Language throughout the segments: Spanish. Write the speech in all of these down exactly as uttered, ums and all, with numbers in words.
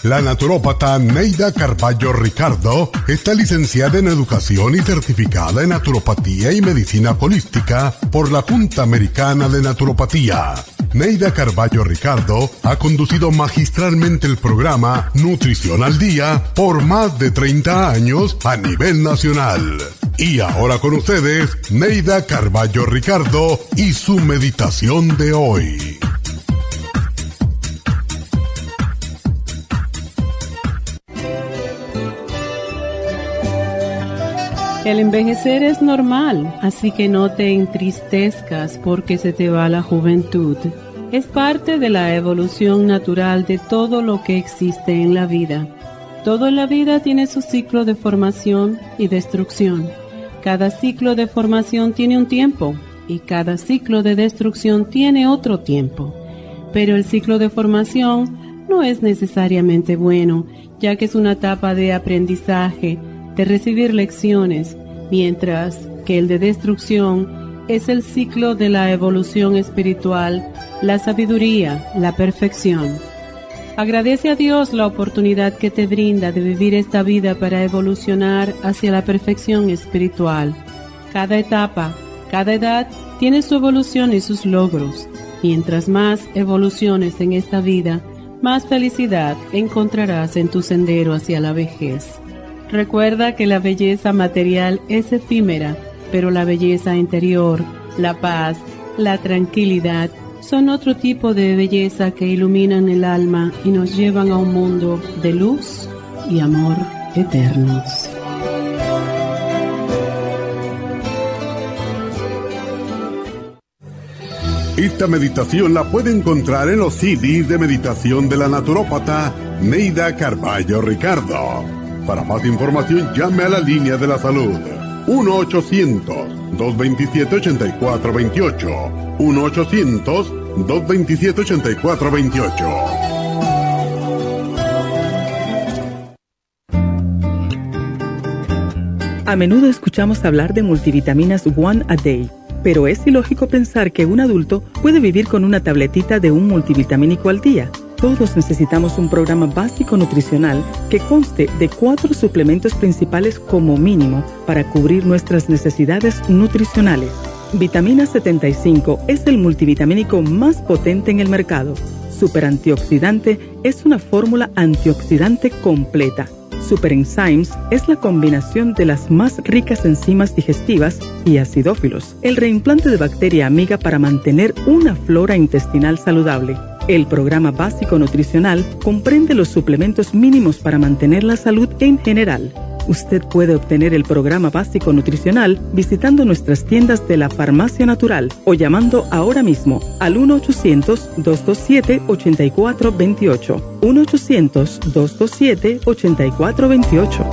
La naturópata Neida Carballo Ricardo está licenciada en Educación y certificada en Naturopatía y Medicina Holística por la Junta Americana de Naturopatía. Neida Carballo Ricardo ha conducido magistralmente el programa Nutrición al Día por más de treinta años a nivel nacional. Y ahora con ustedes, Neida Carballo Ricardo y su meditación de hoy. El envejecer es normal, así que no te entristezcas porque se te va la juventud. Es parte de la evolución natural de todo lo que existe en la vida. Todo en la vida tiene su ciclo de formación y destrucción. Cada ciclo de formación tiene un tiempo y cada ciclo de destrucción tiene otro tiempo. Pero el ciclo de formación no es necesariamente bueno, ya que es una etapa de aprendizaje, de recibir lecciones, mientras que el de destrucción es el ciclo de la evolución espiritual, la sabiduría, la perfección. Agradece a Dios la oportunidad que te brinda de vivir esta vida para evolucionar hacia la perfección espiritual. Cada etapa, cada edad tiene su evolución y sus logros. Mientras más evoluciones en esta vida, más felicidad encontrarás en tu sendero hacia la vejez. Recuerda que la belleza material es efímera, pero la belleza interior, la paz, la tranquilidad, son otro tipo de belleza que iluminan el alma y nos llevan a un mundo de luz y amor eternos. Esta meditación la puede encontrar en los C Ds de meditación de la naturópata Neida Carballo Ricardo. Para más información, llame a la línea de la salud uno ochocientos, dos veintisiete, ochenta y cuatro veintiocho. uno ochocientos, dos veintisiete, ochenta y cuatro veintiocho. A menudo escuchamos hablar de multivitaminas One a Day, pero es ilógico pensar que un adulto puede vivir con una tabletita de un multivitamínico al día. Todos necesitamos un programa básico nutricional que conste de cuatro suplementos principales como mínimo para cubrir nuestras necesidades nutricionales. Vitamina setenta y cinco es el multivitamínico más potente en el mercado. Super Antioxidante es una fórmula antioxidante completa. Super Enzymes es la combinación de las más ricas enzimas digestivas y acidófilos, el reimplante de bacteria amiga para mantener una flora intestinal saludable. El programa básico nutricional comprende los suplementos mínimos para mantener la salud en general. Usted puede obtener el programa básico nutricional visitando nuestras tiendas de la Farmacia Natural o llamando ahora mismo al uno ochocientos, dos dos siete, ocho cuatro dos ocho. uno ochocientos, dos dos siete, ocho cuatro dos ocho.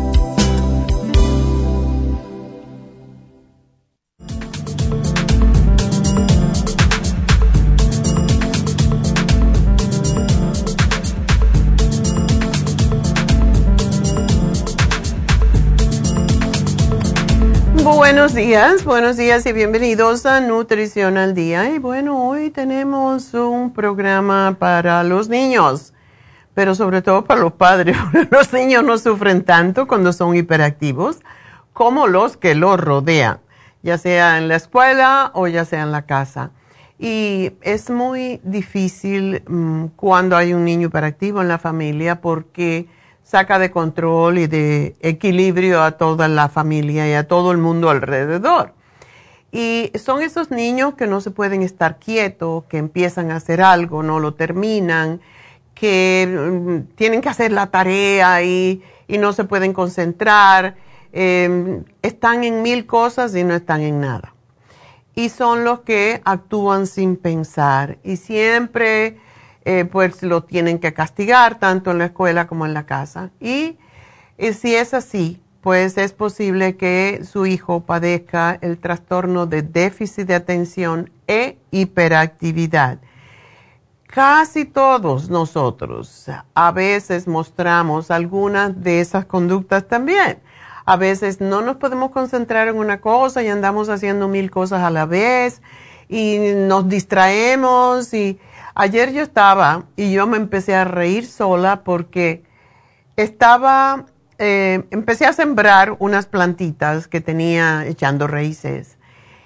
Buenos días, buenos días y bienvenidos a Nutrición al Día. Y bueno, hoy tenemos un programa para los niños, pero sobre todo para los padres. Los niños no sufren tanto cuando son hiperactivos como los que los rodean, ya sea en la escuela o ya sea en la casa. Y es muy difícil um, cuando hay un niño hiperactivo en la familia porque saca de control y de equilibrio a toda la familia y a todo el mundo alrededor. Y son esos niños que no se pueden estar quietos, que empiezan a hacer algo, no lo terminan, que um, tienen que hacer la tarea y, y no se pueden concentrar, eh, están en mil cosas y no están en nada. Y son los que actúan sin pensar y siempre Eh, pues lo tienen que castigar tanto en la escuela como en la casa. Y, y si es así, pues es posible que su hijo padezca el trastorno de déficit de atención e hiperactividad. Casi todos nosotros a veces mostramos algunas de esas conductas también. A veces no nos podemos concentrar en una cosa y andamos haciendo mil cosas a la vez y nos distraemos y Ayer yo estaba y yo me empecé a reír sola porque estaba, eh, empecé a sembrar unas plantitas que tenía echando raíces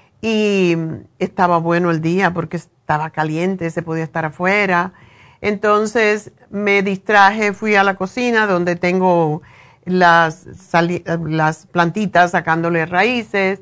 y estaba bueno el día porque estaba caliente, se podía estar afuera. Entonces me distraje, fui a la cocina donde tengo las, las plantitas sacándole raíces.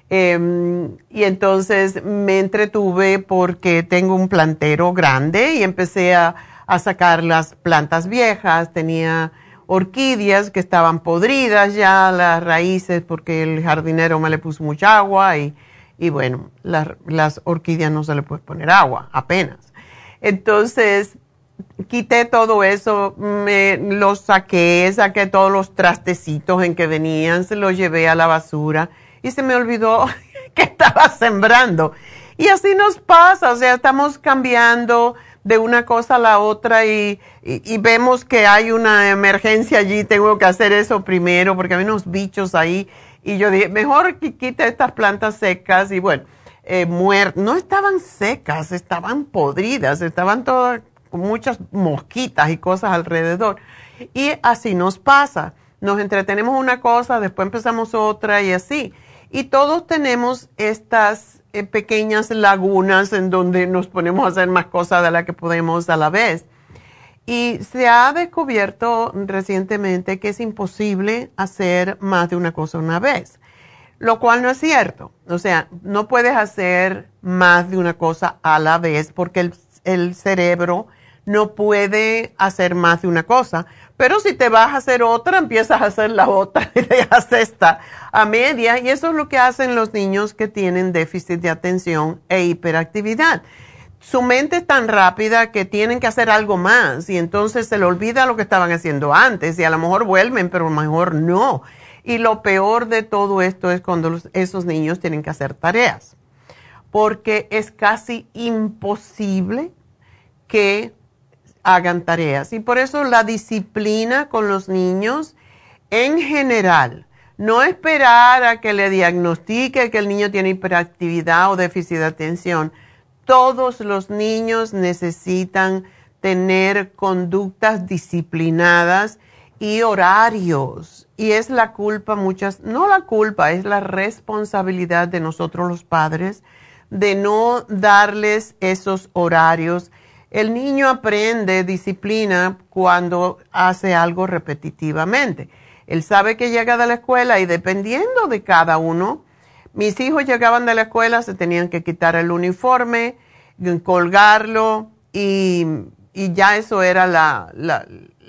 Eh, y entonces me entretuve porque tengo un plantero grande y empecé a, a sacar las plantas viejas. Tenía orquídeas que estaban podridas ya, las raíces, porque el jardinero me le puso mucha agua y, y bueno, las, las orquídeas no se le puede poner agua, apenas. Entonces, quité todo eso, me los saqué, saqué todos los trastecitos en que venían, se los llevé a la basura. Y se me olvidó que estaba sembrando. Y así nos pasa, o sea, estamos cambiando de una cosa a la otra y, y, y vemos que hay una emergencia allí, tengo que hacer eso primero porque hay unos bichos ahí. Y yo dije, mejor que quite estas plantas secas y bueno, eh, muertas. No estaban secas, estaban podridas, estaban todas con muchas mosquitas y cosas alrededor. Y así nos pasa. Nos entretenemos una cosa, después empezamos otra y así. Y todos tenemos estas eh, pequeñas lagunas en donde nos ponemos a hacer más cosas de las que podemos a la vez. Y se ha descubierto recientemente que es imposible hacer más de una cosa a una vez, lo cual no es cierto. O sea, no puedes hacer más de una cosa a la vez porque el, el cerebro no puede hacer más de una cosa. Pero si te vas a hacer otra, empiezas a hacer la otra y dejas esta a media. Y eso es lo que hacen los niños que tienen déficit de atención e hiperactividad. Su mente es tan rápida que tienen que hacer algo más y entonces se le olvida lo que estaban haciendo antes y a lo mejor vuelven, pero a lo mejor no. Y lo peor de todo esto es cuando los, esos niños tienen que hacer tareas, porque es casi imposible que hagan tareas. Y por eso la disciplina con los niños en general, no esperar a que le diagnostique que el niño tiene hiperactividad o déficit de atención. Todos los niños necesitan tener conductas disciplinadas y horarios. Y es la culpa, muchas, no la culpa, es la responsabilidad de nosotros los padres de no darles esos horarios. El niño aprende disciplina cuando hace algo repetitivamente. Él sabe que llega de la escuela y dependiendo de cada uno, mis hijos llegaban de la escuela, se tenían que quitar el uniforme, colgarlo y, y ya eso era la, la,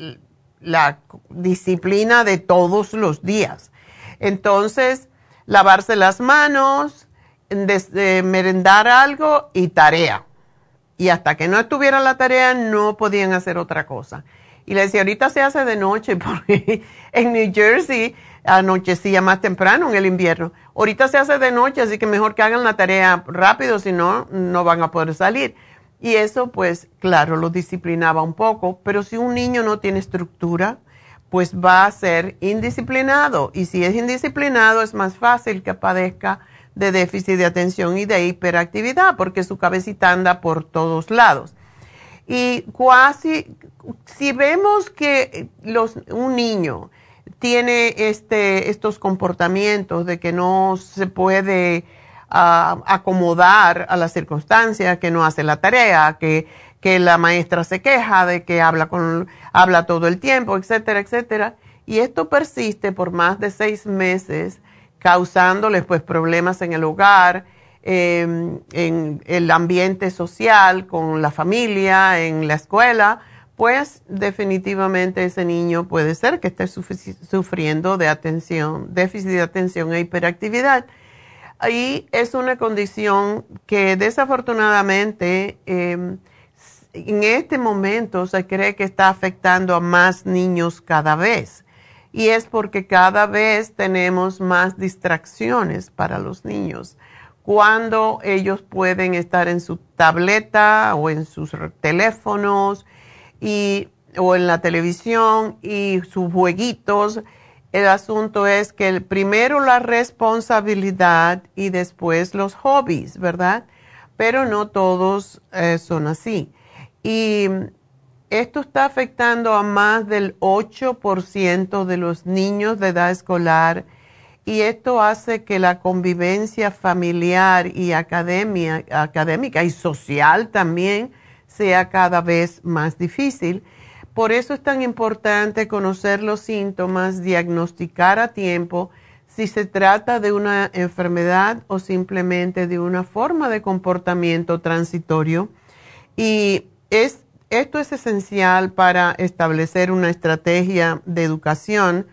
la disciplina de todos los días. Entonces, lavarse las manos, des, eh, merendar algo y tarea. Y hasta que no estuviera la tarea no podían hacer otra cosa. Y le decía, ahorita se hace de noche porque en New Jersey anochecía más temprano en el invierno. Ahorita se hace de noche, así que mejor que hagan la tarea rápido, si no, no van a poder salir. Y eso, pues, claro, lo disciplinaba un poco. Pero si un niño no tiene estructura, pues va a ser indisciplinado. Y si es indisciplinado, es más fácil que padezca de déficit de atención y de hiperactividad, porque su cabecita anda por todos lados. Y casi, si vemos que los, un niño tiene este, estos comportamientos de que no se puede uh, acomodar a las circunstancias, que no hace la tarea, que, que la maestra se queja de que habla, con, habla todo el tiempo, etcétera, etcétera, y esto persiste por más de seis meses, causándoles pues problemas en el hogar, eh, en el ambiente social, con la familia, en la escuela, pues definitivamente ese niño puede ser que esté sufriendo de atención, déficit de atención e hiperactividad. Y es una condición que desafortunadamente eh, en este momento se cree que está afectando a más niños cada vez. Y es porque cada vez tenemos más distracciones para los niños. Cuando ellos pueden estar en su tableta o en sus teléfonos y, o en la televisión y sus jueguitos, el asunto es que el, primero la responsabilidad y después los hobbies, ¿verdad? Pero no todos eh, son así. Y esto está afectando a más del ocho por ciento de los niños de edad escolar y esto hace que la convivencia familiar y academia, académica y social también sea cada vez más difícil. Por eso es tan importante conocer los síntomas, diagnosticar a tiempo si se trata de una enfermedad o simplemente de una forma de comportamiento transitorio. Y es, esto es esencial para establecer una estrategia de educación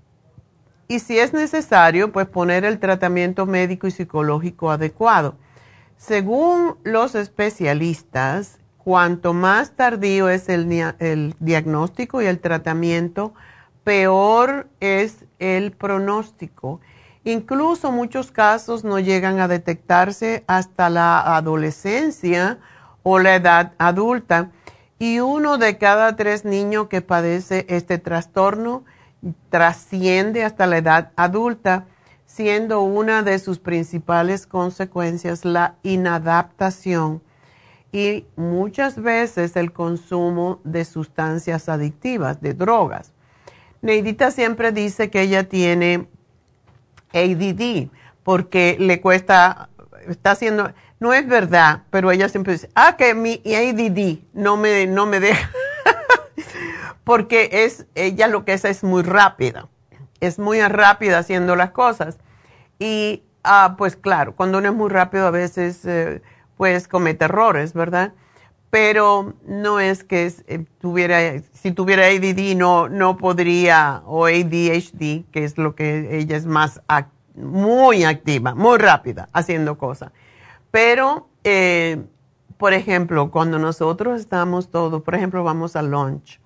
y si es necesario, pues poner el tratamiento médico y psicológico adecuado. Según los especialistas, cuanto más tardío es el, el diagnóstico y el tratamiento, peor es el pronóstico. Incluso muchos casos no llegan a detectarse hasta la adolescencia o la edad adulta. Y uno de cada tres niños que padece este trastorno trasciende hasta la edad adulta, siendo una de sus principales consecuencias la inadaptación y muchas veces el consumo de sustancias adictivas, de drogas. Neidita siempre dice que ella tiene A D D porque le cuesta, está haciendo, no es verdad, pero ella siempre dice, ah, que mi A D D no me, no me deja, porque es, ella lo que es es muy rápida, es muy rápida haciendo las cosas. Y ah, pues claro, cuando uno es muy rápido a veces eh, pues comete errores, ¿verdad? Pero no es que eh, tuviera, si tuviera A D D no, no podría, o A D H D, que es lo que ella es más, act, muy activa, muy rápida haciendo cosas. Pero, eh, por ejemplo, cuando nosotros estamos todos, por ejemplo, vamos al lunch,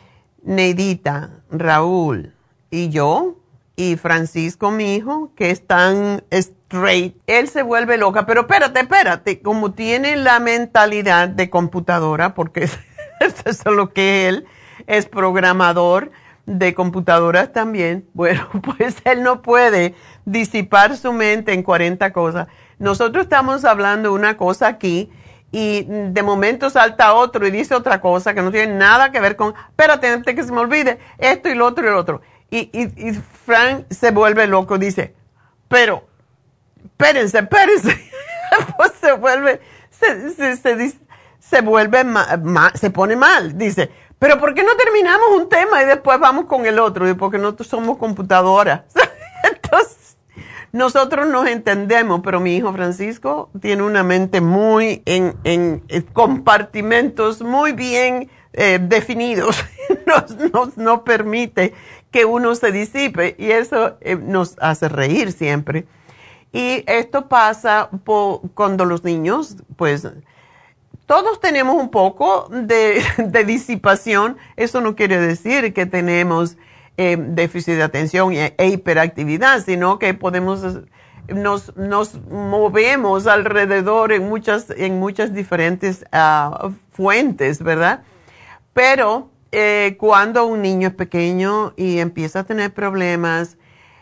Neidita, Raúl y yo, y Francisco, mi hijo, que están straight, él se vuelve loca, pero espérate, espérate, como tiene la mentalidad de computadora, porque eso es lo que él es, programador de computadoras también, bueno, pues él no puede disipar su mente en cuarenta cosas. Nosotros estamos hablando una cosa aquí y de momento salta otro y dice otra cosa que no tiene nada que ver con, espérate, antes que se me olvide, esto y lo otro y lo otro. Y, y, y Frank se vuelve loco, dice, pero, espérense, espérense. Pues se vuelve, se, se, se, se vuelve, ma, ma, se pone mal. Dice, pero ¿por qué no terminamos un tema y después vamos con el otro? Y porque nosotros somos computadoras. Entonces, nosotros nos entendemos, pero mi hijo Francisco tiene una mente muy en, en, en compartimentos muy bien eh, definidos. Nos, nos, no permite que uno se disipe y eso eh, nos hace reír siempre. Y esto pasa por, cuando los niños, pues, todos tenemos un poco de, de disipación. Eso no quiere decir que tenemos eh, déficit de atención e, e hiperactividad, sino que podemos, nos, nos movemos alrededor en muchas, en muchas diferentes uh, fuentes, ¿verdad? Pero Eh, cuando un niño es pequeño y empieza a tener problemas,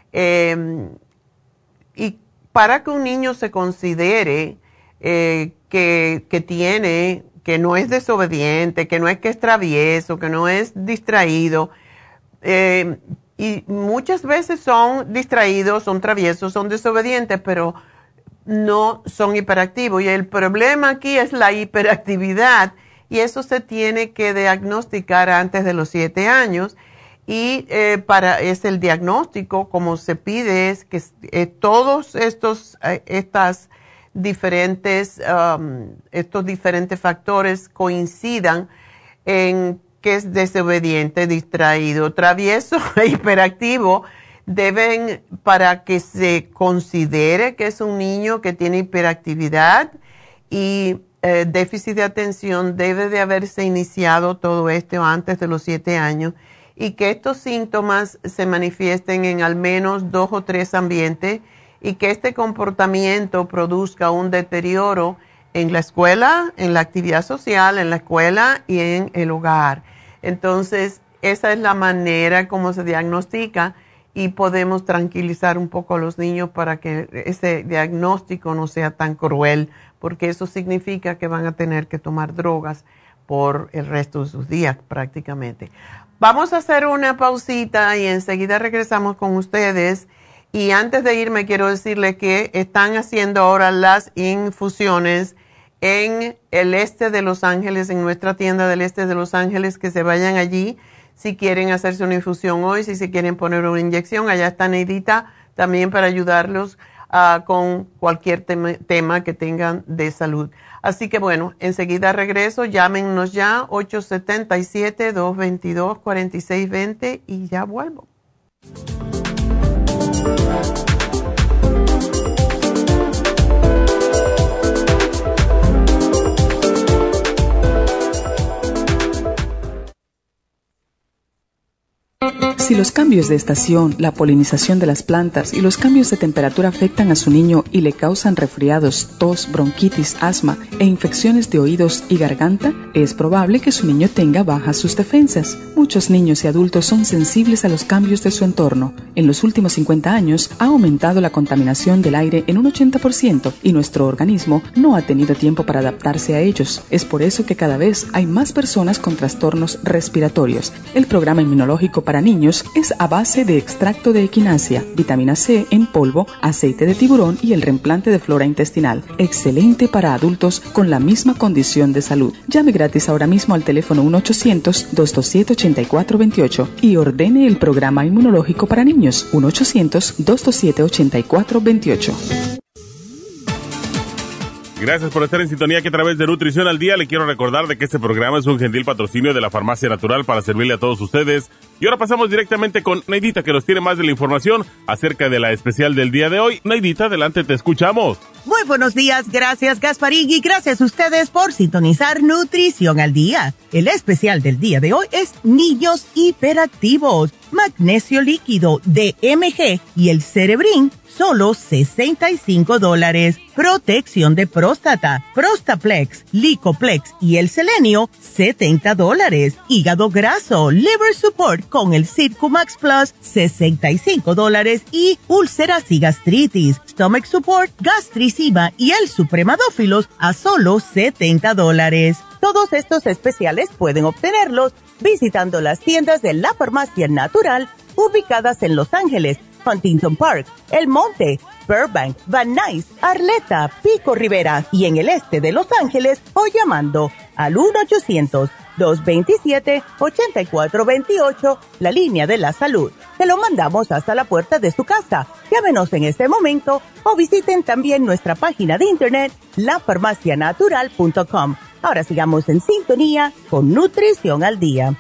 eh, y para que un niño se considere eh, que, que tiene, que no es desobediente, que no es que es travieso, que no es distraído, eh, y muchas veces son distraídos, son traviesos, son desobedientes, pero no son hiperactivos. Y el problema aquí es la hiperactividad. Y eso se tiene que diagnosticar antes de los siete años. Y eh, para es el diagnóstico, como se pide, es que eh, todos estos, eh, estas diferentes, um, estos diferentes factores coincidan en que es desobediente, distraído, travieso e hiperactivo. Deben, para que se considere que es un niño que tiene hiperactividad y Eh, déficit de atención, debe de haberse iniciado todo esto antes de los siete años y que estos síntomas se manifiesten en al menos dos o tres ambientes y que este comportamiento produzca un deterioro en la escuela, en la actividad social, en la escuela y en el hogar. Entonces, esa es la manera como se diagnostica y podemos tranquilizar un poco a los niños para que ese diagnóstico no sea tan cruel, porque eso significa que van a tener que tomar drogas por el resto de sus días prácticamente. Vamos a hacer una pausita y enseguida regresamos con ustedes. Y antes de irme quiero decirles que están haciendo ahora las infusiones en el este de Los Ángeles, en nuestra tienda del este de Los Ángeles, que se vayan allí si quieren hacerse una infusión hoy, si se quieren poner una inyección. Allá está Neidita también para ayudarlos uh, con cualquier tema, tema que tengan de salud. Así que bueno, enseguida regreso, llámenos ya, ocho siete siete, dos dos dos, cuatro seis dos cero y ya vuelvo. Si los cambios de estación, la polinización de las plantas y los cambios de temperatura afectan a su niño y le causan resfriados, tos, bronquitis, asma e infecciones de oídos y garganta, es probable que su niño tenga bajas sus defensas. Muchos niños y adultos son sensibles a los cambios de su entorno. En los últimos cincuenta años ha aumentado la contaminación del aire en un ochenta por ciento y nuestro organismo no ha tenido tiempo para adaptarse a ellos. Es por eso que cada vez hay más personas con trastornos respiratorios. El programa inmunológico para niños es a base de extracto de equinacia, vitamina C en polvo, aceite de tiburón y el reemplante de flora intestinal. Excelente para adultos con la misma condición de salud. Llame gratis ahora mismo al teléfono uno ochocientos, dos dos siete, ocho cuatro dos ocho y ordene el programa inmunológico para niños uno ochocientos, dos dos siete, ocho cuatro dos ocho. Gracias por estar en sintonía que a través de Nutrición al Día le quiero recordar de que este programa es un gentil patrocinio de la Farmacia Natural para servirle a todos ustedes. Y ahora pasamos directamente con Neidita, que nos tiene más de la información acerca de la especial del día de hoy. Neidita, adelante, te escuchamos. Muy buenos días, gracias Gasparín y gracias a ustedes por sintonizar Nutrición al Día. El especial del día de hoy es Niños Hiperactivos, Magnesio Líquido, D M G y el Cerebrin, solo sesenta y cinco dólares. Protección de próstata, Prostaplex, Licoplex y el Selenio, setenta dólares. Hígado graso, Liver Support con el Circumax Plus, sesenta y cinco dólares. Y úlceras y gastritis, Stomach Support, Gastricima y el Supremadófilos a solo setenta dólares. Todos estos especiales pueden obtenerlos visitando las tiendas de la Farmacia Natural ubicadas en Los Ángeles, Huntington Park, El Monte, Burbank, Van Nuys, Arleta, Pico Rivera y en el este de Los Ángeles o llamando al uno ochocientos, dos dos siete, ocho cuatro dos ocho, la línea de la salud. Te lo mandamos hasta la puerta de su casa. Llámenos en este momento o visiten también nuestra página de internet la farmacia natural punto com. Ahora sigamos en sintonía con Nutrición al Día.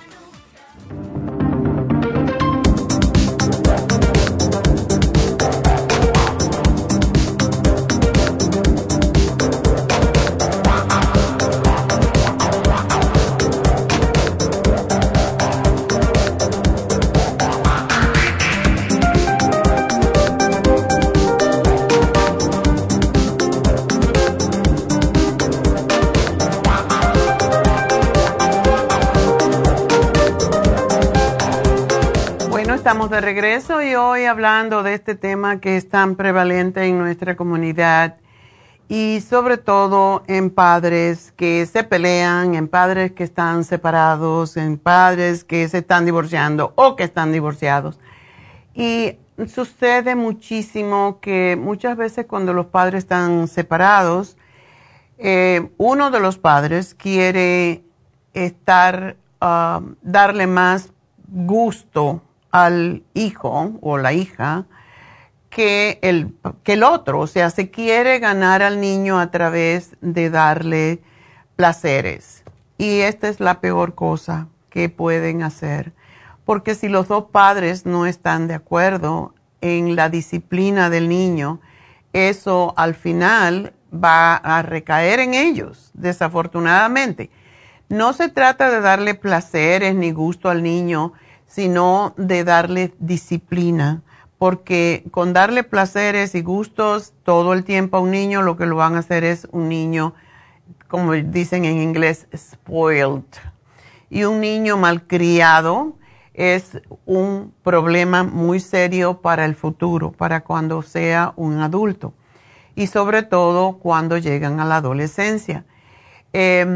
Estamos de regreso y hoy hablando de este tema que es tan prevalente en nuestra comunidad y sobre todo en padres que se pelean, en padres que están separados, en padres que se están divorciando o que están divorciados. Y sucede muchísimo que muchas veces cuando los padres están separados, eh, uno de los padres quiere estar, uh, darle más gusto al hijo o la hija que el, que el otro. O sea, se quiere ganar al niño a través de darle placeres. Y esta es la peor cosa que pueden hacer. Porque si los dos padres no están de acuerdo en la disciplina del niño, eso al final va a recaer en ellos, desafortunadamente. No se trata de darle placeres ni gusto al niño, sino de darle disciplina, porque con darle placeres y gustos todo el tiempo a un niño, lo que lo van a hacer es un niño, como dicen en inglés, spoiled. Y un niño malcriado es un problema muy serio para el futuro, para cuando sea un adulto, y sobre todo cuando llegan a la adolescencia. Eh,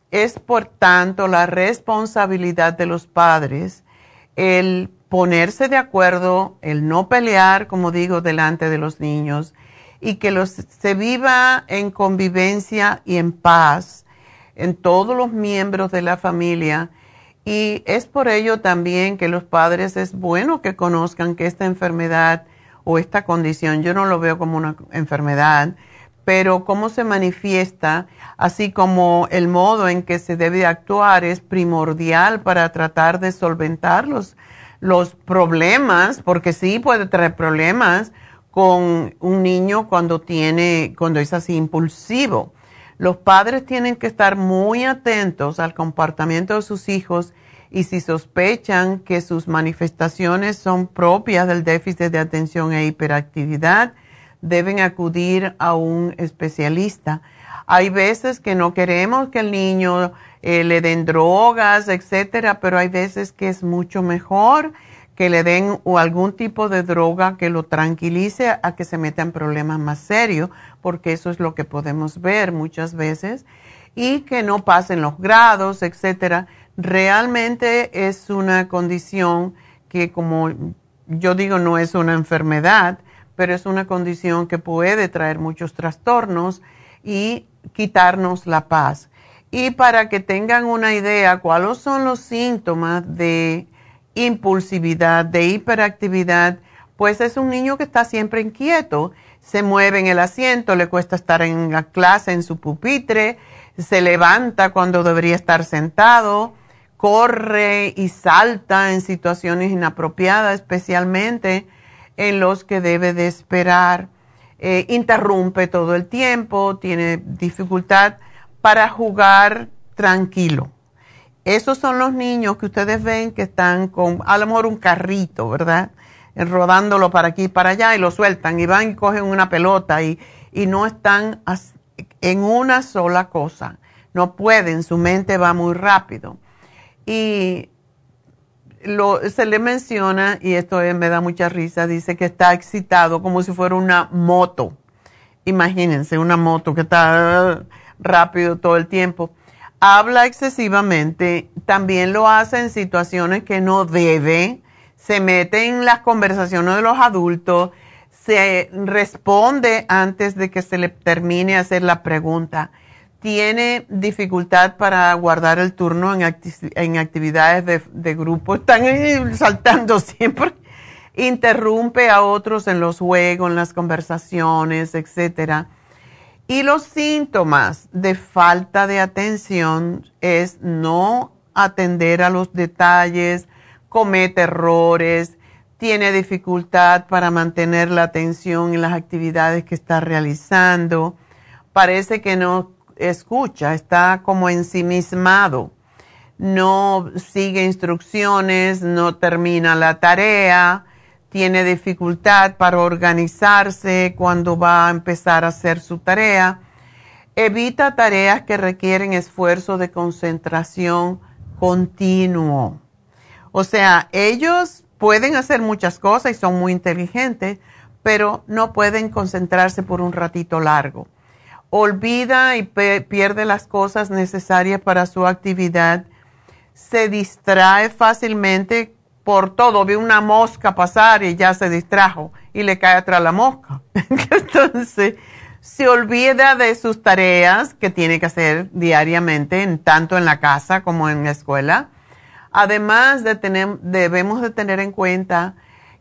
Es por tanto la responsabilidad de los padres el ponerse de acuerdo, el no pelear, como digo, delante de los niños, y que los, se viva en convivencia y en paz en todos los miembros de la familia. Y es por ello también que los padres es bueno que conozcan que esta enfermedad o esta condición, yo no lo veo como una enfermedad, pero cómo se manifiesta, así como el modo en que se debe actuar es primordial para tratar de solventar los, los problemas, porque sí puede traer problemas con un niño cuando tiene, cuando es así impulsivo. Los padres tienen que estar muy atentos al comportamiento de sus hijos y si sospechan que sus manifestaciones son propias del déficit de atención e hiperactividad, deben acudir a un especialista. Hay veces que no queremos que el niño eh, le den drogas, etcétera, pero hay veces que es mucho mejor que le den o algún tipo de droga que lo tranquilice a que se meta en problemas más serios, porque eso es lo que podemos ver muchas veces, y que no pasen los grados, etcétera. Realmente es una condición que, como yo digo, no es una enfermedad, pero es una condición que puede traer muchos trastornos y quitarnos la paz. Y para que tengan una idea cuáles son los síntomas de impulsividad, de hiperactividad, pues es un niño que está siempre inquieto, se mueve en el asiento, le cuesta estar en la clase, en su pupitre, se levanta cuando debería estar sentado, corre y salta en situaciones inapropiadas, especialmente en los que debe de esperar, eh, interrumpe todo el tiempo, tiene dificultad para jugar tranquilo. Esos son los niños que ustedes ven que están con a lo mejor un carrito, ¿verdad? Rodándolo para aquí y para allá y lo sueltan y van y cogen una pelota y, y no están en una sola cosa. No pueden, su mente va muy rápido. Y lo, se le menciona, y esto me da mucha risa, dice que está excitado como si fuera una moto. Imagínense, una moto que está rápido todo el tiempo. Habla excesivamente, también lo hace en situaciones que no debe, se mete en las conversaciones de los adultos, se responde antes de que se le termine hacer la pregunta. Tiene dificultad para guardar el turno en, acti en actividades de, de grupo, están saltando siempre, interrumpe a otros en los juegos, en las conversaciones, etcétera. Y los síntomas de falta de atención es no atender a los detalles, comete errores, tiene dificultad para mantener la atención en las actividades que está realizando, parece que no escucha, está como ensimismado, no sigue instrucciones, no termina la tarea, tiene dificultad para organizarse cuando va a empezar a hacer su tarea, evita tareas que requieren esfuerzo de concentración continuo. O sea, ellos pueden hacer muchas cosas y son muy inteligentes, pero no pueden concentrarse por un ratito largo. Olvida y pierde las cosas necesarias para su actividad, se distrae fácilmente por todo, ve una mosca pasar y ya se distrajo y le cae atrás la mosca. Entonces, se olvida de sus tareas que tiene que hacer diariamente, en, tanto en la casa como en la escuela. Además, de tener, debemos de tener en cuenta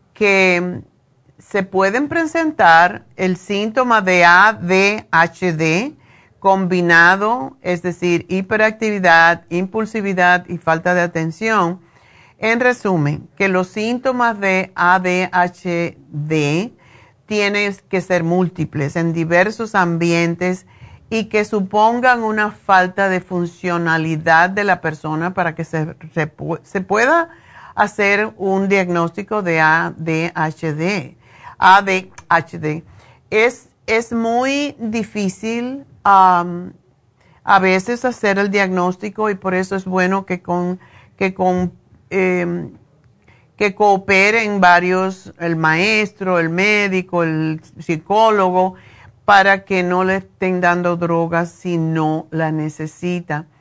que se pueden presentar el síntoma de A D H D combinado, es decir, hiperactividad, impulsividad y falta de atención. En resumen, que los síntomas de A D H D tienen que ser múltiples en diversos ambientes y que supongan una falta de funcionalidad de la persona para que se, se, se pueda hacer un diagnóstico de A D H D. A D H D. Es, es muy difícil um, a veces hacer el diagnóstico y por eso es bueno que con, que con Eh, que cooperen varios, el maestro, el médico, el psicólogo, para que no le estén dando drogas si no la necesita.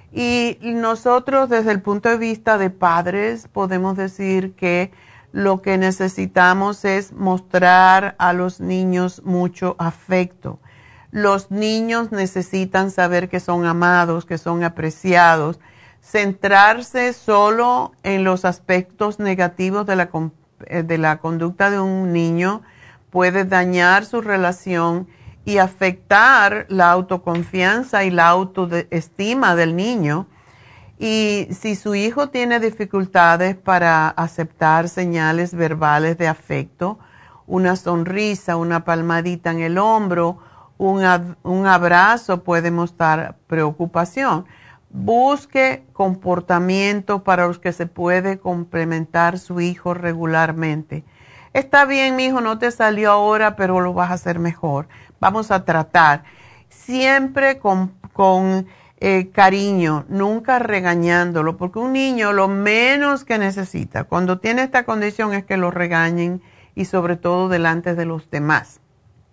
Y nosotros desde el punto de vista de padres podemos decir que lo que necesitamos es mostrar a los niños mucho afecto. Los niños necesitan saber que son amados, que son apreciados. Centrarse solo en los aspectos negativos de la, de la conducta de un niño puede dañar su relación y afectar la autoconfianza y la autoestima del niño. Y si su hijo tiene dificultades para aceptar señales verbales de afecto, una sonrisa, una palmadita en el hombro, un, un abrazo puede mostrar preocupación. Busque comportamientos para los que se puede complementar su hijo regularmente. Está bien, mi hijo, no te salió ahora, pero lo vas a hacer mejor. Vamos a tratar. Siempre con, con eh, cariño, nunca regañándolo, porque un niño lo menos que necesita cuando tiene esta condición es que lo regañen y sobre todo delante de los demás.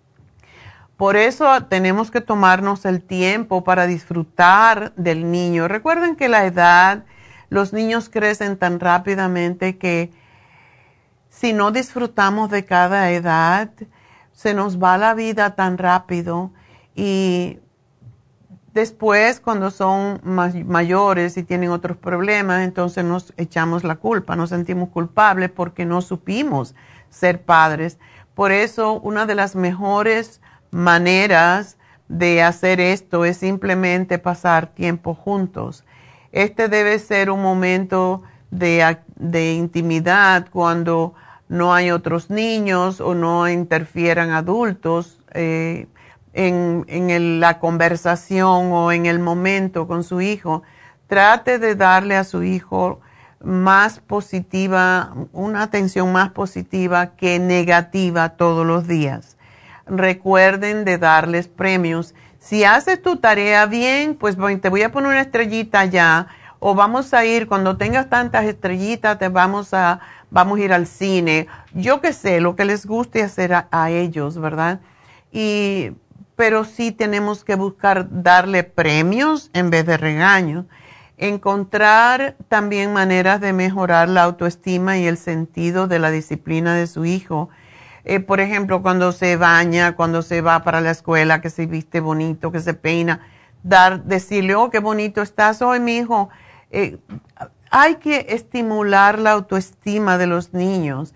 Por eso tenemos que tomarnos el tiempo para disfrutar del niño. Recuerden que la edad, los niños crecen tan rápidamente que si no disfrutamos de cada edad, se nos va la vida tan rápido y después cuando son más mayores y tienen otros problemas, entonces nos echamos la culpa, nos sentimos culpables porque no supimos ser padres. Por eso una de las mejores maneras de hacer esto es simplemente pasar tiempo juntos. Este debe ser un momento de, de intimidad cuando no hay otros niños o no interfieran adultos eh, en, en el, la conversación o en el momento con su hijo. Trate de darle a su hijo más positiva, una atención más positiva que negativa todos los días. Recuerden de darles premios. Si haces tu tarea bien, pues te voy a poner una estrellita allá, o vamos a ir, cuando tengas tantas estrellitas, te vamos a, vamos a ir al cine. Yo qué sé, lo que les guste hacer a, a ellos, ¿verdad? Y, pero sí tenemos que buscar darle premios en vez de regaños. Encontrar también maneras de mejorar la autoestima y el sentido de la disciplina de su hijo. Eh, por ejemplo, cuando se baña, cuando se va para la escuela, que se viste bonito, que se peina, dar, decirle, oh, qué bonito estás hoy, mi hijo. Eh, hay que estimular la autoestima de los niños.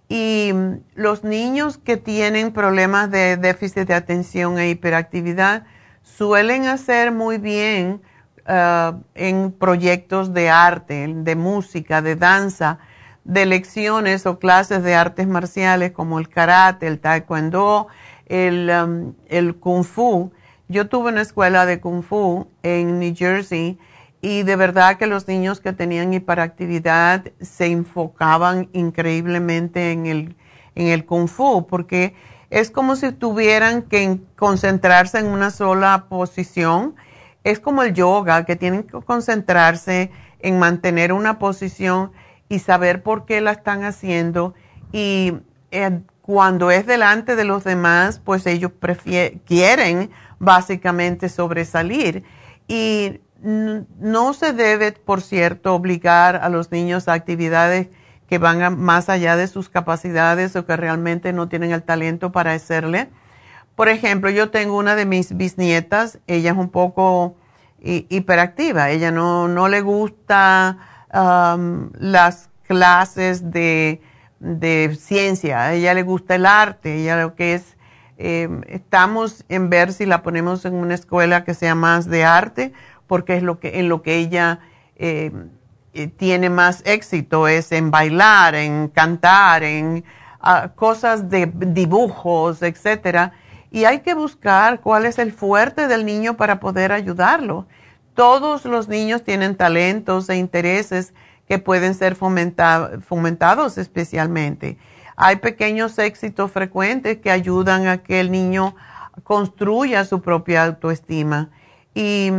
Y los niños que tienen problemas de déficit de atención e hiperactividad suelen hacer muy bien uh, en proyectos de arte, de música, de danza, de lecciones o clases de artes marciales como el karate, el taekwondo, el, um, el kung fu. Yo tuve una escuela de kung fu en New Jersey y de verdad que los niños que tenían hiperactividad se enfocaban increíblemente en el, en el kung fu porque es como si tuvieran que concentrarse en una sola posición. Es como el yoga, que tienen que concentrarse en mantener una posición y saber por qué la están haciendo. Y eh, cuando es delante de los demás, pues ellos quieren básicamente sobresalir. Y no se debe, por cierto, obligar a los niños a actividades que van a, más allá de sus capacidades o que realmente no tienen el talento para hacerle. Por ejemplo, yo tengo una de mis bisnietas, ella es un poco hi- hiperactiva, ella no, no le gusta um, las clases de, de ciencia, a ella le gusta el arte, ella lo que es, eh, estamos en ver si la ponemos en una escuela que sea más de arte, porque es lo que, en lo que ella eh, tiene más éxito, es en bailar, en cantar, en uh, cosas de dibujos, etcétera. Y hay que buscar cuál es el fuerte del niño para poder ayudarlo. Todos los niños tienen talentos e intereses que pueden ser fomenta- fomentados especialmente. Hay pequeños éxitos frecuentes que ayudan a que el niño construya su propia autoestima. Y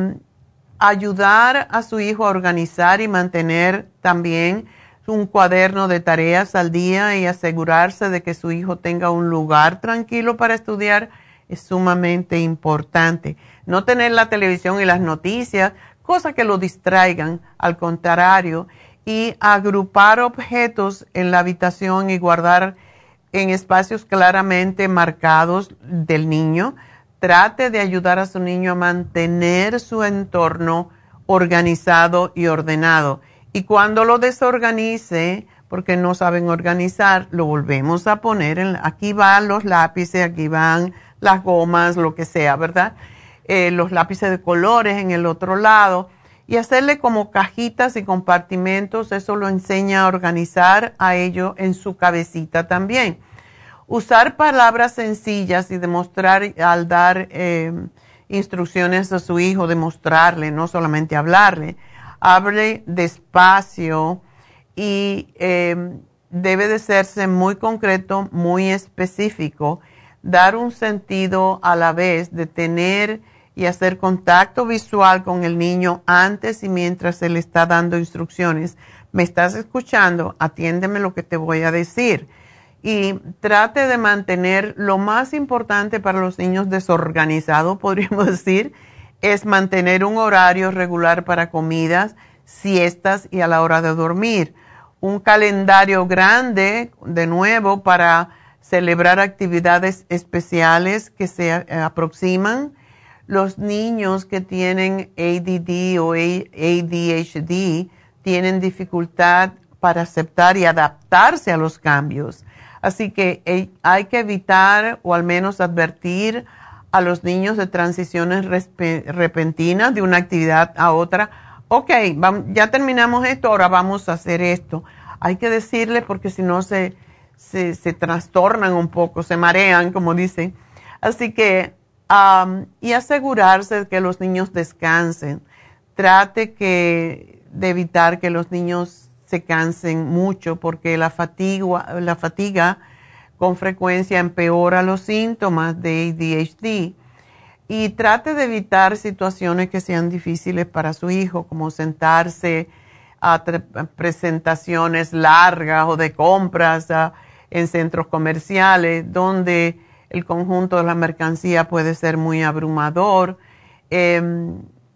ayudar a su hijo a organizar y mantener también un cuaderno de tareas al día y asegurarse de que su hijo tenga un lugar tranquilo para estudiar es sumamente importante. No tener la televisión y las noticias cosas que lo distraigan, al contrario, y agrupar objetos en la habitación y guardar en espacios claramente marcados del niño. Trate de ayudar a su niño a mantener su entorno organizado y ordenado. Y cuando lo desorganice, porque no saben organizar, lo volvemos a poner, en, aquí van los lápices, aquí van las gomas, lo que sea, ¿verdad? Eh, los lápices de colores en el otro lado. Y hacerle como cajitas y compartimentos, eso lo enseña a organizar a ello en su cabecita también. Usar palabras sencillas y demostrar al dar eh, instrucciones a su hijo, demostrarle, no solamente hablarle. Hable despacio y eh, debe de serse muy concreto, muy específico. Dar un sentido a la vez de tener y hacer contacto visual con el niño antes y mientras se le está dando instrucciones. ¿Me estás escuchando? Atiéndeme lo que te voy a decir. Y trate de mantener lo más importante para los niños desorganizados, podríamos decir, es mantener un horario regular para comidas, siestas y a la hora de dormir. Un calendario grande, de nuevo, para celebrar actividades especiales que se aproximan. Los niños que tienen A D D o A D H D tienen dificultad para aceptar y adaptarse a los cambios. Así que hay que evitar o al menos advertir a los niños de transiciones repentinas de una actividad a otra. Ok, ya terminamos esto, ahora vamos a hacer esto. Hay que decirle porque si no se, se, se trastornan un poco, se marean, como dicen. Así que, um, y asegurarse de que los niños descansen. Trate que, de evitar que los niños se cansen mucho porque la fatiga, la fatiga con frecuencia empeora los síntomas de A D H D. Y trate de evitar situaciones que sean difíciles para su hijo, como sentarse a presentaciones largas o de compras a, en centros comerciales, donde el conjunto de la mercancía puede ser muy abrumador. Eh,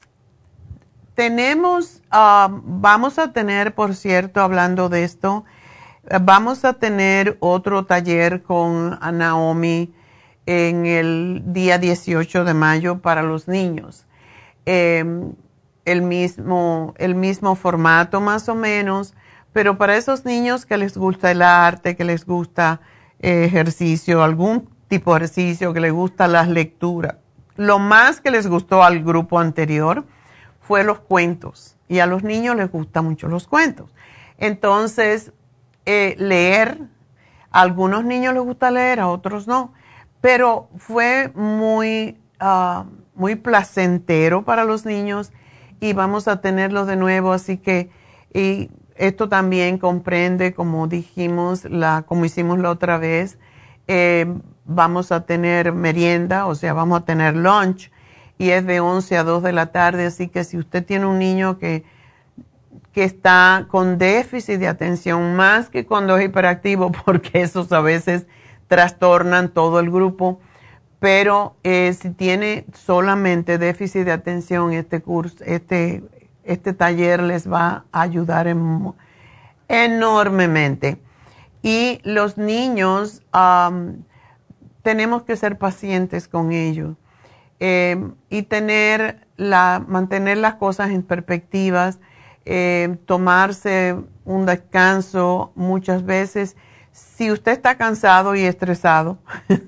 tenemos, uh, vamos a tener, por cierto, hablando de esto, vamos a tener otro taller con Naomi en el día dieciocho de mayo para los niños. Eh, el mismo, el mismo formato más o menos, pero para esos niños que les gusta el arte, que les gusta eh, ejercicio, algún tipo de ejercicio, que les gusta las lecturas. Lo más que les gustó al grupo anterior fue los cuentos, y a los niños les gustan mucho los cuentos. Entonces, eh, leer, a algunos niños les gusta leer, a otros no, pero fue muy, uh, muy placentero para los niños y vamos a tenerlo de nuevo, así que y esto también comprende, como dijimos, la, como hicimos la otra vez, eh, vamos a tener merienda, o sea, vamos a tener lunch, y es de once a dos de la tarde, así que si usted tiene un niño que, que está con déficit de atención, más que cuando es hiperactivo, porque esos a veces trastornan todo el grupo, pero eh, si tiene solamente déficit de atención, este curso, este, este taller les va a ayudar en, enormemente. Y los niños, um, tenemos que ser pacientes con ellos. Eh, y tener la, mantener las cosas en perspectivas, eh, tomarse un descanso muchas veces. Si usted está cansado y estresado,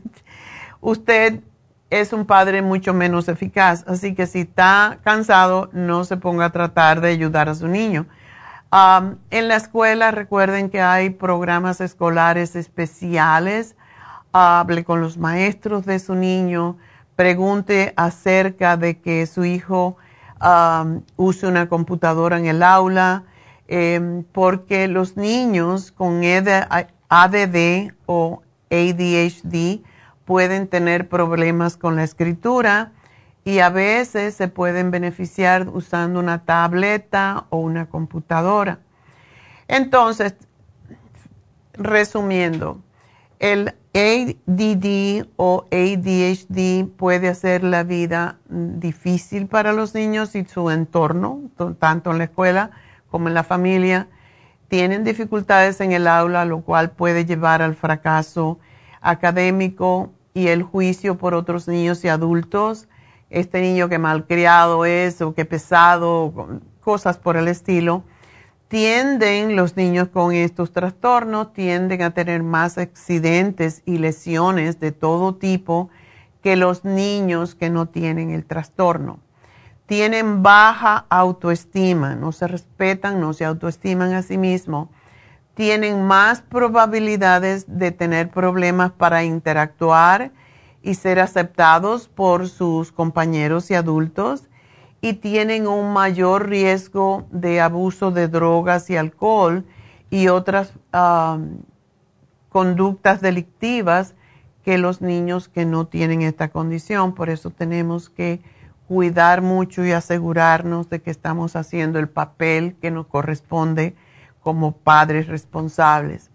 usted es un padre mucho menos eficaz. Así que si está cansado, no se ponga a tratar de ayudar a su niño. Um, en la escuela, recuerden que hay programas escolares especiales. Hable con los maestros de su niño. Pregunte acerca de que su hijo um, use una computadora en el aula, eh, porque los niños con A D D o A D H D pueden tener problemas con la escritura y a veces se pueden beneficiar usando una tableta o una computadora. Entonces, resumiendo, El A D D o A D H D puede hacer la vida difícil para los niños y su entorno, tanto en la escuela como en la familia. Tienen dificultades en el aula, lo cual puede llevar al fracaso académico y el juicio por otros niños y adultos. Este niño que malcriado es o que pesado, cosas por el estilo. Tienden, los niños con estos trastornos, tienden a tener más accidentes y lesiones de todo tipo que los niños que no tienen el trastorno. Tienen baja autoestima, no se respetan, no se autoestiman a sí mismos. Tienen más probabilidades de tener problemas para interactuar y ser aceptados por sus compañeros y adultos. Y tienen un mayor riesgo de abuso de drogas y alcohol y otras um, conductas delictivas que los niños que no tienen esta condición. Por eso tenemos que cuidar mucho y asegurarnos de que estamos haciendo el papel que nos corresponde como padres responsables.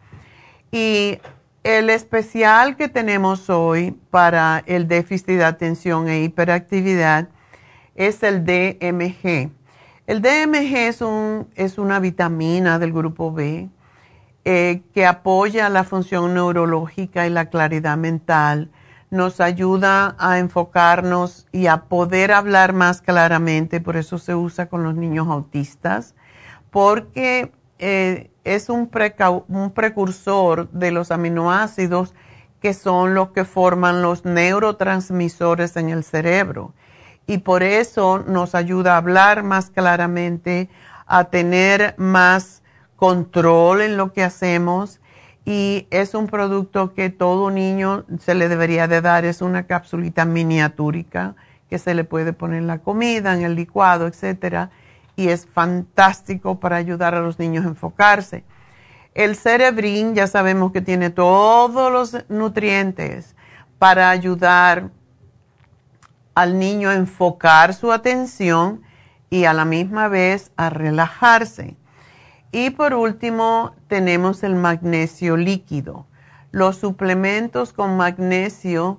Y el especial que tenemos hoy para el déficit de atención e hiperactividad es el D M G. El D M G es, un, es una vitamina del grupo B eh, que apoya la función neurológica y la claridad mental. Nos ayuda a enfocarnos y a poder hablar más claramente, por eso se usa con los niños autistas, porque eh, es un, preca- un precursor de los aminoácidos que son los que forman los neurotransmisores en el cerebro. Y por eso nos ayuda a hablar más claramente, a tener más control en lo que hacemos. Y es un producto que todo niño se le debería de dar. Es una capsulita miniatúrica que se le puede poner en la comida, en el licuado, etcétera. Y es fantástico para ayudar a los niños a enfocarse. El Cerebrin ya sabemos que tiene todos los nutrientes para ayudar al niño a enfocar su atención y a la misma vez a relajarse. Y por último, tenemos el magnesio líquido. Los suplementos con magnesio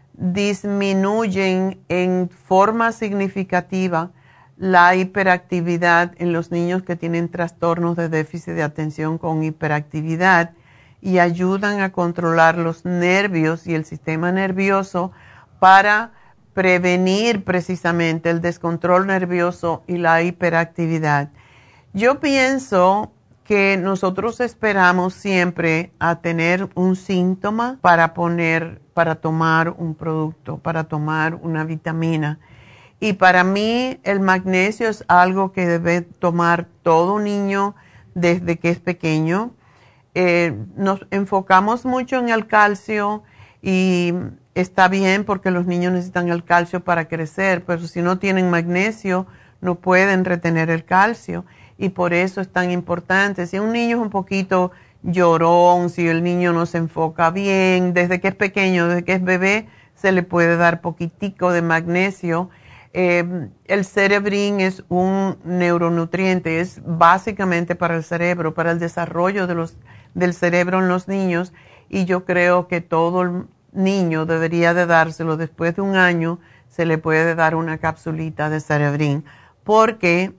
disminuyen en forma significativa la hiperactividad en los niños que tienen trastornos de déficit de atención con hiperactividad y ayudan a controlar los nervios y el sistema nervioso para prevenir precisamente el descontrol nervioso y la hiperactividad. Yo pienso que nosotros esperamos siempre a tener un síntoma para poner, para tomar un producto, para tomar una vitamina. Y para mí el magnesio es algo que debe tomar todo niño desde que es pequeño. Eh, nos enfocamos mucho en el calcio y está bien porque los niños necesitan el calcio para crecer, pero si no tienen magnesio no pueden retener el calcio y por eso es tan importante. Si un niño es un poquito llorón, si el niño no se enfoca bien, desde que es pequeño, desde que es bebé, se le puede dar poquitico de magnesio. Eh, el Cerebrin es un neuronutriente, es básicamente para el cerebro, para el desarrollo de los, del cerebro en los niños y yo creo que todo el niño debería de dárselo después de un año, se le puede dar una capsulita de Cerebrin porque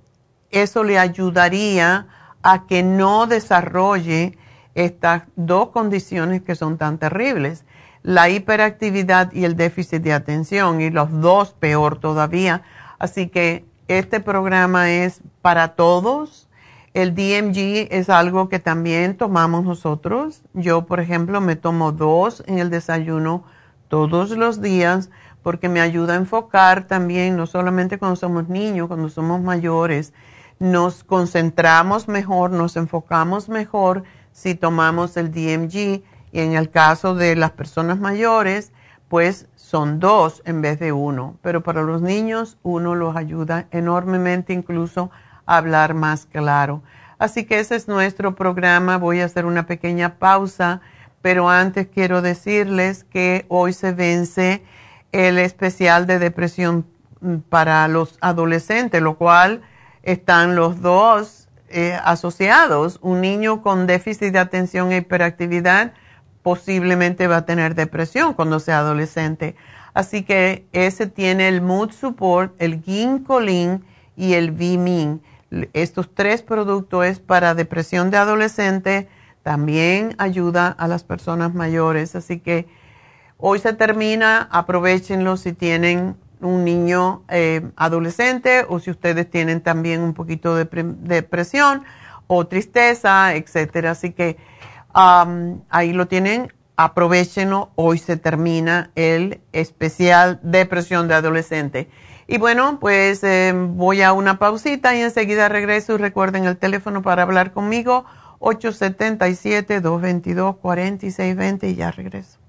eso le ayudaría a que no desarrolle estas dos condiciones que son tan terribles, la hiperactividad y el déficit de atención, y los dos peor todavía. Así que este programa es para todos. El D M G es algo que también tomamos nosotros. Yo, por ejemplo, me tomo dos en el desayuno todos los días porque me ayuda a enfocar también, no solamente cuando somos niños, cuando somos mayores. Nos concentramos mejor, nos enfocamos mejor si tomamos el D M G. Y en el caso de las personas mayores, pues son dos en vez de uno. Pero para los niños, uno los ayuda enormemente incluso a hablar más claro. Así que ese es nuestro programa. Voy a hacer una pequeña pausa, pero antes quiero decirles que hoy se vence el especial de depresión para los adolescentes, lo cual están los dos eh, asociados. Un niño con déficit de atención e hiperactividad posiblemente va a tener depresión cuando sea adolescente. Así que ese tiene el Mood Support, el Ginkolin y el V-Min. Estos tres productos es para depresión de adolescente, también ayuda a las personas mayores. Así que hoy se termina, aprovéchenlo si tienen un niño eh, adolescente o si ustedes tienen también un poquito de depresión o tristeza, etcétera. Así que um, ahí lo tienen, aprovechenlo. Hoy se termina el especial depresión de adolescente. Y bueno, pues eh, voy a una pausita y enseguida regreso. Y recuerden el teléfono para hablar conmigo, ocho siete siete, dos dos dos, cuatro seis dos cero, y ya regreso.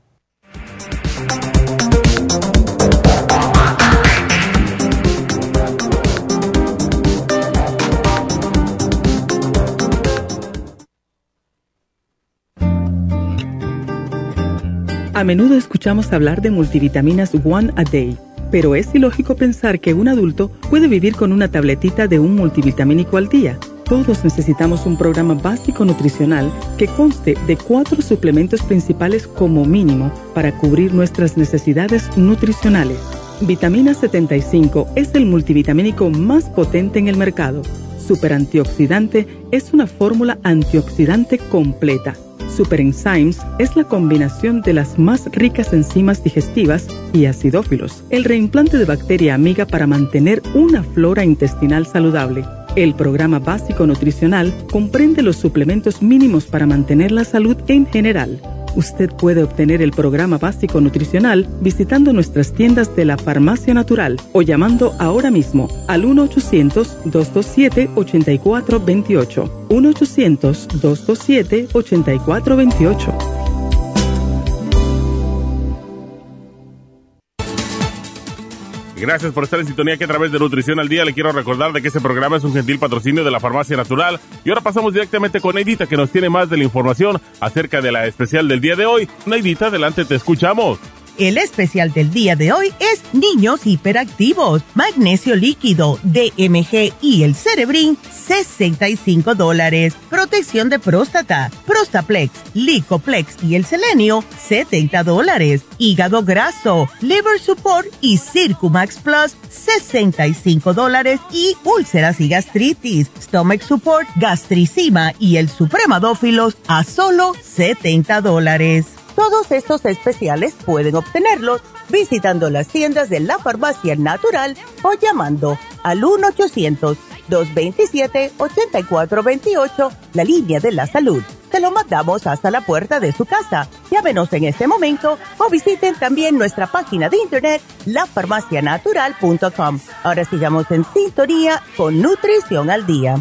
A menudo escuchamos hablar de multivitaminas One a Day, pero es ilógico pensar que un adulto puede vivir con una tabletita de un multivitamínico al día. Todos necesitamos un programa básico nutricional que conste de cuatro suplementos principales como mínimo para cubrir nuestras necesidades nutricionales. Vitamina setenta y cinco es el multivitamínico más potente en el mercado. Super Antioxidante es una fórmula antioxidante completa. Super Enzymes es la combinación de las más ricas enzimas digestivas y acidófilos, el reimplante de bacteria amiga para mantener una flora intestinal saludable. El programa básico nutricional comprende los suplementos mínimos para mantener la salud en general. Usted puede obtener el programa básico nutricional visitando nuestras tiendas de la Farmacia Natural o llamando ahora mismo al uno ochocientos, dos dos siete, ocho cuatro dos ocho. uno ochocientos, dos dos siete, ocho cuatro dos ocho. Gracias por estar en sintonía que a través de Nutrición al Día le quiero recordar de que este programa es un gentil patrocinio de la Farmacia Natural. Y ahora pasamos directamente con Neidita, que nos tiene más de la información acerca de la especial del día de hoy. Neidita, adelante, te escuchamos. El especial del día de hoy es Niños Hiperactivos, Magnesio Líquido, D M G y el Cerebrin, sesenta y cinco dólares. Protección de próstata, Prostaplex, Licoplex y el Selenio, setenta dólares. Hígado graso, Liver Support y Circumax Plus, sesenta y cinco dólares. Y úlceras y gastritis, Stomach Support, Gastricima y el Supremadófilos a solo setenta dólares. Todos estos especiales pueden obtenerlos visitando las tiendas de la Farmacia Natural o llamando al uno ochocientos, dos dos siete, ocho cuatro dos ocho, la línea de la salud. Se lo mandamos hasta la puerta de su casa. Llámenos en este momento o visiten también nuestra página de internet, la farmacia natural punto com. Ahora sigamos en sintonía con Nutrición al Día.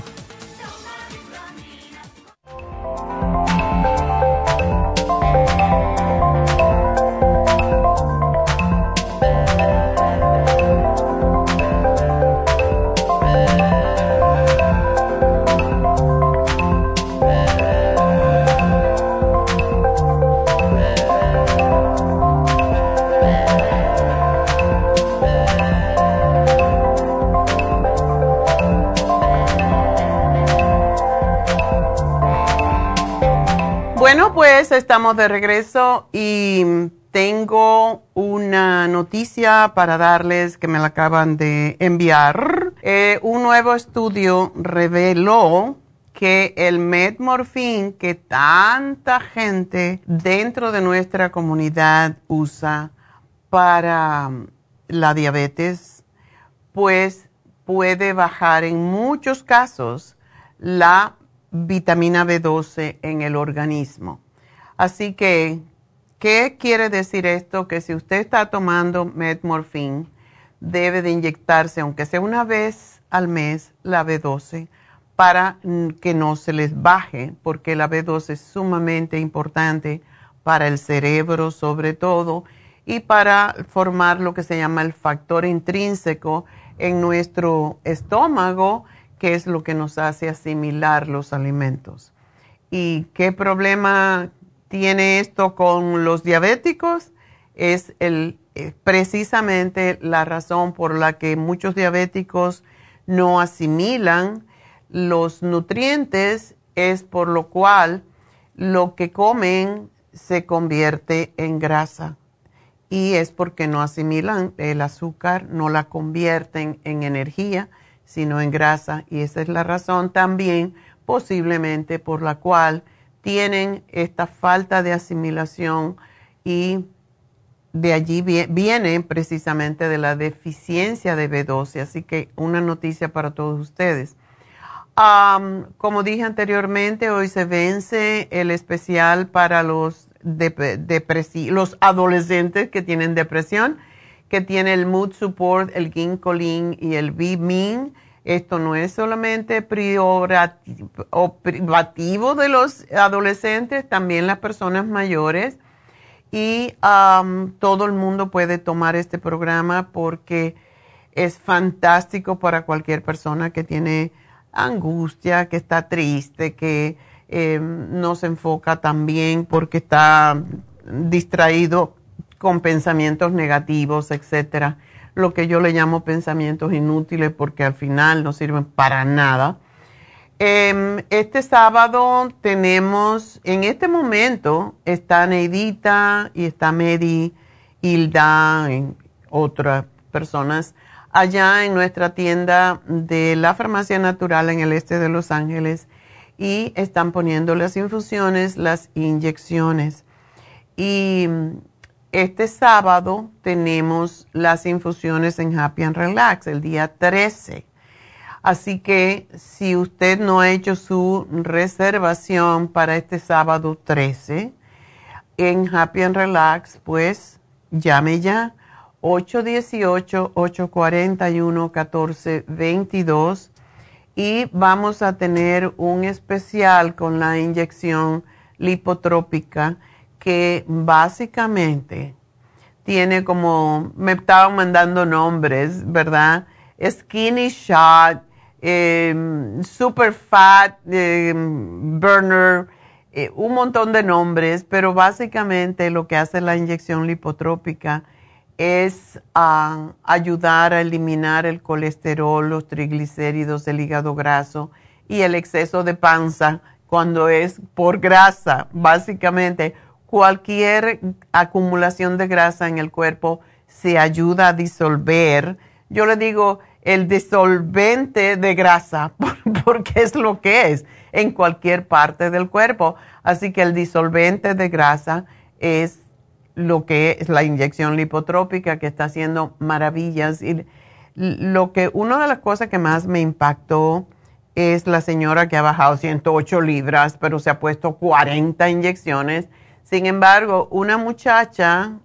Bueno, pues estamos de regreso y tengo una noticia para darles que me la acaban de enviar. Eh, un nuevo estudio reveló que el Metmorphin que tanta gente dentro de nuestra comunidad usa para la diabetes, pues puede bajar en muchos casos la vitamina B doce en el organismo. Así que, ¿qué quiere decir esto? Que si usted está tomando Metmorphin, debe de inyectarse, aunque sea una vez al mes, la B doce para que no se les baje, porque la B doce es sumamente importante para el cerebro sobre todo y para formar lo que se llama el factor intrínseco en nuestro estómago, que es lo que nos hace asimilar los alimentos. ¿Y qué problema tiene esto con los diabéticos? Es el, eh, precisamente la razón por la que muchos diabéticos no asimilan los nutrientes, es por lo cual lo que comen se convierte en grasa. Y es porque no asimilan el azúcar, no la convierten en energía, sino en grasa. Y esa es la razón también posiblemente por la cual tienen esta falta de asimilación, y de allí viene precisamente de la deficiencia de B doce. Así que una noticia para todos ustedes. Um, como dije anteriormente, hoy se vence el especial para los, depresi- los adolescentes que tienen depresión, que tiene el Mood Support, el Ginkolin y el B-Min. Esto no es solamente privativo de los adolescentes, también las personas mayores. Y um, todo el mundo puede tomar este programa porque es fantástico para cualquier persona que tiene angustia, que está triste, que eh, no se enfoca tan bien porque está distraído con pensamientos negativos, etcétera. Lo que yo le llamo pensamientos inútiles porque al final no sirven para nada. Eh, este sábado tenemos, en este momento, está Neidita y está Medi, Hilda y otras personas allá en nuestra tienda de la Farmacia Natural en el este de Los Ángeles, y están poniendo las infusiones, las inyecciones. Y este sábado tenemos las infusiones en Happy and Relax, el día trece. Así que si usted no ha hecho su reservación para este sábado trece en Happy and Relax, pues llame ya. ocho uno ocho, ocho cuatro uno, uno cuatro dos dos, y vamos a tener un especial con la inyección lipotrópica que básicamente tiene como, me estaban mandando nombres, ¿verdad? Skinny Shot, eh, Super Fat eh, Burner, eh, un montón de nombres, pero básicamente lo que hace la inyección lipotrópica es uh, ayudar a eliminar el colesterol, los triglicéridos, el hígado graso y el exceso de panza cuando es por grasa. Básicamente, cualquier acumulación de grasa en el cuerpo se ayuda a disolver. Yo le digo el disolvente de grasa porque es lo que es en cualquier parte del cuerpo. Así que el disolvente de grasa es lo que es la inyección lipotrópica, que está haciendo maravillas. Y lo que, una de las cosas que más me impactó es la señora que ha bajado ciento ocho libras, pero se ha puesto cuarenta inyecciones. Sin embargo, una muchacha,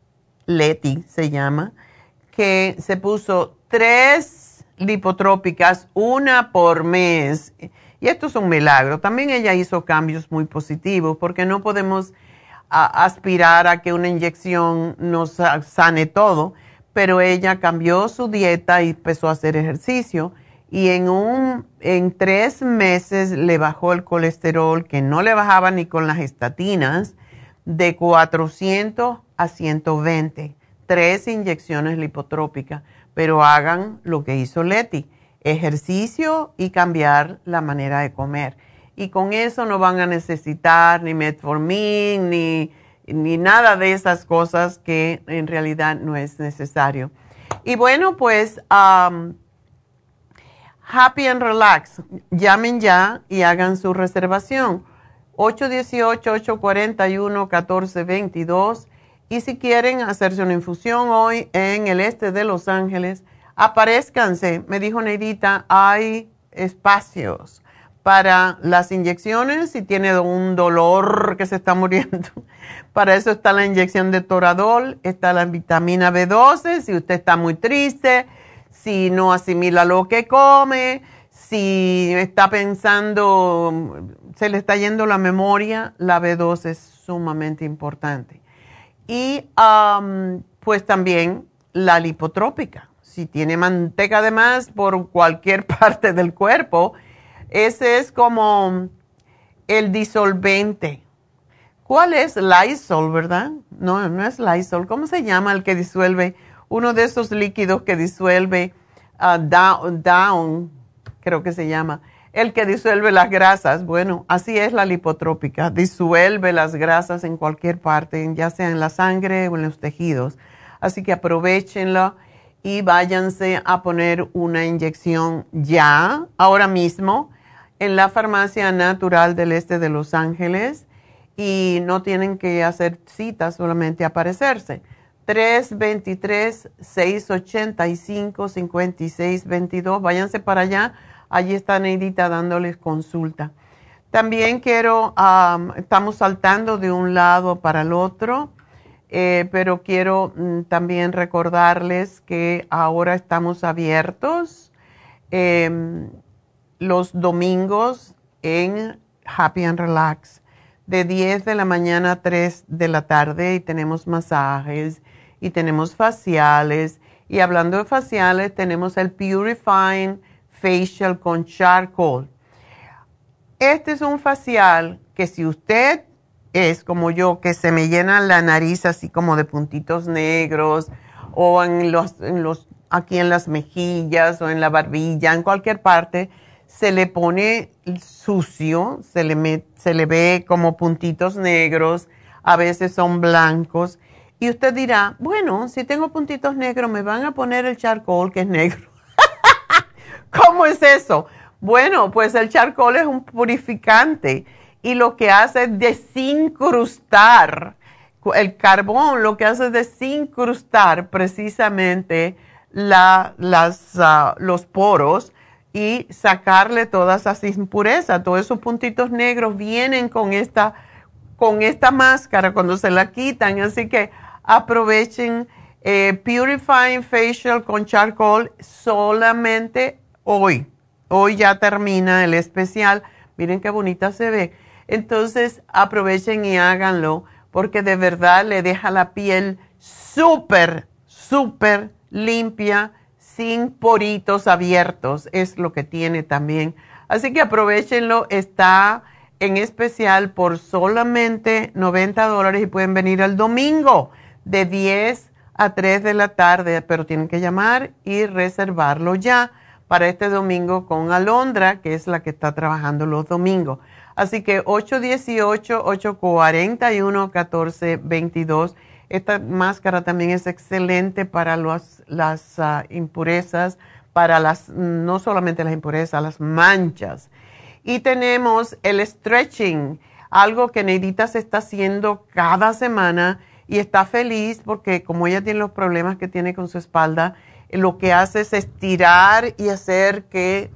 Leti se llama, que se puso tres lipotrópicas, una por mes. Y esto es un milagro. También ella hizo cambios muy positivos, porque no podemos a aspirar a que una inyección nos sane todo, pero ella cambió su dieta y empezó a hacer ejercicio, y en un en tres meses le bajó el colesterol, que no le bajaba ni con las estatinas, de cuatrocientos a ciento veinte, tres inyecciones lipotrópicas. Pero hagan lo que hizo Leti, ejercicio y cambiar la manera de comer. Y con eso no van a necesitar ni metformin, ni, ni nada de esas cosas que en realidad no es necesario. Y bueno, pues um, Happy and Relax, llamen ya y hagan su reservación. ocho uno ocho, ocho cuatro uno, uno cuatro dos dos. Y si quieren hacerse una infusión hoy en el este de Los Ángeles, aparézcanse. Me dijo Neidita, hay espacios para las inyecciones si tiene un dolor que se está muriendo. Para eso está la inyección de Toradol, está la vitamina B doce, si usted está muy triste, si no asimila lo que come, si está pensando, se le está yendo la memoria, la B doce es sumamente importante. Y um, pues también la lipotrópica. Si tiene manteca de más por cualquier parte del cuerpo, ese es como el disolvente. ¿Cuál es? Lysol, ¿verdad? No, no es Lysol. ¿Cómo se llama el que disuelve? Uno de esos líquidos que disuelve uh, down, down, creo que se llama. el que disuelve las grasas. Bueno, así es la lipotrópica, disuelve las grasas en cualquier parte, ya sea en la sangre o en los tejidos. Así que aprovechenla y váyanse a poner una inyección ya, ahora mismo, en la Farmacia Natural del Este de Los Ángeles, y no tienen que hacer citas, solamente aparecerse. tres dos tres, seis ocho cinco, cinco seis dos dos, váyanse para allá. Allí está Neidita dándoles consulta. También quiero, um, estamos saltando de un lado para el otro, eh, pero quiero mm, también recordarles que ahora estamos abiertos eh, los domingos en Happy and Relax, de diez de la mañana a tres de la tarde, y tenemos masajes y tenemos faciales. Y hablando de faciales, tenemos el Purifying Facial con Charcoal. Este es un facial que si usted es como yo, que se me llena la nariz así como de puntitos negros, o en los, en los, aquí en las mejillas o en la barbilla, en cualquier parte, se le pone sucio, se le, met, se le ve como puntitos negros, a veces son blancos. Y usted dirá, bueno, si tengo puntitos negros, me van a poner el charcoal que es negro. ¿Cómo es eso? Bueno, pues el charcoal es un purificante y lo que hace es desincrustar, el carbón lo que hace es desincrustar precisamente la, las, uh, los poros y sacarle todas esas impurezas. Todos esos puntitos negros vienen con esta, con esta máscara cuando se la quitan, así que aprovechen eh, Purifying Facial con Charcoal solamente hoy. Hoy ya termina el especial. Miren qué bonita se ve. Entonces aprovechen y háganlo porque de verdad le deja la piel súper, súper limpia, sin poritos abiertos. Es lo que tiene también. Así que aprovechenlo. Está en especial por solamente noventa dólares y pueden venir el domingo de diez a tres de la tarde, pero tienen que llamar y reservarlo ya para este domingo con Alondra, que es la que está trabajando los domingos. Así que ocho uno ocho, ocho cuatro uno, uno cuatro dos dos. Esta máscara también es excelente para los, las uh, impurezas, para las, no solamente las impurezas, las manchas. Y tenemos el stretching, algo que Neidita se está haciendo cada semana y está feliz porque como ella tiene los problemas que tiene con su espalda, lo que hace es estirar y hacer que,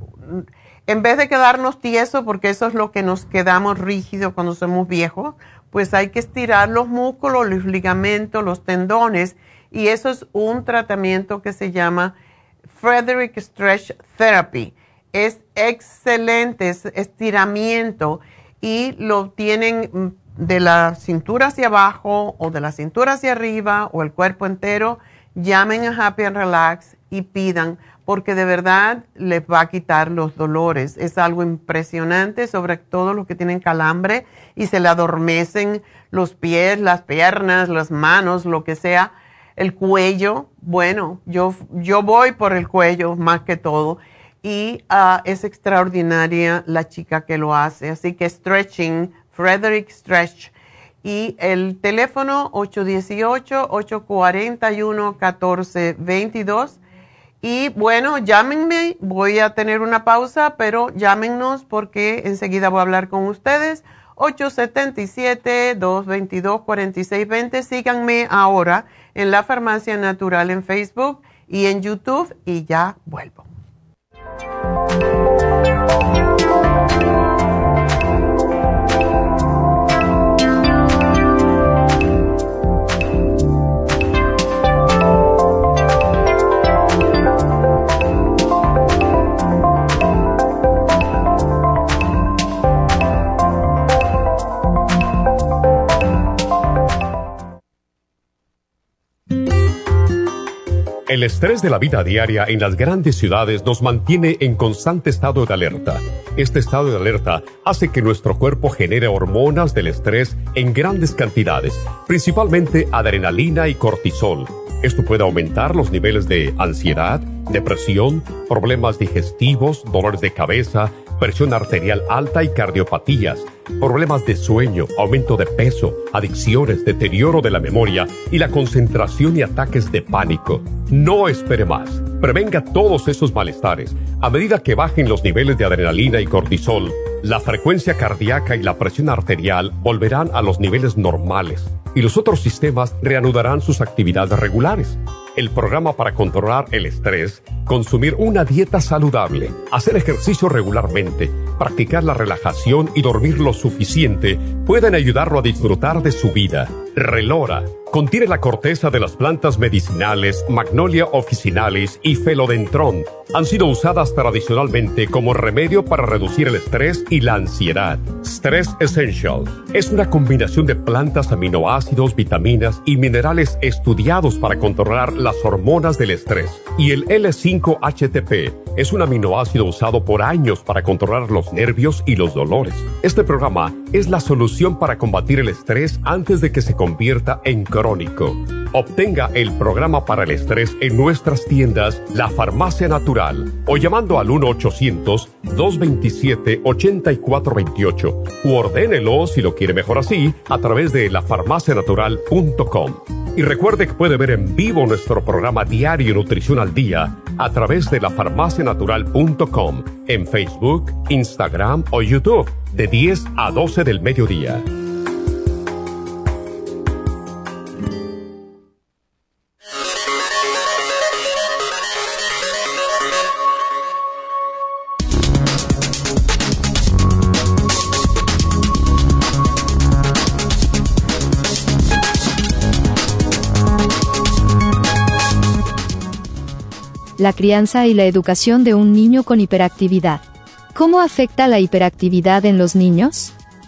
en vez de quedarnos tiesos, porque eso es lo que nos quedamos rígidos cuando somos viejos, pues hay que estirar los músculos, los ligamentos, los tendones, y eso es un tratamiento que se llama Frederick Stretch Therapy. Es excelente, es estiramiento, y lo tienen de la cintura hacia abajo, o de la cintura hacia arriba, o el cuerpo entero. Llamen a Happy and Relax y pidan, porque de verdad les va a quitar los dolores. Es algo impresionante, sobre todo los que tienen calambre y se le adormecen los pies, las piernas, las manos, lo que sea, el cuello. Bueno, yo, yo voy por el cuello más que todo, y uh, es extraordinaria la chica que lo hace. Así que stretching, Frederick Stretch. Y el teléfono ocho uno ocho, ocho cuatro uno, uno cuatro dos dos. Y bueno, llámenme, voy a tener una pausa, pero llámennos porque enseguida voy a hablar con ustedes. ocho siete siete, dos dos dos, cuatro seis dos cero. Síganme ahora en La Farmacia Natural en Facebook y en YouTube y ya vuelvo. El estrés de la vida diaria en las grandes ciudades nos mantiene en constante estado de alerta. Este estado de alerta hace que nuestro cuerpo genere hormonas del estrés en grandes cantidades, principalmente adrenalina y cortisol. Esto puede aumentar los niveles de ansiedad, depresión, problemas digestivos, dolores de cabeza, presión arterial alta y cardiopatías, problemas de sueño, aumento de peso, adicciones, deterioro de la memoria y la concentración y ataques de pánico. No espere más. Prevenga todos esos malestares. A medida que bajen los niveles de adrenalina y cortisol, la frecuencia cardíaca y la presión arterial volverán a los niveles normales y los otros sistemas reanudarán sus actividades regulares. El programa para controlar el estrés, consumir una dieta saludable, hacer ejercicio regularmente, practicar la relajación y dormir lo suficiente pueden ayudarlo a disfrutar de su vida. Relora contiene la corteza de las plantas medicinales Magnolia officinalis y Philodendron. Han sido usadas tradicionalmente como remedio para reducir el estrés y la ansiedad. Stress Essential es una combinación de plantas, aminoácidos, vitaminas y minerales estudiados para controlar las hormonas del estrés. Y el L cinco H T P es un aminoácido usado por años para controlar los nervios y los dolores. Este programa es la solución para combatir el estrés antes de que se convierta en crónico. Obtenga el programa para el estrés en nuestras tiendas La Farmacia Natural o llamando al uno ochocientos, dos veintisiete, ochenta y cuatro veintiocho u ordénelo, si lo quiere mejor así, a través de la farmacia natural punto com. Y recuerde que puede ver en vivo nuestro programa diario Nutrición al Día a través de la farmacia natural punto com en Facebook, Instagram o YouTube de diez a doce del mediodía. La crianza y la educación de un niño con hiperactividad. ¿Cómo afecta la hiperactividad en los niños?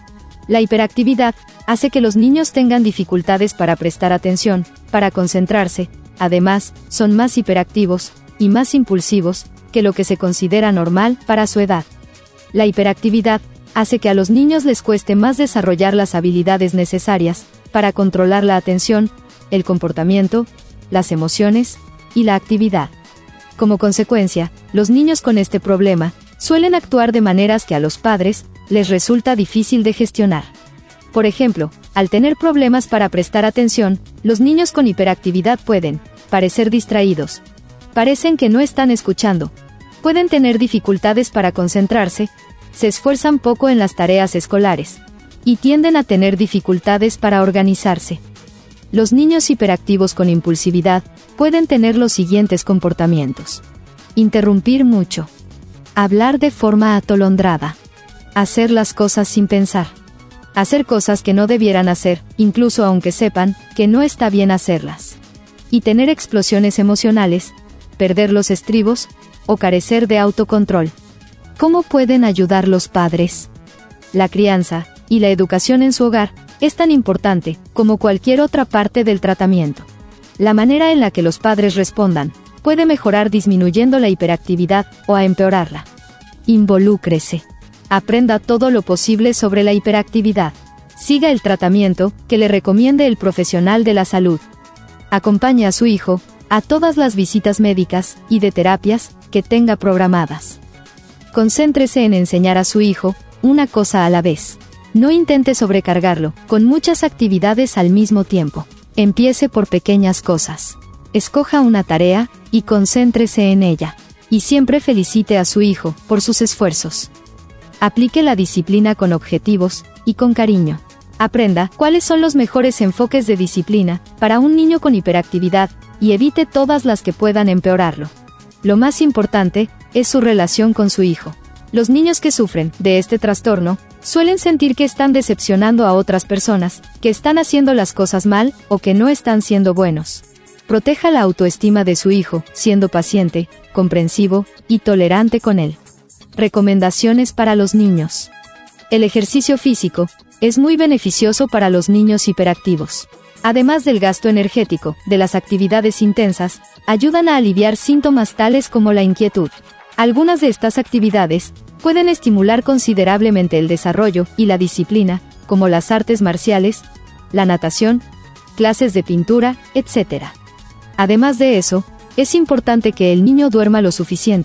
La hiperactividad hace que los niños tengan dificultades para prestar atención, para concentrarse. Además, son más hiperactivos y más impulsivos que lo que se considera normal para su edad. La hiperactividad hace que a los niños les cueste más desarrollar las habilidades necesarias para controlar la atención, el comportamiento, las emociones y la actividad. Como consecuencia, los niños con este problema suelen actuar de maneras que a los padres les resulta difícil de gestionar. Por ejemplo, al tener problemas para prestar atención, los niños con hiperactividad pueden parecer distraídos. Parecen que no están escuchando. Pueden tener dificultades para concentrarse, se esfuerzan poco en las tareas escolares y tienden a tener dificultades para organizarse. Los niños hiperactivos con impulsividad pueden tener los siguientes comportamientos: interrumpir mucho, hablar de forma atolondrada, hacer las cosas sin pensar, hacer cosas que no debieran hacer, incluso aunque sepan que no está bien hacerlas, y tener explosiones emocionales, perder los estribos o carecer de autocontrol. ¿Cómo pueden ayudar los padres? La crianza y la educación en su hogar es tan importante como cualquier otra parte del tratamiento. La manera en la que los padres respondan puede mejorar disminuyendo la hiperactividad o a empeorarla. Involúcrese. Aprenda todo lo posible sobre la hiperactividad. Siga el tratamiento que le recomiende el profesional de la salud. Acompañe a su hijo a todas las visitas médicas y de terapias que tenga programadas. Concéntrese en enseñar a su hijo una cosa a la vez. No intente sobrecargarlo con muchas actividades al mismo tiempo. Empiece por pequeñas cosas. Escoja una tarea y concéntrese en ella. Y siempre felicite a su hijo por sus esfuerzos. Aplique la disciplina con objetivos y con cariño. Aprenda cuáles son los mejores enfoques de disciplina para un niño con hiperactividad y evite todas las que puedan empeorarlo. Lo más importante es su relación con su hijo. Los niños que sufren de este trastorno suelen sentir que están decepcionando a otras personas, que están haciendo las cosas mal o que no están siendo buenos. Proteja la autoestima de su hijo, siendo paciente, comprensivo y tolerante con él. Recomendaciones para los niños. El ejercicio físico es muy beneficioso para los niños hiperactivos. Además del gasto energético de las actividades intensas, ayudan a aliviar síntomas tales como la inquietud. Algunas de estas actividades pueden estimular considerablemente el desarrollo y la disciplina, como las artes marciales, la natación, clases de pintura, etcétera. Además de eso, es importante que el niño duerma lo suficiente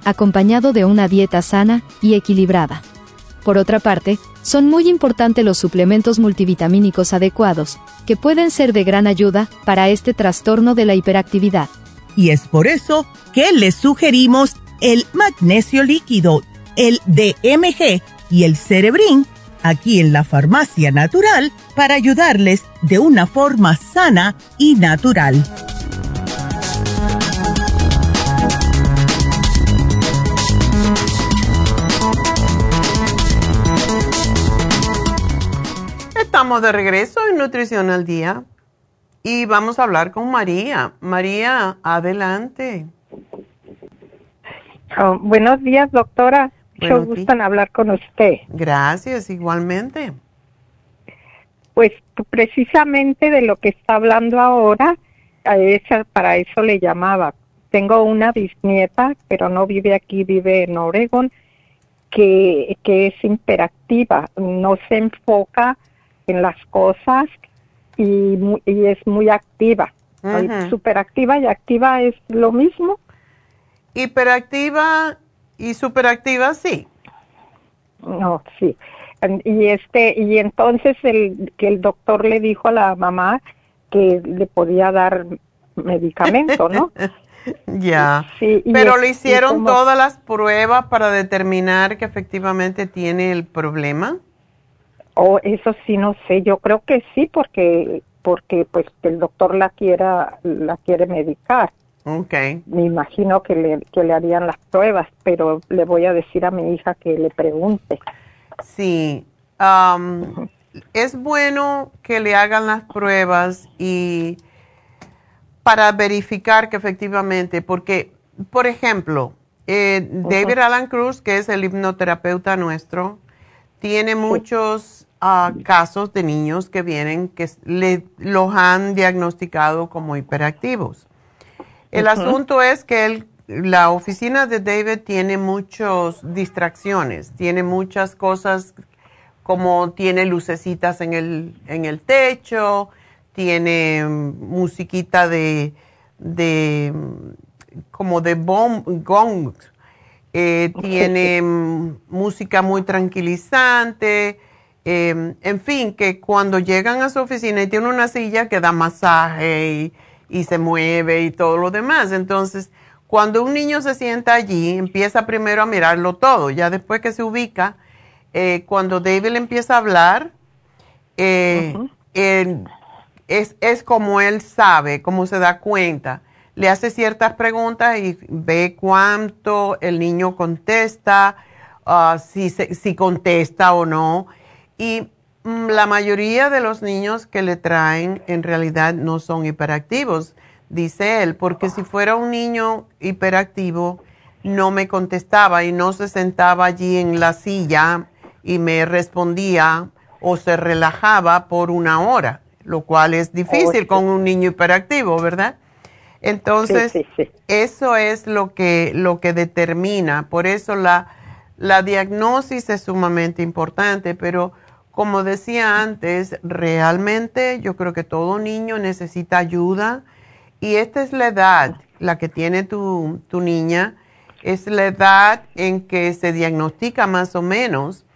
acompañado de una dieta sana y equilibrada. Por otra parte, son muy importantes los suplementos multivitamínicos adecuados, que pueden ser de gran ayuda para este trastorno de la hiperactividad. Y es por eso que les sugerimos el magnesio líquido, el D M G y el Cerebrin, aquí en la Farmacia Natural, para ayudarles de una forma sana y natural. Estamos de regreso en Nutrición al Día y vamos a hablar con María. María, adelante. Oh, buenos días, doctora. Mucho gusto en hablar con usted. Gracias, igualmente. Pues precisamente de lo que está hablando ahora, a esa, para eso le llamaba. Tengo una bisnieta, pero no vive aquí, vive en Oregon, que, que es hiperactiva, no se enfoca en las cosas y, y es muy activa. Uh-huh. Superactiva y activa es lo mismo. Hiperactiva y superactiva, sí. No, sí. Y este y entonces el que el doctor le dijo a la mamá que le podía dar medicamento, ¿no? Ya. Sí, pero es, le hicieron como, todas las pruebas para determinar que efectivamente tiene el problema. Oh, eso sí no sé, yo creo que sí, porque porque pues el doctor la quiera la quiere medicar. Okay. Me imagino que le que le harían las pruebas, pero le voy a decir a mi hija que le pregunte. Sí, um, uh-huh. Es bueno que le hagan las pruebas y para verificar que efectivamente, porque por ejemplo, eh, uh-huh. David Alan Cruz, que es el hipnoterapeuta nuestro, tiene sí. muchos Uh, casos de niños que vienen que le, los han diagnosticado como hiperactivos. El uh-huh. asunto es que el, la oficina de David tiene muchas distracciones, tiene muchas cosas como tiene lucecitas en el, en el techo, tiene musiquita de, de como de bom, gong, eh, tiene música muy tranquilizante. Eh, en fin, que cuando llegan a su oficina y tiene una silla que da masaje y, y se mueve y todo lo demás. Entonces, cuando un niño se sienta allí, empieza primero a mirarlo todo. Ya después que se ubica, eh, cuando David le empieza a hablar, eh, uh-huh. eh, es, es como él sabe, como se da cuenta. Le hace ciertas preguntas y ve cuánto el niño contesta, uh, si, se, si contesta o no. Y mm, la mayoría de los niños que le traen en realidad no son hiperactivos, dice él, porque si fuera un niño hiperactivo no me contestaba y no se sentaba allí en la silla y me respondía o se relajaba por una hora, lo cual es difícil oh, sí. con un niño hiperactivo, ¿verdad? Entonces, sí, sí, sí. eso es lo que, lo que determina, por eso la, la diagnosis es sumamente importante, pero como decía antes, realmente yo creo que todo niño necesita ayuda y esta es la edad, la que tiene tu, tu niña, es la edad en que se diagnostica más o menos.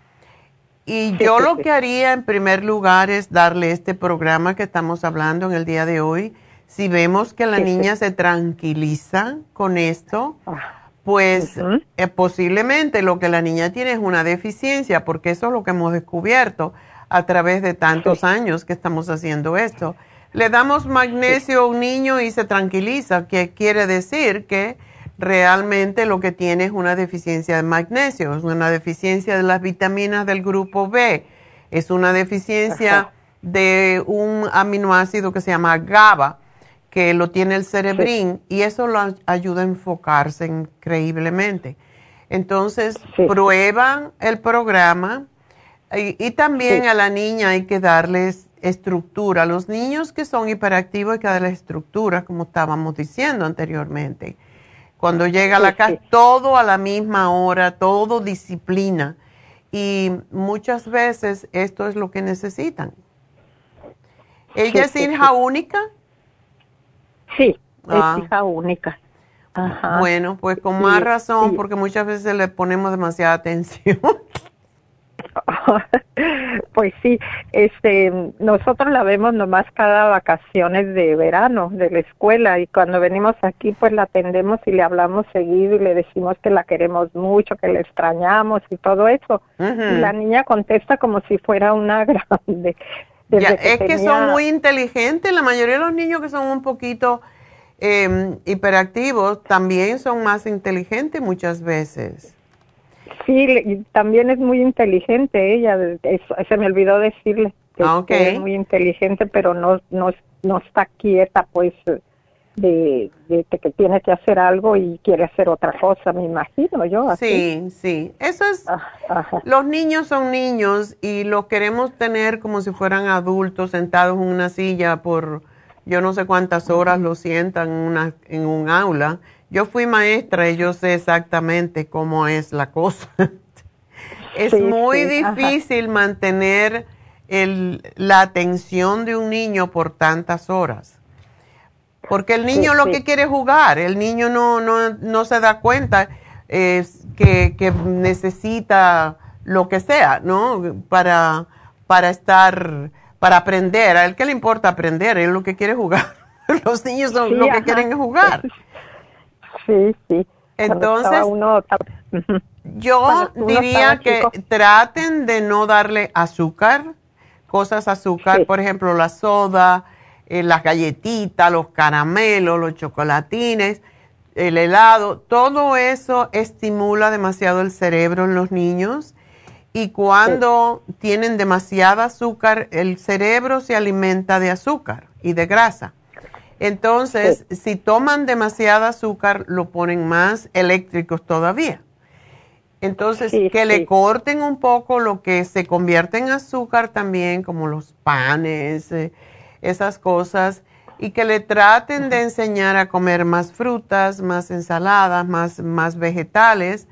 Y yo lo que haría en primer lugar es darle este programa que estamos hablando en el día de hoy. Si vemos que la niña se tranquiliza con esto, pues uh-huh. eh, posiblemente lo que la niña tiene es una deficiencia, porque eso es lo que hemos descubierto a través de tantos sí. años que estamos haciendo esto. Le damos magnesio sí. a un niño y se tranquiliza, que quiere decir que realmente lo que tiene es una deficiencia de magnesio, es una deficiencia de las vitaminas del grupo B, es una deficiencia Ajá. de un aminoácido que se llama GABA, que lo tiene el Cerebrin, sí. y eso lo ayuda a enfocarse increíblemente. Entonces, sí. prueban el programa y, y también sí. a la niña hay que darles estructura. A los niños que son hiperactivos hay que darles estructura, como estábamos diciendo anteriormente. Cuando llega a la casa, sí. todo a la misma hora, todo disciplina. Y muchas veces esto es lo que necesitan. ¿Ella sí, es hija sí. única? Sí, ah. es hija única. Ajá. Bueno, pues con más Sí, razón, sí. porque muchas veces le ponemos demasiada atención. Pues sí, este, nosotros la vemos nomás cada vacaciones de verano de la escuela y cuando venimos aquí pues la atendemos y le hablamos seguido y le decimos que la queremos mucho, que la extrañamos y todo eso. Ujú. Y la niña contesta como si fuera una grande. Desde Ya, que es que tenía- son muy inteligentes. La mayoría de los niños que son un poquito eh, hiperactivos también son más inteligentes muchas veces. Sí, le- y también es muy inteligente ella, eso, se me olvidó decirle que, Ah, ok. que es muy inteligente, pero no no no está quieta, pues, de, de, de que tiene que hacer algo y quiere hacer otra cosa, me imagino yo. Así. Sí, sí. Eso es. Ah, ajá. Los niños son niños y los queremos tener como si fueran adultos sentados en una silla por yo no sé cuántas horas los sientan en, una, en un aula. Yo fui maestra y yo sé exactamente cómo es la cosa. Es Sí, muy sí, ajá. difícil mantener el, la atención de un niño por tantas horas. Porque el niño Sí, lo sí. que quiere es jugar, el niño no, no, no se da cuenta eh, que, que necesita lo que sea, ¿no? Para, para estar, para aprender. A él que le importa aprender, él lo que quiere es jugar. Los niños son, Sí, lo que ajá. quieren es jugar. Sí, sí. Cuando Entonces, estaba uno, Ujú. yo Cuando uno diría estaba que chico. traten de no darle azúcar, cosas azúcar, Sí. por ejemplo, la soda, eh, las galletitas, los caramelos, los chocolatines, el helado, todo eso estimula demasiado el cerebro en los niños y cuando tienen demasiada azúcar, el cerebro se alimenta de azúcar y de grasa. Entonces, si toman demasiada azúcar, lo ponen más eléctricos todavía. Entonces, Sí, que le sí. corten un poco lo que se convierte en azúcar también, como los panes, eh, esas cosas, y que le traten de enseñar a comer más frutas, más ensaladas, más, más vegetales.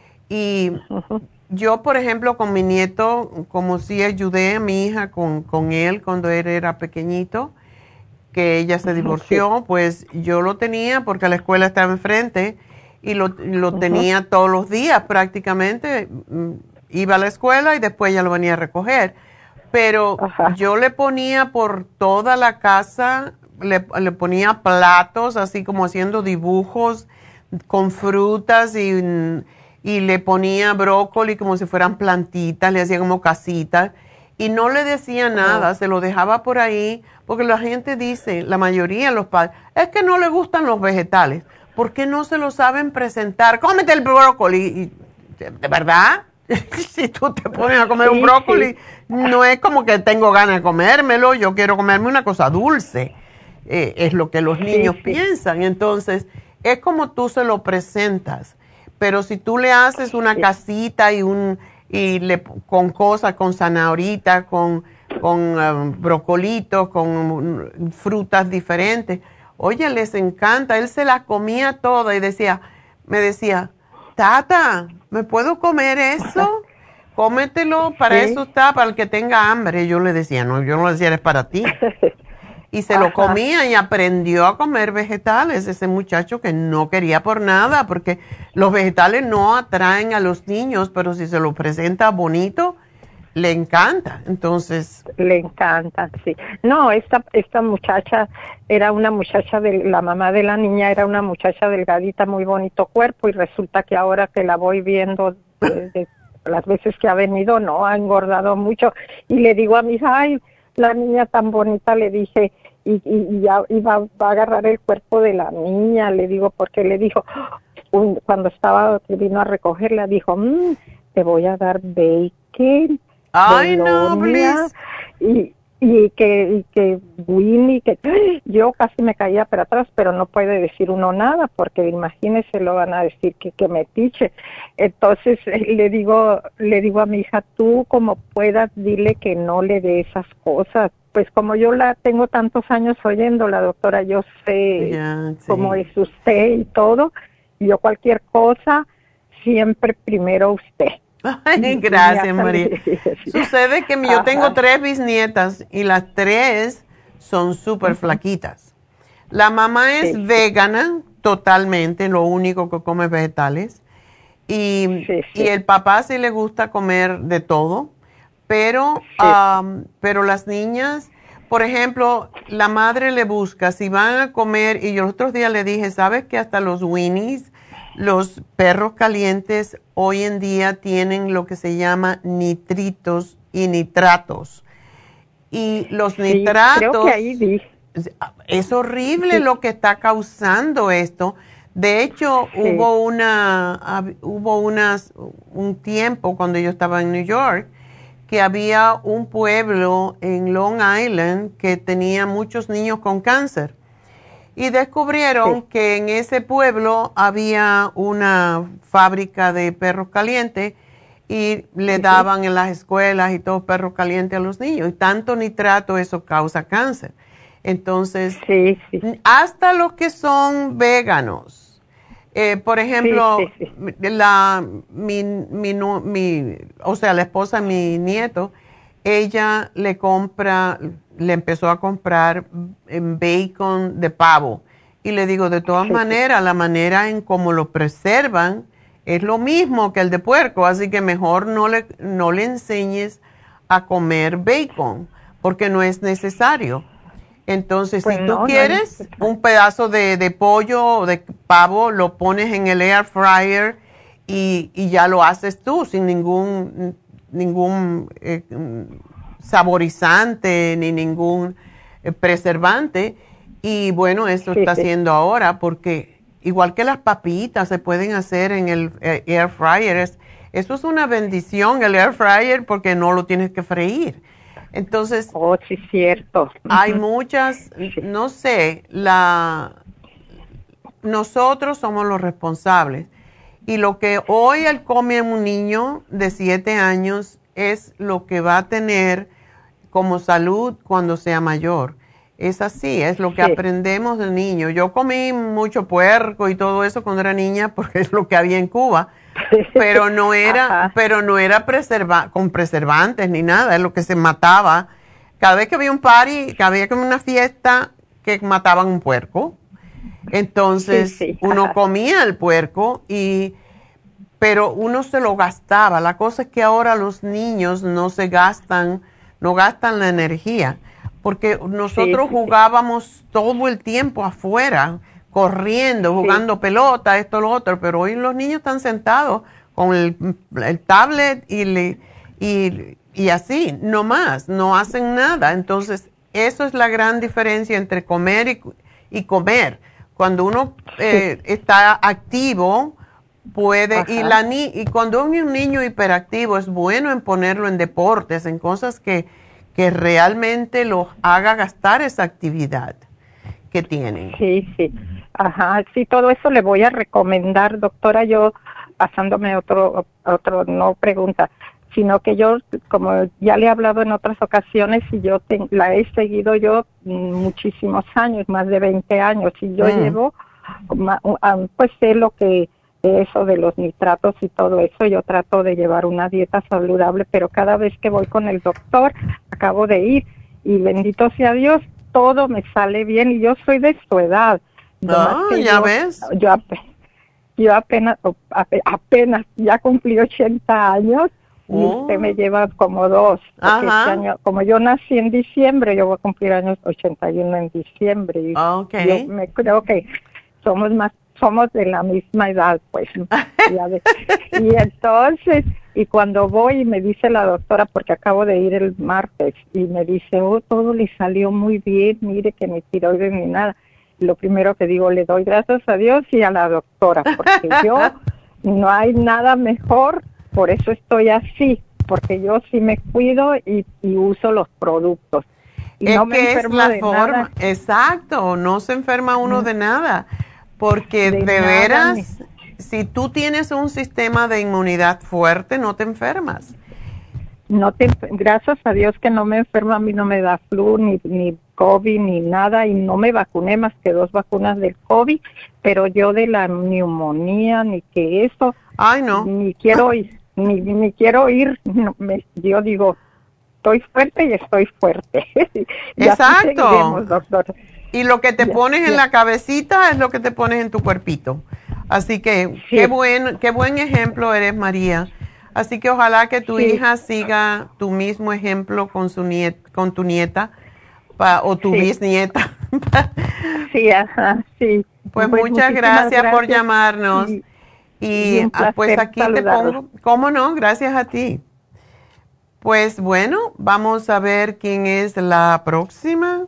Y yo, por ejemplo, con mi nieto, como sí ayudé a mi hija con, con él cuando él era pequeñito, que ella se divorció, pues yo lo tenía porque la escuela estaba enfrente y lo, lo tenía todos los días prácticamente. Mm, Iba a la escuela y después ella lo venía a recoger. Pero Ajá. yo le ponía por toda la casa, le, le ponía platos así como haciendo dibujos con frutas y, y le ponía brócoli como si fueran plantitas, le hacía como casitas. Y no le decía nada, se lo dejaba por ahí, porque la gente dice, la mayoría de los padres, es que no le gustan los vegetales. ¿Por qué no se lo saben presentar? Cómete el brócoli. Y, ¿de verdad? Si tú te pones a comer Sí, un brócoli, sí. no es como que tengo ganas de comérmelo, yo quiero comerme una cosa dulce. Eh, es lo que los Sí, niños sí. piensan. Entonces, es como tú se lo presentas. Pero si tú le haces una casita y un y le con cosas, con zanahorita, con, con um, brocolitos, con um, frutas diferentes, oye, les encanta. Él se las comía todas y decía, me decía, Tata, ¿me puedo comer eso? Cómetelo, para Sí. eso está, para el que tenga hambre. Yo le decía, no, yo no le decía, eres para ti. Y se lo Ajá. comía y aprendió a comer vegetales, ese muchacho que no quería por nada, porque los vegetales no atraen a los niños, pero si se lo presenta bonito, le encanta. Entonces, Le encanta, sí. No, esta esta muchacha era una muchacha, de la mamá de la niña era una muchacha delgadita, muy bonito cuerpo, y resulta que ahora que la voy viendo de, de las veces que ha venido, no, ha engordado mucho. Y le digo a mi hija, ay, la niña tan bonita, le dije, y, y, y ya iba, va a agarrar el cuerpo de la niña, le digo, porque le dijo, un, cuando estaba, que vino a recogerla, dijo, mmm, te voy a dar bacon. ay, no, Bolonia, y, y que, y que Winnie, que yo casi me caía para atrás, pero no puede decir uno nada, porque imagínese, lo van a decir que, que metiche. Entonces le digo, le digo a mi hija, tú como puedas, dile que no le dé esas cosas. Pues como yo la tengo tantos años oyéndola, doctora, yo sé ya, sí. cómo es usted y todo. Yo cualquier cosa, siempre primero usted. Ay, gracias, Ya María. sabes. Sucede que yo Ajá. tengo tres bisnietas y las tres son súper flaquitas. La mamá es Sí. vegana, totalmente, lo único que come es vegetales. Y, sí, sí. y el papá sí le gusta comer de todo, pero, sí. um, pero las niñas, por ejemplo, la madre le busca, si van a comer, y yo los otros días le dije, ¿sabes que hasta los Winnies, los perros calientes, hoy en día tienen lo que se llama nitritos y nitratos? Y los sí, nitratos, creo que ahí vi. Es horrible sí. lo que está causando esto. De hecho, sí. hubo una, hubo unas, un tiempo cuando yo estaba en New York, que había un pueblo en Long Island que tenía muchos niños con cáncer. Y descubrieron sí. que en ese pueblo había una fábrica de perros calientes y le sí. daban en las escuelas y todo perros calientes a los niños. Y tanto nitrato, eso causa cáncer. Entonces, sí, sí. hasta los que son veganos, eh, por ejemplo, sí, sí, sí. la mi, mi, mi, o sea, la esposa de mi nieto, ella le compra, le empezó a comprar bacon de pavo. Y le digo, de todas sí, maneras, sí. la manera en cómo lo preservan es lo mismo que el de puerco, así que mejor no le, no le enseñes a comer bacon, porque no es necesario. Entonces, pues si tú no, quieres no un pedazo de, de pollo o de pavo, lo pones en el air fryer y, y ya lo haces tú sin ningún, ningún eh, saborizante ni ningún eh, preservante. Y bueno, eso sí, está sí. haciendo ahora porque igual que las papitas se pueden hacer en el eh, air fryer. Es, eso es una bendición, el air fryer, porque no lo tienes que freír. Entonces, oh, sí, cierto. Hay muchas, no sé, la, nosotros somos los responsables. Y lo que hoy él come un niño de siete años es lo que va a tener como salud cuando sea mayor. Es así, es lo que sí. aprendemos de niño. Yo comí mucho puerco y todo eso cuando era niña porque es lo que había en Cuba. Pero no era, Ajá. pero no era preserva, con preservantes ni nada, es lo que se mataba. Cada vez que había un party, cada vez que había una fiesta, que mataban un puerco. Entonces, sí, sí. uno comía el puerco, y pero uno se lo gastaba. La cosa es que ahora los niños no se gastan, no gastan la energía, porque nosotros sí, sí, jugábamos sí. todo el tiempo afuera, corriendo, jugando sí. pelota, esto, lo otro, pero hoy los niños están sentados con el, el tablet y, le, y, y así, no más, no hacen nada. Entonces, eso es la gran diferencia entre comer y, y comer. Cuando uno eh, sí. está activo, puede, y, la ni, y cuando un niño hiperactivo es bueno en ponerlo en deportes, en cosas que, que realmente los haga gastar esa actividad que tienen. Sí, sí. Ajá, sí, todo eso le voy a recomendar, doctora, yo pasándome otro, otro, no pregunta, sino que yo, como ya le he hablado en otras ocasiones, y yo te, la he seguido yo muchísimos años, más de veinte años, y yo mm. llevo, pues sé lo que, eso de los nitratos y todo eso, yo trato de llevar una dieta saludable, pero cada vez que voy con el doctor, acabo de ir, y bendito sea Dios, todo me sale bien, y yo soy de su edad. No, ya yo, ves. Yo, yo apenas, apenas, ya cumplí ochenta años, oh. y usted me lleva como dos. Ajá. Este año, como yo nací en diciembre, yo voy a cumplir años ochenta y uno en diciembre. Y okay. yo me creo que somos más, somos de la misma edad, pues. Y entonces, y cuando voy y me dice la doctora, porque acabo de ir el martes, y me dice, oh, todo le salió muy bien, mire que ni tiroides ni nada. Lo primero que digo, le doy gracias a Dios y a la doctora, porque yo no hay nada mejor, por eso estoy así, porque yo sí me cuido y, y uso los productos. Y es no me que enfermo es la de forma, nada. Exacto, no se enferma uno mm. de nada, porque de, de veras, ni... si tú tienes un sistema de inmunidad fuerte, no te enfermas. No te, gracias a Dios que no me enfermo, a mí no me da flu, ni, ni COVID, ni nada, y no me vacuné más que dos vacunas del COVID, pero yo de la neumonía, ni que eso, Ay, no. ni quiero ir, ni, ni quiero ir, no, me, yo digo, estoy fuerte y estoy fuerte. Y exacto. así seguiremos, doctor. Y lo que te Ya, pones ya. en la cabecita es lo que te pones en tu cuerpito. Así que Sí. qué buen, qué buen ejemplo eres, María. Así que ojalá que tu Sí. hija siga tu mismo ejemplo con su niet, con tu nieta pa- o tu Sí. bisnieta. Sí, ajá, sí. Pues, muchas muchísimas gracias, por gracias llamarnos. y- Y, y un ah, pues placer aquí te saludarlos. pongo, ¿cómo no? Gracias a ti. Pues bueno, vamos a ver quién es la próxima.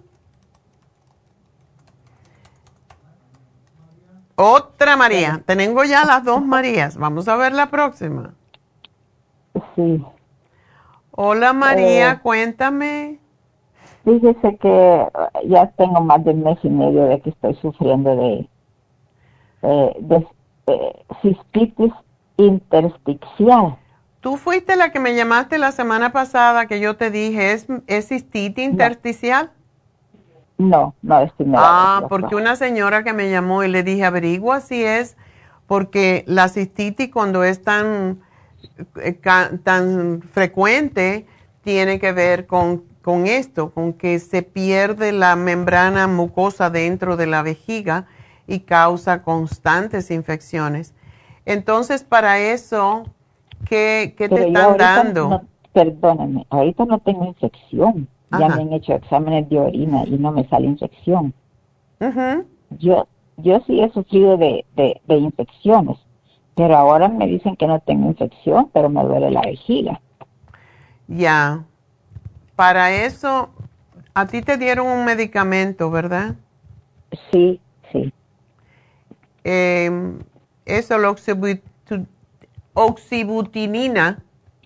Otra María. Tengo ya las dos Marías. Vamos a ver la próxima. Sí, Hola María, Eh, cuéntame. fíjese que ya tengo más de un mes y medio de que estoy sufriendo de, eh, de, eh, cistitis intersticial. Tú fuiste la que me llamaste la semana pasada que yo te dije, ¿es, es cistitis intersticial? No, no es primera Ah, vez, porque doctor. una señora que me llamó y le dije, averigua si es, porque la cistitis cuando es tan, eh, ca- tan frecuente, tiene que ver con, con esto, con que se pierde la membrana mucosa dentro de la vejiga y causa constantes infecciones. Entonces, para eso, ¿qué, qué te Pero yo están ahorita dando? no, perdónenme, ahorita no tengo infección. Ya Ajá. me han hecho exámenes de orina y no me sale infección. Ujú. Yo, yo sí he sufrido de, de, de infecciones, pero ahora me dicen que no tengo infección, pero me duele la vejiga. Ya. Para eso, a ti te dieron un medicamento, ¿verdad? Sí, sí. Eh, eso, la oxibutu- oxibutinina,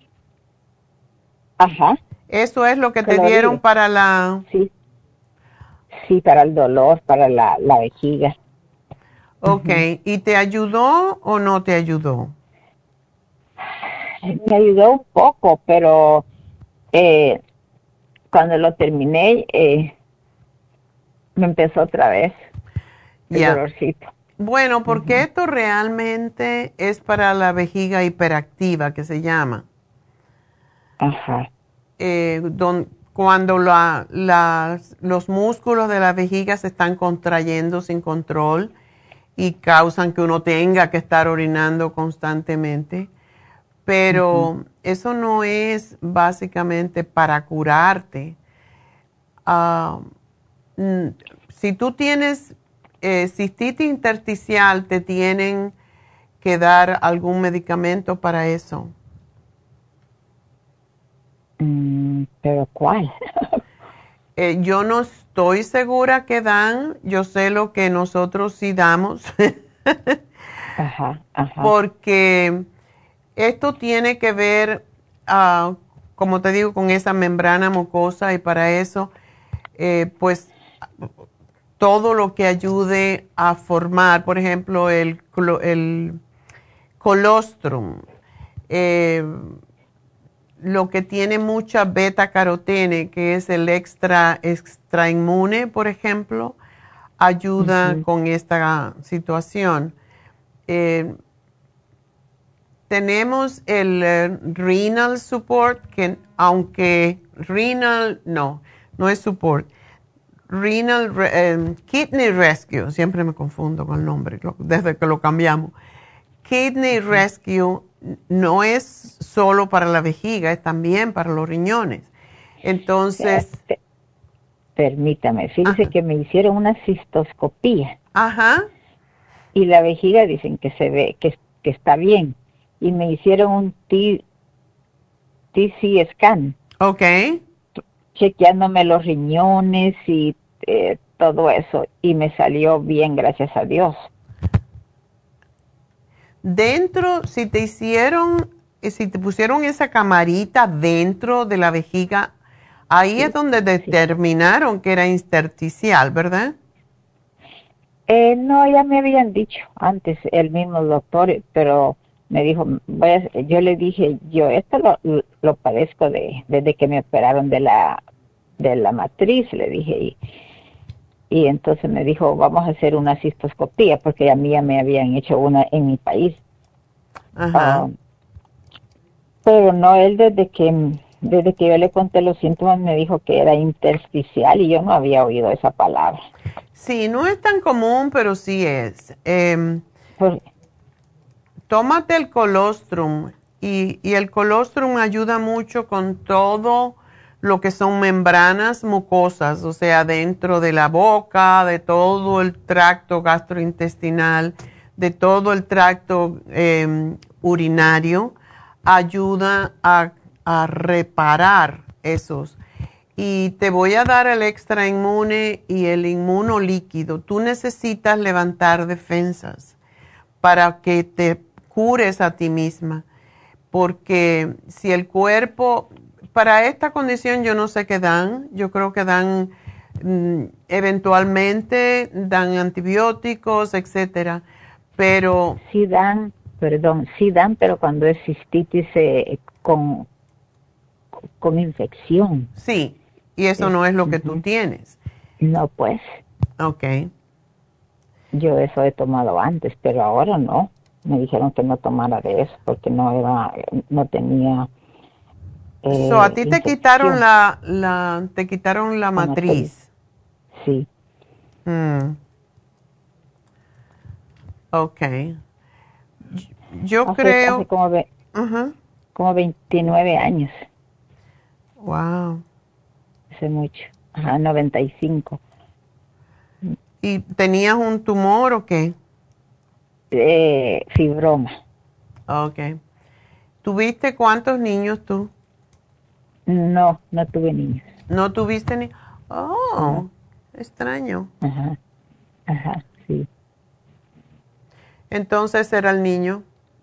Ajá, eso es lo que te Coloride. dieron para la... sí. Sí, para el dolor, para la, la vejiga. Ok, ¿y te ayudó o no te ayudó? Me ayudó un poco, pero eh, cuando lo terminé, eh, me empezó otra vez el Ya. dolorcito. Bueno, porque esto realmente es para la vejiga hiperactiva, que se llama. Ajá. Eh, don- cuando la- las- los músculos de la vejiga se están contrayendo sin control y causan que uno tenga que estar orinando constantemente. Pero eso no es básicamente para curarte. Ah, mm, si tú tienes eh, cistitis intersticial, te tienen que dar algún medicamento para eso. Mm, ¿Pero cuál? Eh, yo no estoy segura que dan, yo sé lo que nosotros sí damos, Ajá, ajá. porque esto tiene que ver, ah, como te digo, con esa membrana mucosa y para eso, eh, pues, todo lo que ayude a formar, por ejemplo, el, clo- el colostrum, eh, lo que tiene mucha beta carotene, que es el extra, extra inmune, por ejemplo, ayuda Ujú. con esta situación. Eh, tenemos el eh, renal support, que aunque renal, no, no es support, renal, re- eh, kidney rescue, siempre me confundo con el nombre, lo- desde que lo cambiamos. Kidney rescue no es solo para la vejiga, es también para los riñones. Entonces, Este, permítame, fíjese Ajá. que me hicieron una cistoscopía ajá, y la vejiga dicen que se ve, que, que está bien. Y me hicieron un T, T C scan, ok. chequeándome los riñones y eh, todo eso. Y me salió bien, gracias a Dios. Dentro, si te hicieron, eh, si te pusieron esa camarita dentro de la vejiga, ahí Sí, es donde determinaron que era intersticial, ¿verdad? Eh, no, ya me habían dicho antes el mismo doctor, pero me dijo, voy a- yo le dije, yo esto lo, lo padezco de, desde que me operaron de la, de la matriz, le dije, y, y entonces me dijo, vamos a hacer una cistoscopía, porque a mí ya me habían hecho una en mi país. Ajá. Ah, pero no, él desde que desde que yo le conté los síntomas me dijo que era intersticial y yo no había oído esa palabra. Sí, no es tan común, pero sí es. Eh, Por, tómate el colostrum y, y el colostrum ayuda mucho con todo lo que son membranas mucosas, o sea, dentro de la boca, de todo el tracto gastrointestinal, de todo el tracto eh, urinario, ayuda a, a reparar esos. Y te voy a dar el extra inmune y el inmunolíquido. Tú necesitas levantar defensas para que te cures a ti misma, porque si el cuerpo, para esta condición yo no sé qué dan, yo creo que dan mm, eventualmente, dan antibióticos, etcétera, pero... Sí dan, perdón, sí dan, pero cuando es cistitis eh, con, con infección. Sí, y eso no es lo que tú tienes. No, pues. Ok. Yo eso he tomado antes, pero ahora no. Me dijeron que no tomara de eso porque no era, no tenía. Eh, so, a ti te infección. quitaron la, la, te quitaron la matriz. Sí. Mm. Ok. Yo hace, creo. Hace como, ve, uh-huh. como veintinueve años. Wow. Hace mucho. Ajá, noventa y cinco. ¿Y tenías un tumor o qué? Eh, fibroma. Ok. ¿Tuviste cuántos niños tú? No, no tuve niños. ¿No tuviste ni? Oh, no. Extraño. Ajá, ajá, sí. Entonces era el niño.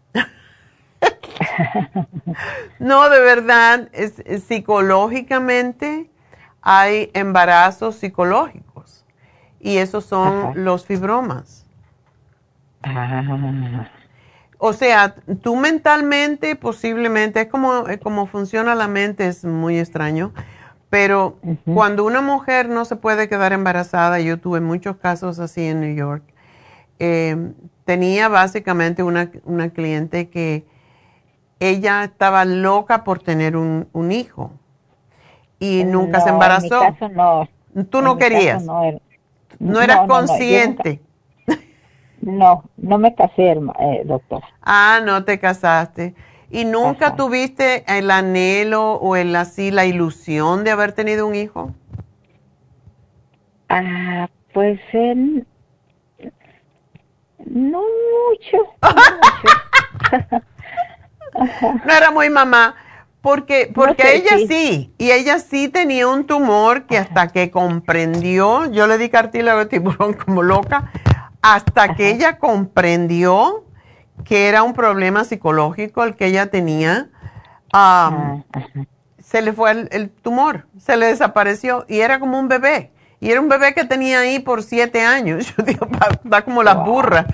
No, de verdad, es, es, psicológicamente hay embarazos psicológicos y esos son ajá. los fibromas. Ajá. O sea, tú mentalmente posiblemente, es como, es como funciona la mente, es muy extraño, pero uh-huh. cuando una mujer no se puede quedar embarazada, yo tuve muchos casos así en New York, eh, tenía básicamente una, una cliente que ella estaba loca por tener un, un hijo y nunca no, se embarazó. En mi caso no. Tú no querías. No, era, no eras no, consciente. No, no, no, no me casé, eh, doctora. Ah, no te casaste. ¿Y nunca Ajá. tuviste el anhelo o el así la ilusión de haber tenido un hijo? Ah, pues eh, no mucho. No, mucho. No era muy mamá, porque, porque no sé, ella sí. sí, y ella sí tenía un tumor que Ajá. hasta que comprendió, yo le di cartílago de tiburón como loca, hasta Ajá. que ella comprendió que era un problema psicológico el que ella tenía, um, se le fue el, el tumor, se le desapareció y era como un bebé. Y era un bebé que tenía ahí por siete años. Yo digo, da como las wow. burras.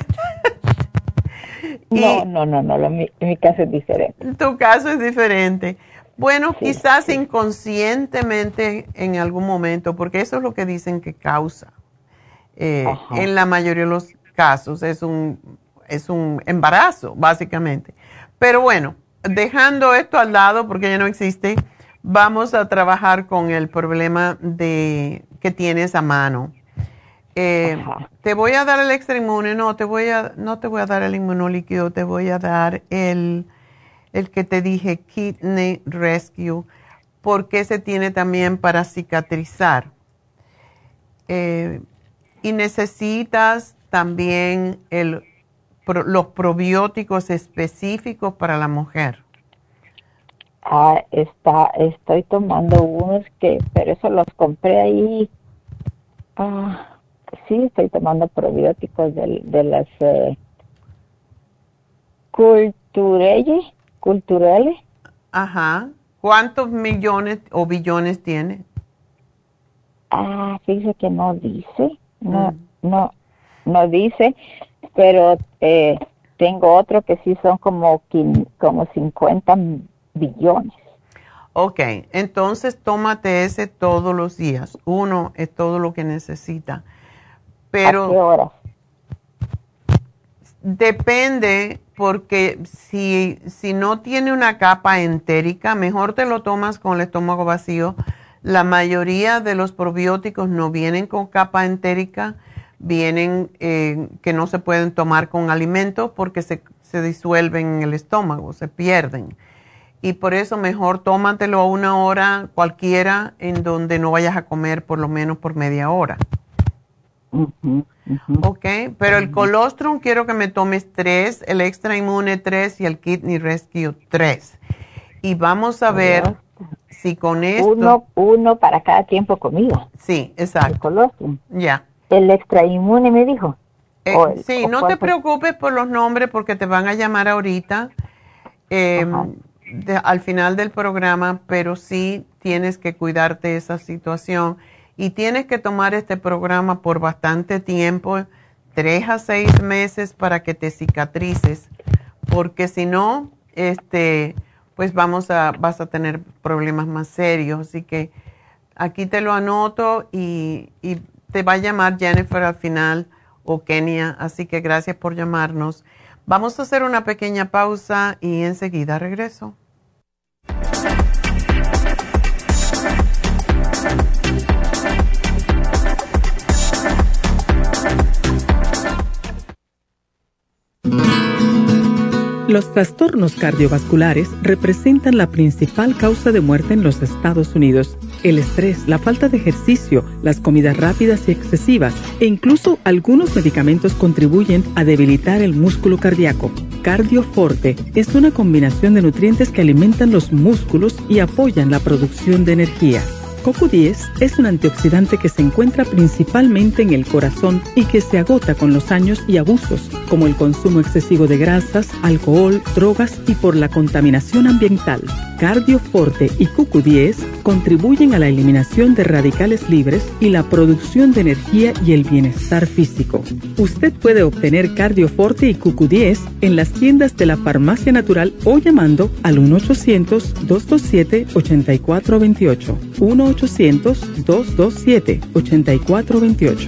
No, no, no, no, lo, mi, mi caso es diferente. Tu caso es diferente. Bueno, sí, quizás sí. inconscientemente en algún momento, porque eso es lo que dicen que causa. Eh, en la mayoría de los casos es un, es un embarazo, básicamente. Pero bueno, dejando esto al lado, porque ya no existe, vamos a trabajar con el problema de que tienes a mano. Eh, te voy a dar el extra inmune, no te voy a, no te voy a dar el inmunolíquido, te voy a dar el, el que te dije, Kidney Rescue, porque ese tiene también para cicatrizar. Eh, y necesitas también el, pro, los probióticos específicos para la mujer. Ah, está, estoy tomando unos que, pero eso los compré ahí. Ah. Sí, estoy tomando probióticos de, de las eh, culturelles, culturales. Ajá. ¿Cuántos millones o billones tiene? Ah, fíjese que no dice, no, mm. no, no dice, pero eh, tengo otro que sí son como, como cincuenta billones. Ok, entonces tómate ese todos los días. Uno es todo lo que necesita. Pero ¿a qué hora? depende, porque si, si no tiene una capa entérica, mejor te lo tomas con el estómago vacío. La mayoría de los probióticos no vienen con capa entérica, vienen eh, que no se pueden tomar con alimentos porque se, se disuelven en el estómago, se pierden. Y por eso mejor tómatelo a una hora cualquiera en donde no vayas a comer por lo menos por media hora. Uh-huh, uh-huh. Ok, pero el colostrum quiero que me tomes tres, el extra inmune tres y el kidney rescue tres. Y vamos a ver si con esto... Uno, uno para cada tiempo comida. Sí, exacto. El colostrum. Ya. El extra inmune me dijo. Eh, el, sí, no te preocupes por los nombres porque te van a llamar ahorita. Eh, de, al final del programa, pero sí tienes que cuidarte de esa situación y tienes que tomar este programa por bastante tiempo, tres a seis meses para que te cicatrices, porque si no, este, pues vamos a, vas a tener problemas más serios. Así que aquí te lo anoto y, y te va a llamar Jennifer al final o Kenia, así que gracias por llamarnos. Vamos a hacer una pequeña pausa y enseguida regreso. Los trastornos cardiovasculares representan la principal causa de muerte en los Estados Unidos. El estrés, la falta de ejercicio, las comidas rápidas y excesivas e incluso algunos medicamentos contribuyen a debilitar el músculo cardíaco. Cardioforte es una combinación de nutrientes que alimentan los músculos y apoyan la producción de energía. C O Q diez es un antioxidante que se encuentra principalmente en el corazón y que se agota con los años y abusos, como el consumo excesivo de grasas, alcohol, drogas y por la contaminación ambiental. Cardioforte y C O Q diez contribuyen a la eliminación de radicales libres y la producción de energía y el bienestar físico. Usted puede obtener Cardioforte y C O Q diez en las tiendas de la Farmacia Natural o llamando al uno ochocientos, dos dos siete, ocho cuatro dos ocho. uno ochocientos, dos dos siete, ocho cuatro dos ocho.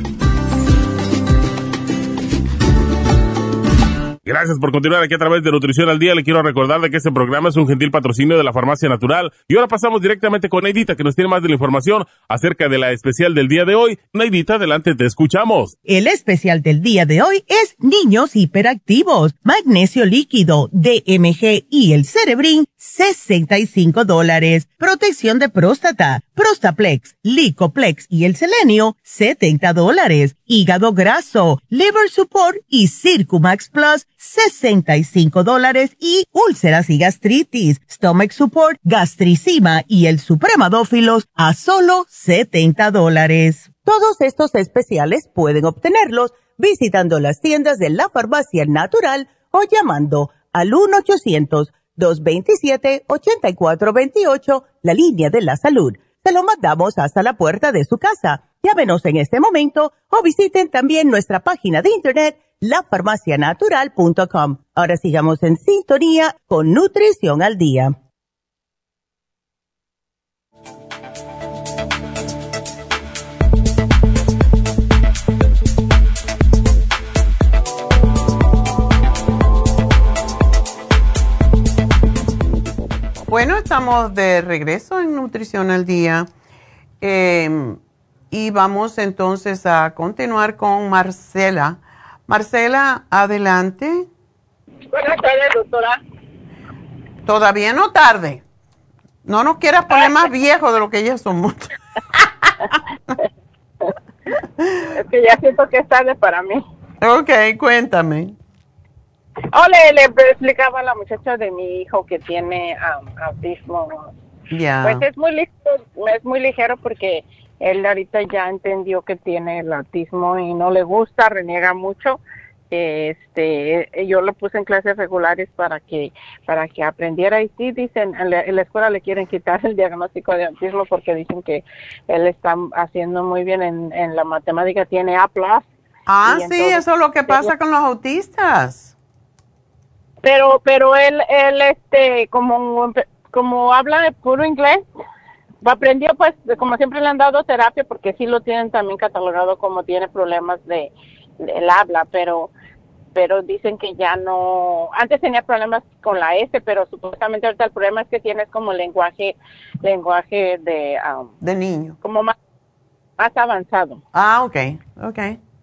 Gracias por continuar aquí a través de Nutrición al Día. Le quiero recordar de que este programa es un gentil patrocinio de la Farmacia Natural. Y ahora pasamos directamente con Neidita, que nos tiene más de la información acerca de la especial del día de hoy. Neidita, adelante, te escuchamos. El especial del día de hoy es niños hiperactivos, magnesio líquido, D M G y el Cerebrin, sesenta y cinco dólares. Protección de próstata, Prostaplex, Licoplex y el Selenio, setenta dólares. Hígado graso, Liver Support y Circumax Plus, sesenta y cinco dólares. Y úlceras y gastritis, Stomach Support, Gastricima y el Supremadófilos a solo setenta dólares. Todos estos especiales pueden obtenerlos visitando las tiendas de la Farmacia Natural o llamando al uno ochocientos, dos dos siete, ocho cuatro dos ocho, la línea de la salud. Se lo mandamos hasta la puerta de su casa. Llámenos en este momento o visiten también nuestra página de internet, la farmacia natural punto com. Ahora sigamos en sintonía con Nutrición al Día. Bueno, estamos de regreso en Nutrición al Día eh, y vamos entonces a continuar con Marcela. Marcela, adelante. Buenas tardes, doctora. Todavía no tarde. No nos quieras poner más viejos de lo que ya somos. Es que ya siento que es tarde para mí. Ok, cuéntame. Oh, le, le explicaba a la muchacha de mi hijo que tiene um, autismo. Ya. Yeah. Pues es muy ligero, es muy ligero porque él ahorita ya entendió que tiene el autismo y no le gusta, reniega mucho. Este, yo lo puse en clases regulares para que para que aprendiera y sí dicen en la, en la escuela le quieren quitar el diagnóstico de autismo porque dicen que él está haciendo muy bien en, en la matemática, tiene A plus. Ah, sí, entonces, eso es lo que pasa con los autistas. Pero, pero él, él, este, como, como habla de puro inglés, aprendió, pues, como siempre le han dado terapia, porque sí lo tienen también catalogado como tiene problemas de, de el habla, pero, pero dicen que ya no, antes tenía problemas con la S, pero supuestamente ahorita el problema es que tienes como lenguaje, lenguaje de... Um, de niño. Como más, más avanzado. Ah, ok, ok.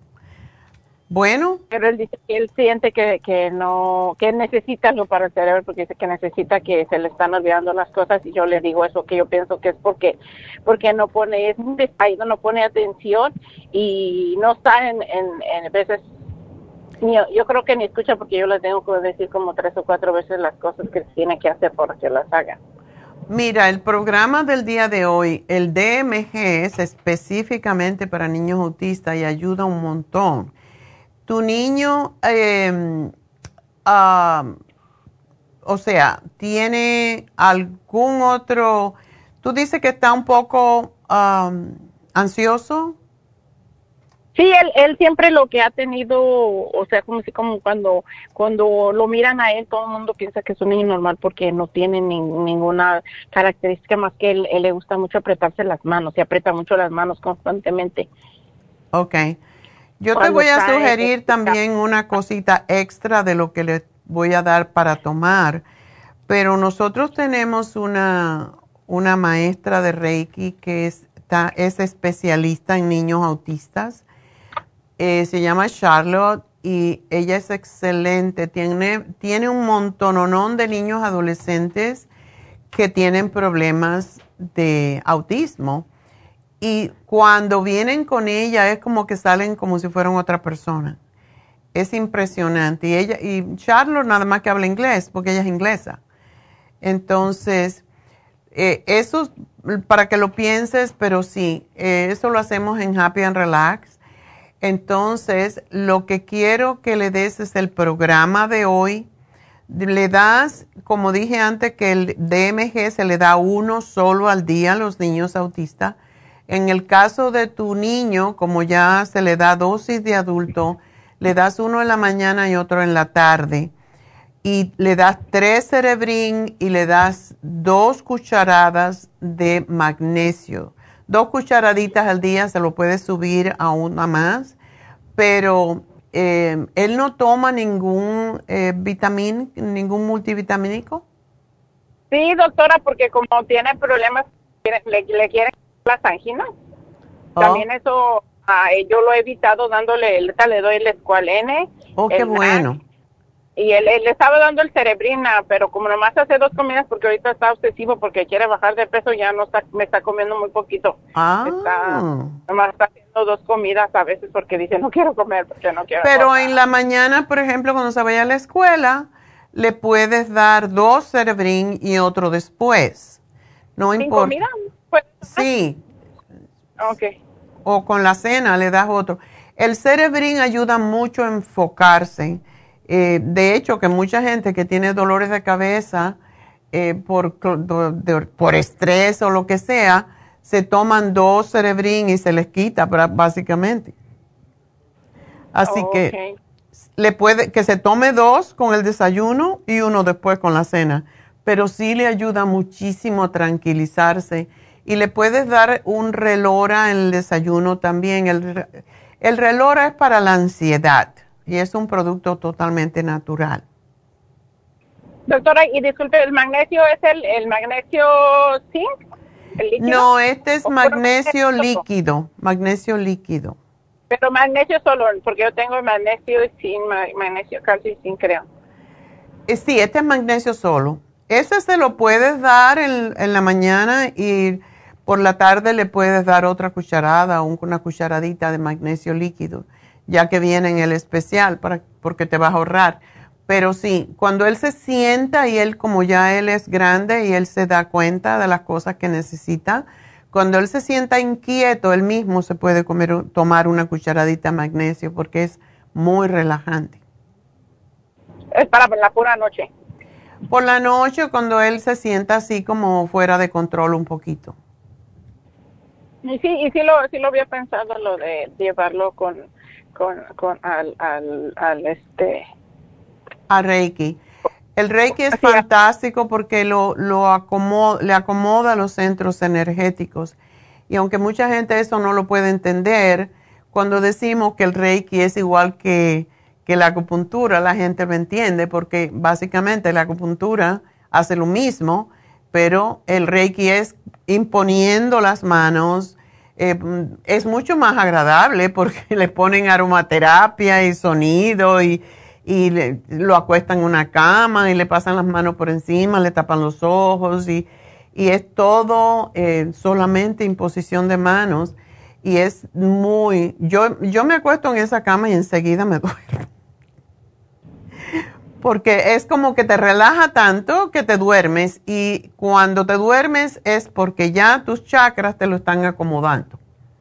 Bueno. Pero él dice que él siente que, que no, que necesita algo para el cerebro, porque dice que necesita, que se le están olvidando las cosas, y yo le digo eso, que yo pienso que es porque, porque no pone, es un distraído, no pone atención, y no está en, en, en veces, ni, yo creo que ni escucha, porque yo le tengo que decir como tres o cuatro veces las cosas que tiene que hacer para que las haga. Mira, el programa del día de hoy, el D M G, es específicamente para niños autistas y ayuda un montón. Tu niño, eh, uh, o sea, ¿tiene algún otro? ¿Tú dices que está un poco um, ansioso? Sí, él, él siempre lo que ha tenido, o sea, como si como cuando cuando lo miran a él, todo el mundo piensa que es un niño normal porque no tiene ni, ninguna característica más que él, él le gusta mucho apretarse las manos, se aprieta mucho las manos constantemente. Okay. Yo Cuando te voy a está sugerir en- también una cosita extra de lo que le voy a dar para tomar, pero nosotros tenemos una, una maestra de Reiki que es, está, es especialista en niños autistas, eh, se llama Charlotte y ella es excelente, tiene, tiene un montononón de niños adolescentes que tienen problemas de autismo. Y cuando vienen con ella es como que salen como si fueran otra persona. Es impresionante. Y ella, y Charlotte nada más que habla inglés, porque ella es inglesa. Entonces, eh, eso para que lo pienses, pero sí, eh, eso lo hacemos en Happy and Relax. Entonces, lo que quiero que le des es el programa de hoy. Le das, como dije antes, que el D M G se le da uno solo al día a los niños autistas. En el caso de tu niño, como ya se le da dosis de adulto, le das uno en la mañana y otro en la tarde. Y le das tres Cerebrin y le das dos cucharadas de magnesio. Dos cucharaditas al día, se lo puedes subir a una más. Pero eh, él no toma ningún eh, vitamín, ningún multivitamínico. Sí, doctora, porque como tiene problemas, le, le quieren las anginas. Oh. También eso, ah, yo lo he evitado dándole, ahorita le doy el Escualene. Oh, qué el bueno. Nac, y él, él le estaba dando el Cerebrina, pero como nomás hace dos comidas, porque ahorita está obsesivo porque quiere bajar de peso, ya no está, me está comiendo muy poquito. Ah. Está, nomás está haciendo dos comidas a veces porque dice, no quiero comer, porque no quiero Pero comer. en la mañana, por ejemplo, cuando se vaya a la escuela, le puedes dar dos Cerebrin y otro después. No ¿Sin importa. comida? Pues, Sí. ok. O con la cena le das otro. El Cerebrin ayuda mucho a enfocarse. Eh, de hecho, que mucha gente que tiene dolores de cabeza eh, por, de, por estrés o lo que sea, se toman dos Cerebrin y se les quita básicamente. Así Oh, que okay. le puede que se tome dos con el desayuno y uno después con la cena. Pero sí le ayuda muchísimo a tranquilizarse. Y le puedes dar un Relora en el desayuno también. El, el Relora es para la ansiedad y es un producto totalmente natural. Doctora, y disculpe, ¿el magnesio es el, el magnesio zinc? ¿El líquido? No, este es ¿O magnesio puro líquido, magnesio líquido. Pero magnesio solo, porque yo tengo magnesio sin magnesio, calcio y zinc, creo. Eh, Sí, este es magnesio solo. Ese se lo puedes dar en, en la mañana y por la tarde le puedes dar otra cucharada o una cucharadita de magnesio líquido, ya que viene en el especial para, porque te vas a ahorrar. Pero sí, cuando él se sienta y él, como ya él es grande y él se da cuenta de las cosas que necesita, cuando él se sienta inquieto, él mismo se puede comer, tomar una cucharadita de magnesio porque es muy relajante. Es para la pura noche. Por la noche, cuando él se sienta así como fuera de control un poquito. Y sí, y sí lo, sí lo había pensado, lo de llevarlo con, con, con al, al, al este... A Reiki. El Reiki es fantástico porque lo, lo acomoda, le acomoda los centros energéticos. Y aunque mucha gente eso no lo puede entender, cuando decimos que el Reiki es igual que, que la acupuntura la gente lo entiende, porque básicamente la acupuntura hace lo mismo, pero el Reiki es imponiendo las manos. Eh, es mucho más agradable porque le ponen aromaterapia y sonido y, y le, lo acuestan en una cama y le pasan las manos por encima, le tapan los ojos y, y es todo eh, solamente imposición de manos y es muy... Yo, yo me acuesto en esa cama y enseguida me duermo. Porque es como que te relaja tanto que te duermes y cuando te duermes es porque ya tus chakras te lo están acomodando.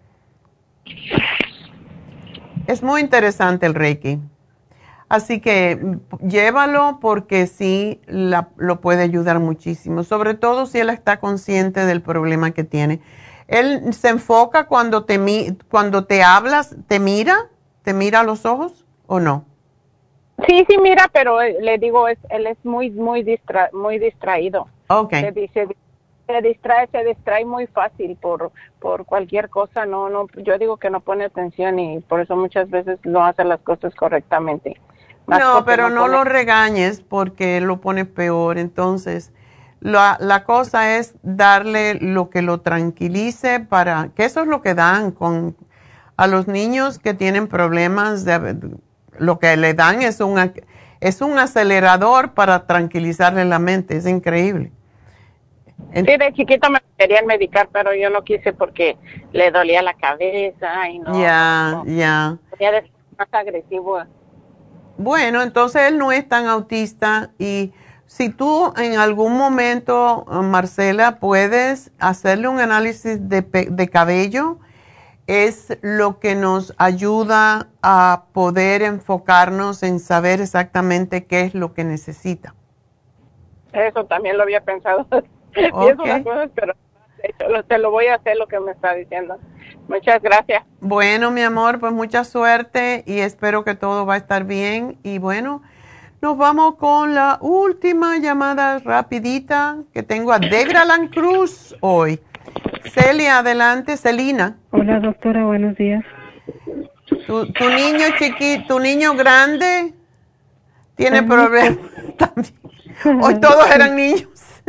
Es muy interesante el Reiki. Así que llévalo porque sí la, lo puede ayudar muchísimo, sobre todo si él está consciente del problema que tiene. Él se enfoca cuando te, cuando te hablas, ¿te mira? ¿Te mira a los ojos o no? Sí, sí, mira, pero le digo, es, él es muy, muy, distra, muy distraído. Okay. Se, dice, se distrae, se distrae muy fácil por, por cualquier cosa. No, no, yo digo que no pone atención y por eso muchas veces no hace las cosas correctamente. Más no, pero no, no pone... lo regañes porque lo pone peor. Entonces, la, la cosa es darle lo que lo tranquilice para, que eso es lo que dan con a los niños que tienen problemas de... Lo que le dan es un, es un acelerador para tranquilizarle la mente. Es increíble. Sí, de chiquito me querían medicar, pero yo no quise porque le dolía la cabeza y no. Ya, ya. Tenía de más agresivo. Bueno, entonces él no es tan autista y si tú en algún momento, Marcela, puedes hacerle un análisis de, de cabello, es lo que nos ayuda a poder enfocarnos en saber exactamente qué es lo que necesita. Eso también lo había pensado. Okay. Pienso las cosas, pero hecho, te lo voy a hacer lo que me está diciendo. Muchas gracias. Bueno, mi amor, pues mucha suerte y espero que todo va a estar bien. Y bueno, nos vamos con la última llamada rapidita que tengo a Degralan Cruz hoy. Celia, adelante, Celina. Hola, doctora, buenos días. ¿Tu, tu niño chiquito, tu niño grande tiene problemas también? Hoy todos eran niños.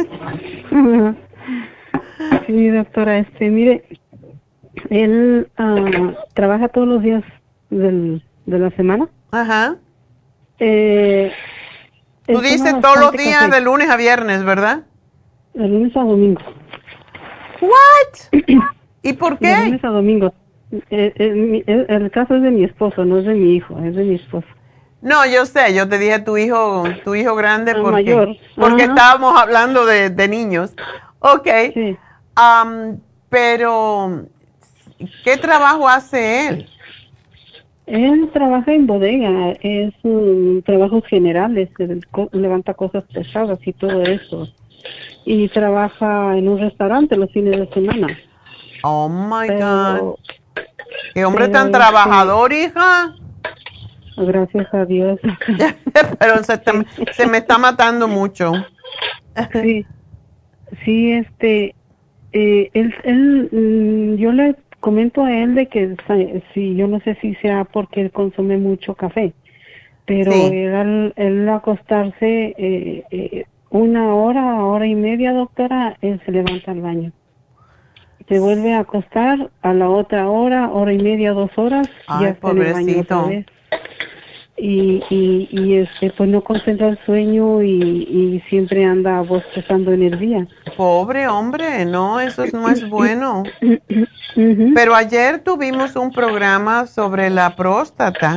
Sí, doctora, este, mire, él uh, trabaja todos los días del, de la semana. Ajá. Eh, Tú dices todos los días café. De lunes a viernes, ¿verdad? De lunes a domingo. What? ¿Y por qué? De lunes a domingo. Eh, eh, el, el caso es de mi esposo, no es de mi hijo, es de mi esposo. No, yo sé, yo te dije tu hijo, tu hijo grande el porque, mayor. porque estábamos hablando de, de niños. Ok. Sí. Um, pero, ¿qué trabajo hace él? Él trabaja en bodega, es um, trabajos generales, levanta cosas pesadas y todo eso. Y trabaja en un restaurante los fines de semana. Oh, my pero, God. ¿Qué hombre tan trabajador, sí. hija? Gracias a Dios. Pero se, te, se me está matando mucho. Sí, sí, este, eh, él, él, yo le comento a él de que si yo no sé si sea porque él consume mucho café, pero sí. él, él acostarse eh, eh, una hora, hora y media, doctora, él se levanta al baño. Se vuelve a acostar a la otra hora, hora y media, dos horas, Ay, ya está en el baño otra vez. Y, y, y este, pues no concentra el sueño y, y siempre anda bostezando en el día. Pobre hombre, no, eso no es bueno. Uh-huh. Pero ayer tuvimos un programa sobre la próstata.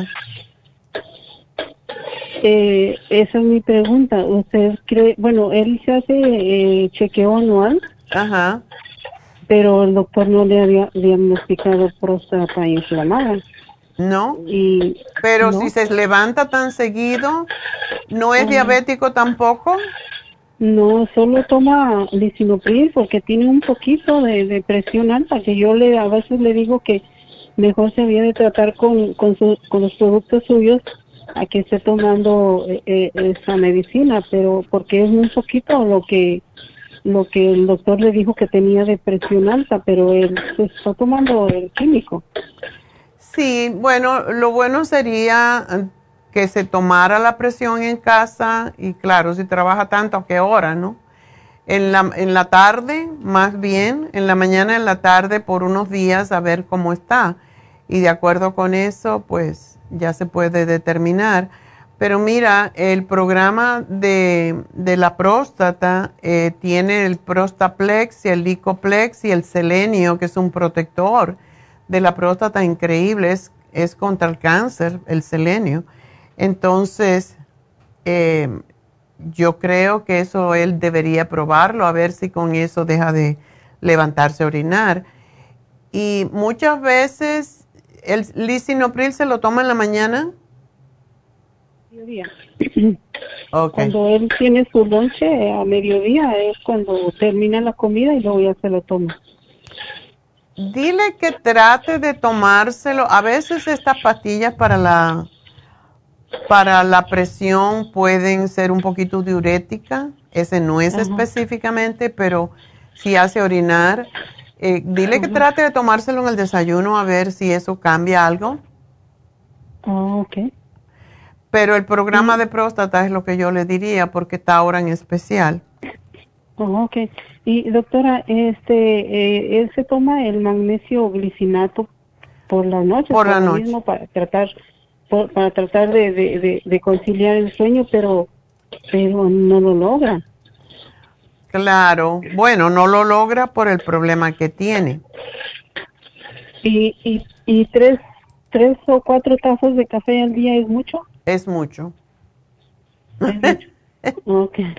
Eh, esa es mi pregunta. ¿Usted cree, bueno, él se hace eh, chequeo anual? Ajá. Pero el doctor no le había diagnosticado próstata inflamada. No, y, pero ¿no? si se levanta tan seguido, ¿no es uh, diabético tampoco? No, solo toma lisinopril porque tiene un poquito de, de presión alta, que yo le a veces le digo que mejor se había de tratar con, con, su, con los productos suyos a que esté tomando eh, esa medicina, pero porque es muy poquito lo que lo que el doctor le dijo que tenía de presión alta, pero él se está tomando el químico. Sí, bueno, lo bueno sería que se tomara la presión en casa y claro, si trabaja tanto, ¿a qué hora, no? En la, en la tarde, más bien, en la mañana, en la tarde, por unos días, a ver cómo está. Y de acuerdo con eso, pues ya se puede determinar. Pero mira, el programa de, de la próstata eh, tiene el Prostaplex y el Licoplex y el selenio, que es un protector de la próstata increíble, es, es contra el cáncer, el selenio. Entonces, eh, yo creo que eso él debería probarlo, a ver si con eso deja de levantarse a orinar. Y muchas veces, ¿el lisinopril se lo toma en la mañana? Mediodía. Okay. Cuando él tiene su lonche a mediodía es cuando termina la comida y luego ya se lo toma. Dile que trate de tomárselo. A veces estas pastillas para la para la presión pueden ser un poquito diuréticas. Ese no es Ajá. específicamente, pero si hace orinar. Eh, dile Ajá. que trate de tomárselo en el desayuno a ver si eso cambia algo. Oh, ok. Pero el programa sí. de próstata es lo que yo le diría porque está ahora en especial. Oh, ok. Y doctora, este, eh, él se toma el magnesio glicinato por la noche. Por la noche. Mismo para tratar, por, para tratar de, de, de, de conciliar el sueño, pero, pero no lo logra. Claro. Bueno, no lo logra por el problema que tiene. Y, y, y tres, tres o cuatro tazas de café al día es mucho. Es mucho. Es mucho. Okay.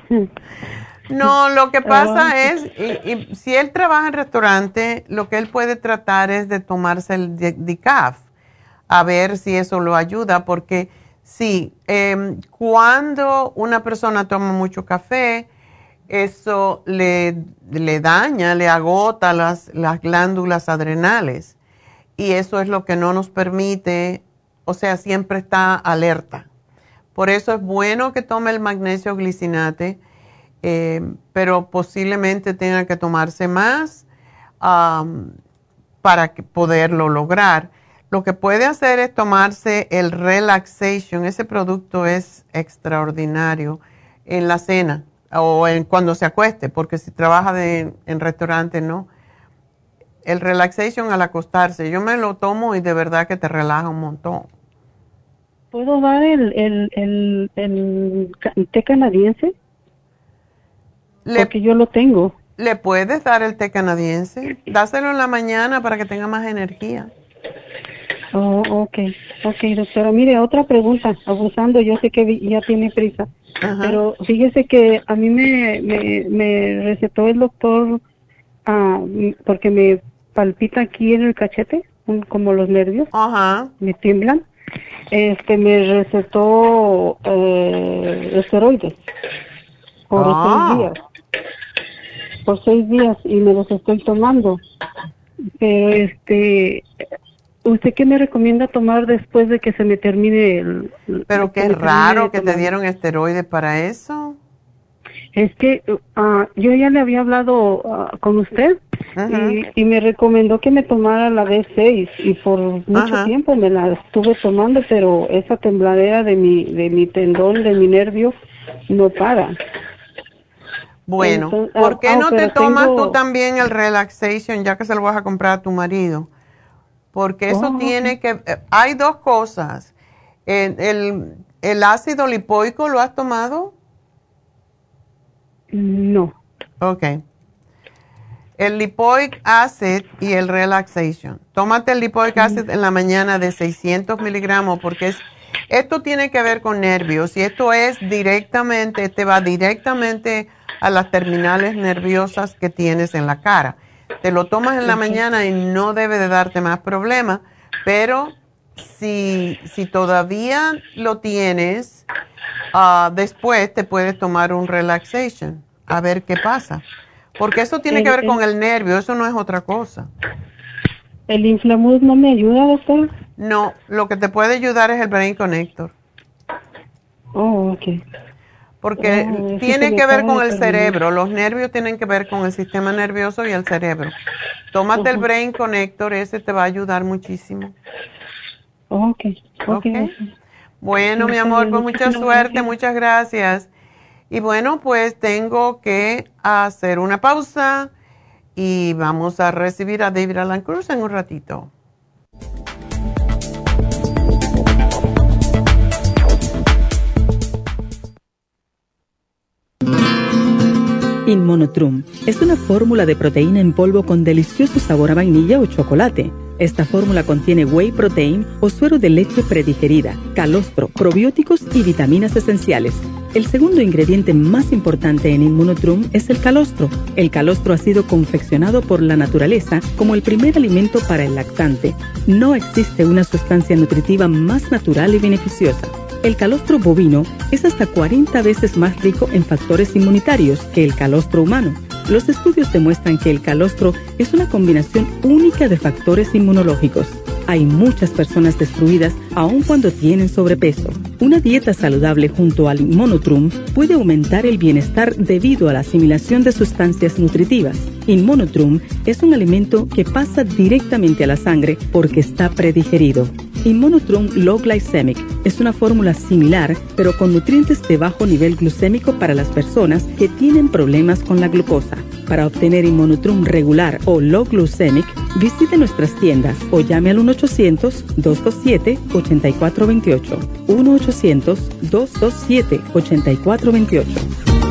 No, lo que pasa es, y, y si él trabaja en restaurante, lo que él puede tratar es de tomarse el decaf, a ver si eso lo ayuda, porque sí, eh, cuando una persona toma mucho café, eso le, le daña, le agota las, las glándulas adrenales, y eso es lo que no nos permite, o sea, siempre está alerta. Por eso es bueno que tome el magnesio glicinate, eh, pero posiblemente tenga que tomarse más um, para que poderlo lograr. Lo que puede hacer es tomarse el Relaxation. Ese producto es extraordinario en la cena o en cuando se acueste, porque si trabaja de, en restaurante, no. El Relaxation al acostarse, yo me lo tomo y de verdad que te relaja un montón. ¿Puedo dar el, el, el, el, el té canadiense? Le, Porque yo lo tengo. ¿Le puedes dar el té canadiense? Dáselo en la mañana para que tenga más energía. Oh, ok. Ok, doctora. Mire, otra pregunta. Abusando, yo sé que ya tiene prisa. Ajá. Pero fíjese que a mí me, me, me recetó el doctor uh, porque me palpita aquí en el cachete, como los nervios. Ajá. Me tiemblan. Este, me recetó eh, esteroides por ah. seis días. Por seis días y me los estoy tomando. Pero este, ¿usted qué me recomienda tomar después de que se me termine el... Pero qué raro que te dieron esteroides para eso. Es que uh, yo ya le había hablado uh, con usted uh-huh. y, y me recomendó que me tomara la B seis y por mucho uh-huh. tiempo me la estuve tomando, pero esa tembladera de mi de mi tendón, de mi nervio, no para. Bueno, Entonces, ¿por qué ah, no te tomas tengo... tú también el Relaxation ya que se lo vas a comprar a tu marido? Porque eso oh. tiene que... Eh, hay dos cosas. El, el, ¿El ácido lipoico lo has tomado? No. Ok. El lipoic acid y el relaxation. Tómate el lipoic acid en la mañana de seiscientos miligramos porque es, esto tiene que ver con nervios y esto es directamente, te va directamente a las terminales nerviosas que tienes en la cara. Te lo tomas en la mañana y no debe de darte más problemas, pero si, si todavía lo tienes... Uh, después te puedes tomar un relaxation, a ver qué pasa. Porque eso tiene el, que ver el, con el nervio, eso no es otra cosa. ¿El Inflamud no me ayuda, doctor? No, lo que te puede ayudar es el Brain Connector. Oh, ok. Porque oh, tiene que ver con el cerebro, los nervios tienen que ver con el sistema nervioso y el cerebro. Tómate uh-huh. el Brain Connector, ese te va a ayudar muchísimo. Oh, ok, ok. okay. Bueno, mi amor, pues mucha suerte, muchas gracias. Y bueno, pues tengo que hacer una pausa y vamos a recibir a David Alan Cruz en un ratito. Inmunotrum es una fórmula de proteína en polvo con delicioso sabor a vainilla o chocolate. Esta fórmula contiene whey protein o suero de leche predigerida, calostro, probióticos y vitaminas esenciales. El segundo ingrediente más importante en Inmunotrum es el calostro. El calostro ha sido confeccionado por la naturaleza como el primer alimento para el lactante. No existe una sustancia nutritiva más natural y beneficiosa. El calostro bovino es hasta cuarenta veces más rico en factores inmunitarios que el calostro humano. Los estudios demuestran que el calostro es una combinación única de factores inmunológicos. Hay muchas personas destruidas aun cuando tienen sobrepeso. Una dieta saludable junto al Inmunotrum puede aumentar el bienestar debido a la asimilación de sustancias nutritivas. Inmunotrum es un alimento que pasa directamente a la sangre porque está predigerido. Inmunotrum Low Glycemic es una fórmula similar, pero con nutrientes de bajo nivel glucémico para las personas que tienen problemas con la glucosa. Para obtener Inmunotrum regular o Low Glycemic, visite nuestras tiendas o llame al uno ochocientos, dos dos siete, ocho cuatro dos ocho. uno ochocientos, dos dos siete, ocho cuatro dos ocho.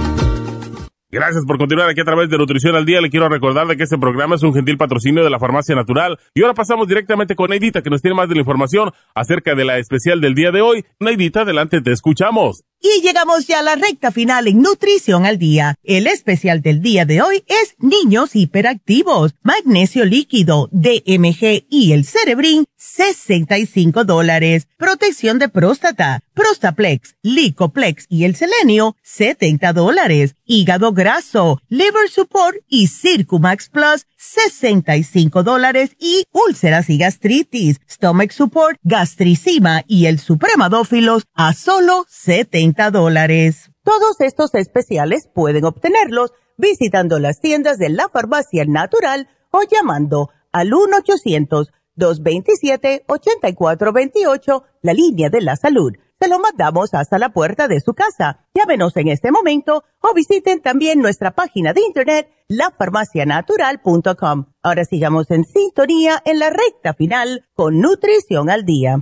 Gracias por continuar aquí a través de Nutrición al Día. Le quiero recordar de que este programa es un gentil patrocinio de la Farmacia Natural. Y ahora pasamos directamente con Neidita, que nos tiene más de la información acerca de la especial del día de hoy. Neidita, adelante, te escuchamos. Y llegamos ya a la recta final en Nutrición al Día. El especial del día de hoy es Niños Hiperactivos, Magnesio Líquido, D M G y el Cerebrin, sesenta y cinco dólares. Protección de próstata, Prostaplex, Licoplex y el Selenio, setenta dólares. Hígado graso, Liver Support y Circumax Plus, sesenta y cinco dólares. Y úlceras y gastritis, Stomach Support, Gastricima y el Supremadófilos a solo setenta dólares. Todos estos especiales pueden obtenerlos visitando las tiendas de la Farmacia Natural o llamando al uno ochocientos, dos dos siete, ocho cuatro dos ocho, la línea de la salud. Se lo mandamos hasta la puerta de su casa. Llámenos en este momento o visiten también nuestra página de internet, la farmacia natural punto com. Ahora sigamos en sintonía en la recta final con Nutrición al Día.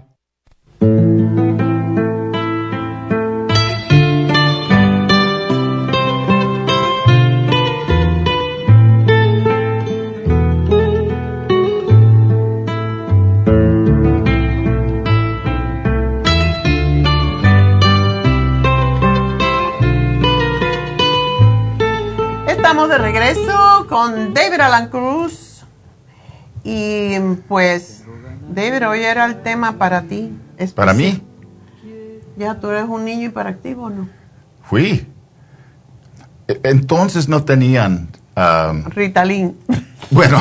Estamos de regreso con David Alan Cruz y pues David, hoy era el tema para ti. ¿Para mí? Ya, tú eres un niño hiperactivo, ¿no? Fui. Entonces no tenían... Um, Ritalin. Bueno,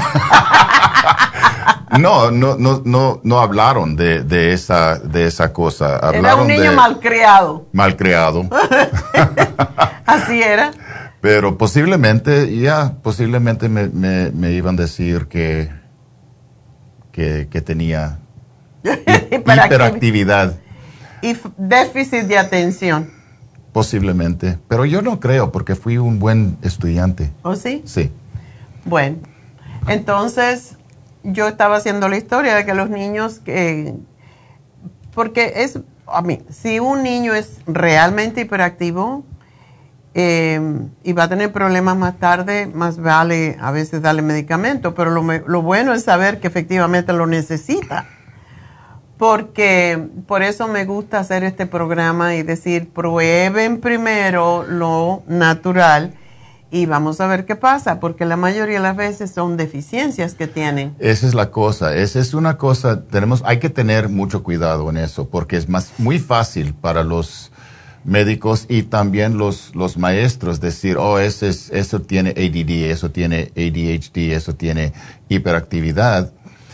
no, no, no, no, no hablaron de, de esa, de esa cosa. Hablaron era un niño de, malcriado. Malcriado. Así era. Pero posiblemente, ya, posiblemente me, me, me iban a decir que, que, que tenía hiperactividad. Y déficit de atención. Posiblemente. Pero yo no creo, porque fui un buen estudiante. ¿Oh, sí? Sí. Bueno, entonces yo estaba haciendo la historia de que los niños que... Porque es, a mí, si un niño es realmente hiperactivo... Eh, y va a tener problemas más tarde, más vale a veces darle medicamento, pero lo, lo bueno es saber que efectivamente lo necesita, porque por eso me gusta hacer este programa y decir, prueben primero lo natural y vamos a ver qué pasa, porque la mayoría de las veces son deficiencias que tienen. Esa es la cosa, esa es una cosa, tenemos, hay que tener mucho cuidado en eso, porque es más, muy fácil para los médicos y también los, los maestros decir, oh, ese es, eso tiene A D D, eso tiene A D H D, eso tiene hiperactividad.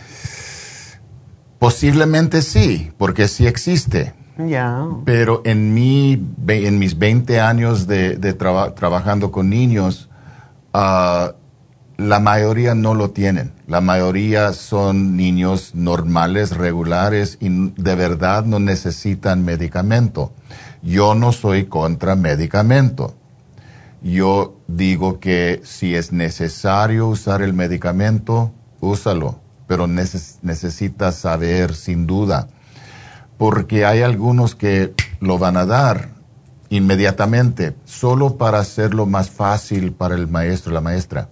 Posiblemente sí, porque sí existe. Yeah. Pero en, mi, en mis veinte años de, de traba, trabajando con niños, uh, la mayoría no lo tienen. La mayoría son niños normales, regulares y de verdad no necesitan medicamento. Yo no soy contra medicamento. Yo digo que si es necesario usar el medicamento, úsalo, pero neces- necesitas saber sin duda, porque hay algunos que lo van a dar inmediatamente, solo para hacerlo más fácil para el maestro, la maestra.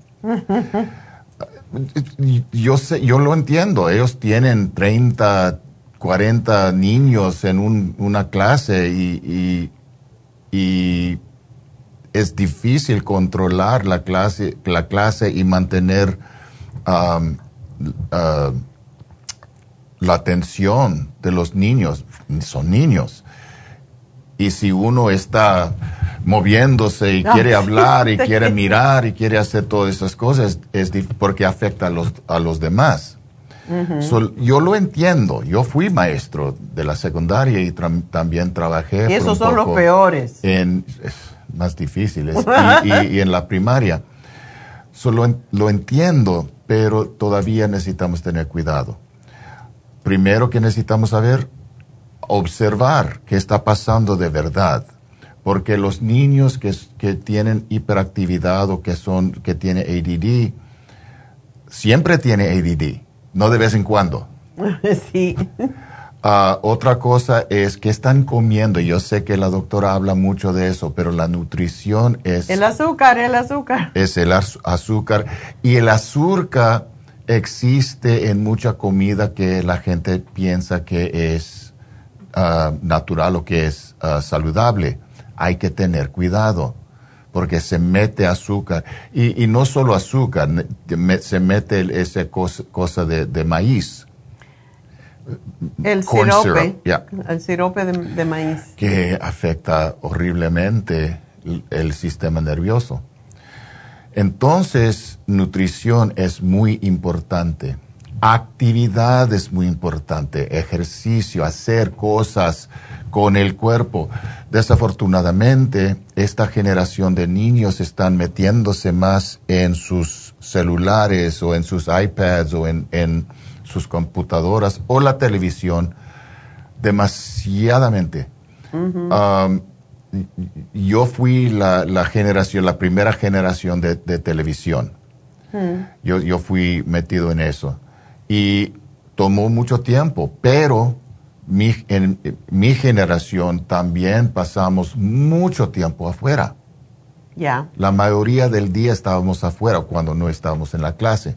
Yo sé, yo lo entiendo, ellos tienen treinta, cuarenta niños en un, una clase y, y, y es difícil controlar la clase, la clase y mantener um, uh, la atención de los niños. Son niños. Y si uno está moviéndose y quiere hablar y quiere mirar y quiere hacer todas esas cosas, es dif- porque afecta a los, a los demás. Uh-huh. So, yo lo entiendo. Yo fui maestro de la secundaria y tra- también trabajé. Y esos son los peores. En, es más difíciles. y, y, y en la primaria. So, lo, lo entiendo, pero todavía necesitamos tener cuidado. Primero que necesitamos saber, observar qué está pasando de verdad. Porque los niños que, que tienen hiperactividad o que, son, que tienen A D D, siempre tienen A D D, no de vez en cuando. Sí. Uh, otra cosa es que están comiendo. Yo sé que la doctora habla mucho de eso, pero la nutrición es... El azúcar, el azúcar. Es el az- azúcar. Y el azúcar existe en mucha comida que la gente piensa que es uh, natural o que es uh, saludable. Hay que tener cuidado, porque se mete azúcar. Y, y no solo azúcar, me, se mete el, esa cosa, cosa de, de maíz. El Corn sirope, syrup, yeah, el sirope de, de maíz. que afecta horriblemente el, el sistema nervioso. Entonces, nutrición es muy importante. Actividad es muy importante. Ejercicio, hacer cosas con el cuerpo. Desafortunadamente, esta generación de niños están metiéndose más en sus celulares o en sus iPads o en, en sus computadoras o la televisión demasiadamente. Uh-huh. Um, yo fui la, la generación, la primera generación de, de televisión. Uh-huh. Yo, yo fui metido en eso. Y tomó mucho tiempo, pero mi, en mi generación también pasamos mucho tiempo afuera. Ya. Yeah. La mayoría del día estábamos afuera cuando no estábamos en la clase.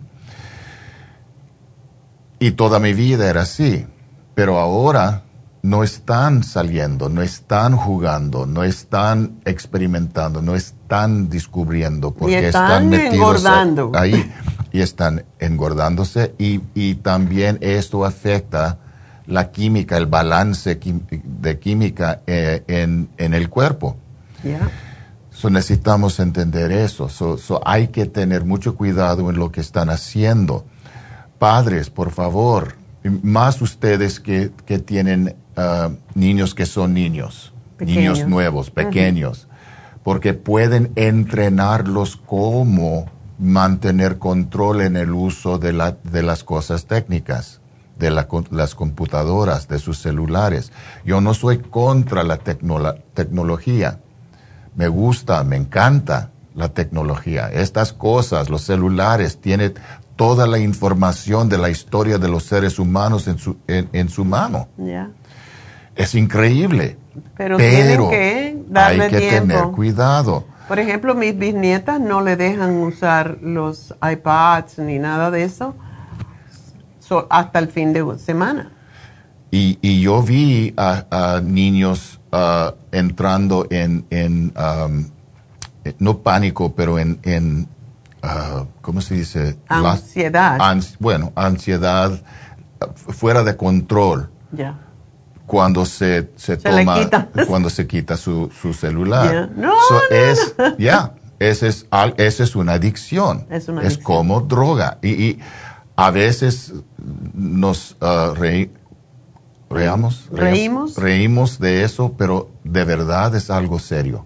Y toda mi vida era así. Pero ahora no están saliendo, no están jugando, no están experimentando, no están descubriendo. Porque y están, están metidos engordando. Ahí. Y están engordándose y, y también esto afecta la química, el balance de química eh, en, en el cuerpo. Yeah. So necesitamos entender eso. So, so hay que tener mucho cuidado en lo que están haciendo. Padres, por favor, más ustedes que, que tienen uh, niños que son niños, pequeños. niños nuevos, pequeños, uh-huh. porque pueden entrenarlos como mantener control en el uso de, la, de las cosas técnicas, de la, las computadoras, de sus celulares. Yo no soy contra la tecno, tecnología. Me gusta, me encanta la tecnología. Estas cosas, los celulares, tienen toda la información de la historia de los seres humanos en su, en, en su mano. Yeah. Es increíble. Pero, pero tienen que darle hay que tiempo. tener cuidado. Por ejemplo, mis bisnietas no le dejan usar los iPads ni nada de eso so, hasta el fin de semana. Y, y yo vi a, a niños uh, entrando en, en um, no pánico, pero en, en uh, ¿cómo se dice? Ansiedad. La, ans, bueno, ansiedad fuera de control. Ya. Yeah. Cuando se, se, se toma, quita. cuando se quita su, su celular. Yeah. No, so, no, es, no. Yeah, esa es, esa es una adicción. Es una adicción. Es como droga. Y, y a veces nos uh, reí, reamos, reímos. reímos de eso, pero de verdad es algo serio.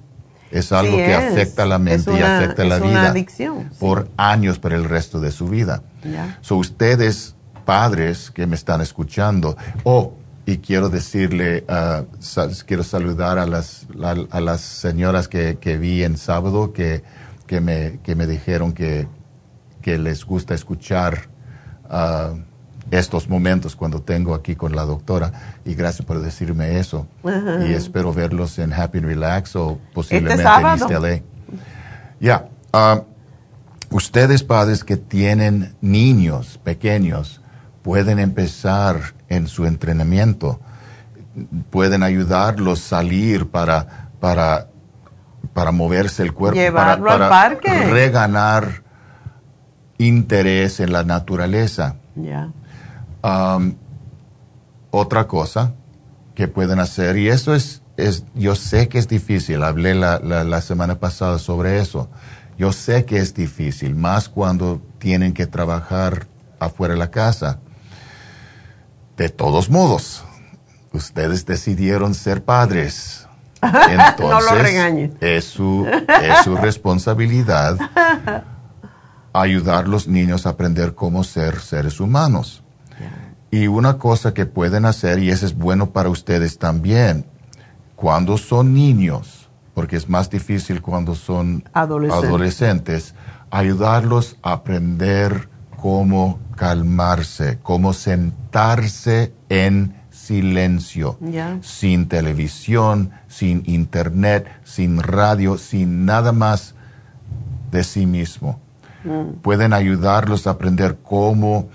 Es algo Sí que es. afecta la mente Es y una- afecta la es vida. una adicción, sí. Por años, por el resto de su vida. Ya. So, ustedes, padres que me están escuchando, oh, y quiero decirle, uh, sal- quiero saludar a las, a, a las señoras que, que vi en sábado que, que, me, que me dijeron que, que les gusta escuchar uh, estos momentos cuando tengo aquí con la doctora. Y gracias por decirme eso. Ajá. Y espero verlos en Happy and Relax o posiblemente Este en sábado. East L A. Ya. uh, ustedes, padres que tienen niños pequeños, pueden empezar en su entrenamiento, pueden ayudarlos a salir para, para, para moverse el cuerpo, Llevarlo para, al para parque. reganar interés en la naturaleza. Ya. Um, otra cosa que pueden hacer, y eso es, es yo sé que es difícil, hablé la, la, la semana pasada sobre eso, yo sé que es difícil, más cuando tienen que trabajar afuera de la casa. De todos modos, ustedes decidieron ser padres. Entonces, No lo regañes. Es su, es su responsabilidad ayudar a los niños a aprender cómo ser seres humanos. Y una cosa que pueden hacer, y eso es bueno para ustedes también, cuando son niños, porque es más difícil cuando son Adolescentes. adolescentes, ayudarlos a aprender cómo calmarse, cómo sentarse en silencio, Ya. sin televisión, sin internet, sin radio, sin nada más de sí mismo. Mm. Pueden ayudarlos a aprender cómo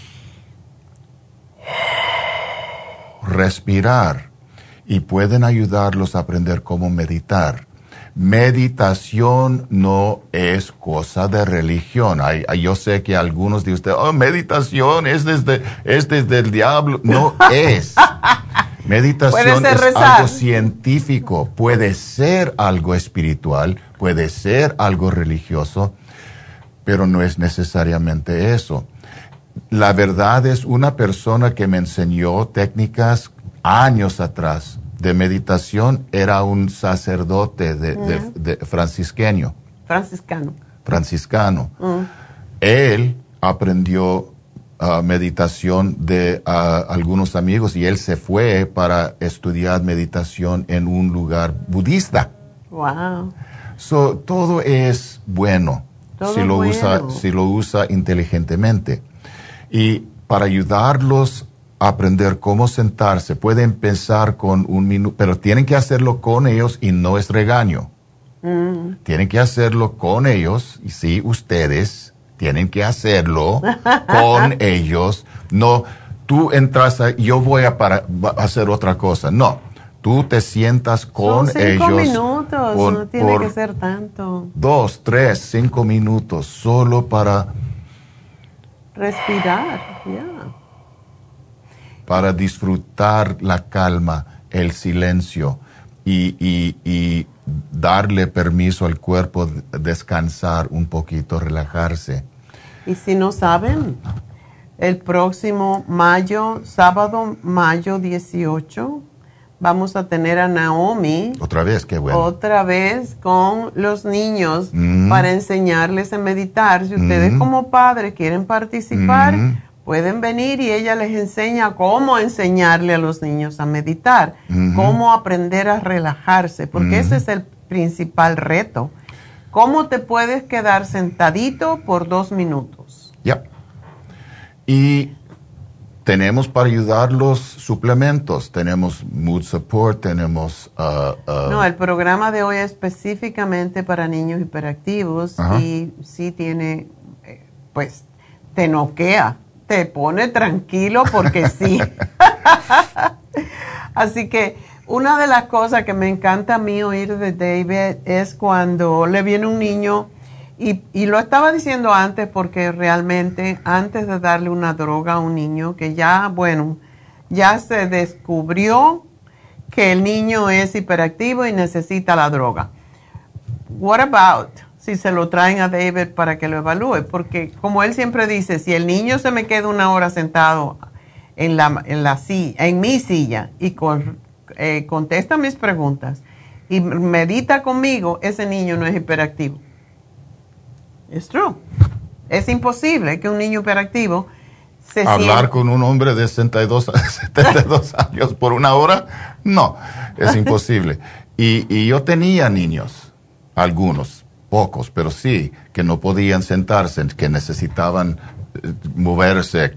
respirar y pueden ayudarlos a aprender cómo meditar. Meditación no es cosa de religión. Hay, hay- yo sé que algunos de ustedes, oh, meditación es desde, es desde el diablo. No es. Meditación Puede ser es rezar. algo científico, puede ser algo espiritual, puede ser algo religioso, pero no es necesariamente eso. La verdad es, una persona que me enseñó técnicas años atrás de meditación era un sacerdote de, de- Mm. de francisqueño, Franciscano. franciscano. Mm. Él aprendió uh, meditación de uh, algunos amigos y él se fue para estudiar meditación en un lugar budista. Wow. So, todo es bueno, Todo si lo bueno. usa, si lo usa inteligentemente. Y para ayudarlos a aprender cómo sentarse, pueden empezar con un minuto, pero tienen que hacerlo con ellos y no es regaño. Mm. Tienen que hacerlo con ellos, y sí, ustedes tienen que hacerlo con ellos. No, tú entras, a, yo voy a, para, a hacer otra cosa. No, tú te sientas con Son cinco ellos. minutos, por- no tiene por que ser tanto. Dos, tres, cinco minutos, solo para, Respirar, ya. para disfrutar la calma, el silencio y, y, y darle permiso al cuerpo de descansar un poquito, relajarse. Y si no saben, el próximo mayo, sábado, mayo dieciocho, vamos a tener a Naomi Otra vez, qué bueno. otra vez con los niños Mm. para enseñarles a meditar. Si ustedes Mm. como padres quieren participar, Mm. pueden venir y ella les enseña cómo enseñarle a los niños a meditar, Ujú. cómo aprender a relajarse, porque Ujú. ese es el principal reto. ¿Cómo te puedes quedar sentadito por dos minutos? Ya. Y tenemos para ayudar los suplementos. Tenemos Mood Support, tenemos... uh, uh, No, el programa de hoy es específicamente para niños hiperactivos. Ajá. Y sí tiene, eh, pues, te noquea, te pone tranquilo porque sí. Así que una de las cosas que me encanta a mí oír de David es cuando le viene un niño, y, y lo estaba diciendo antes porque realmente antes de darle una droga a un niño que ya, bueno, ya se descubrió que el niño es hiperactivo y necesita la droga. What about si se lo traen a David para que lo evalúe? Porque como él siempre dice, si el niño se me queda una hora sentado en la, en la silla, en mi silla y con, eh, contesta mis preguntas y medita conmigo, ese niño no es hiperactivo. Es true. Es imposible que un niño hiperactivo se Hablar sienta... con un hombre de sesenta y dos, setenta y dos años por una hora, no, es imposible. Y, y yo tenía niños, algunos, pocos, pero sí, que no podían sentarse, que necesitaban eh, moverse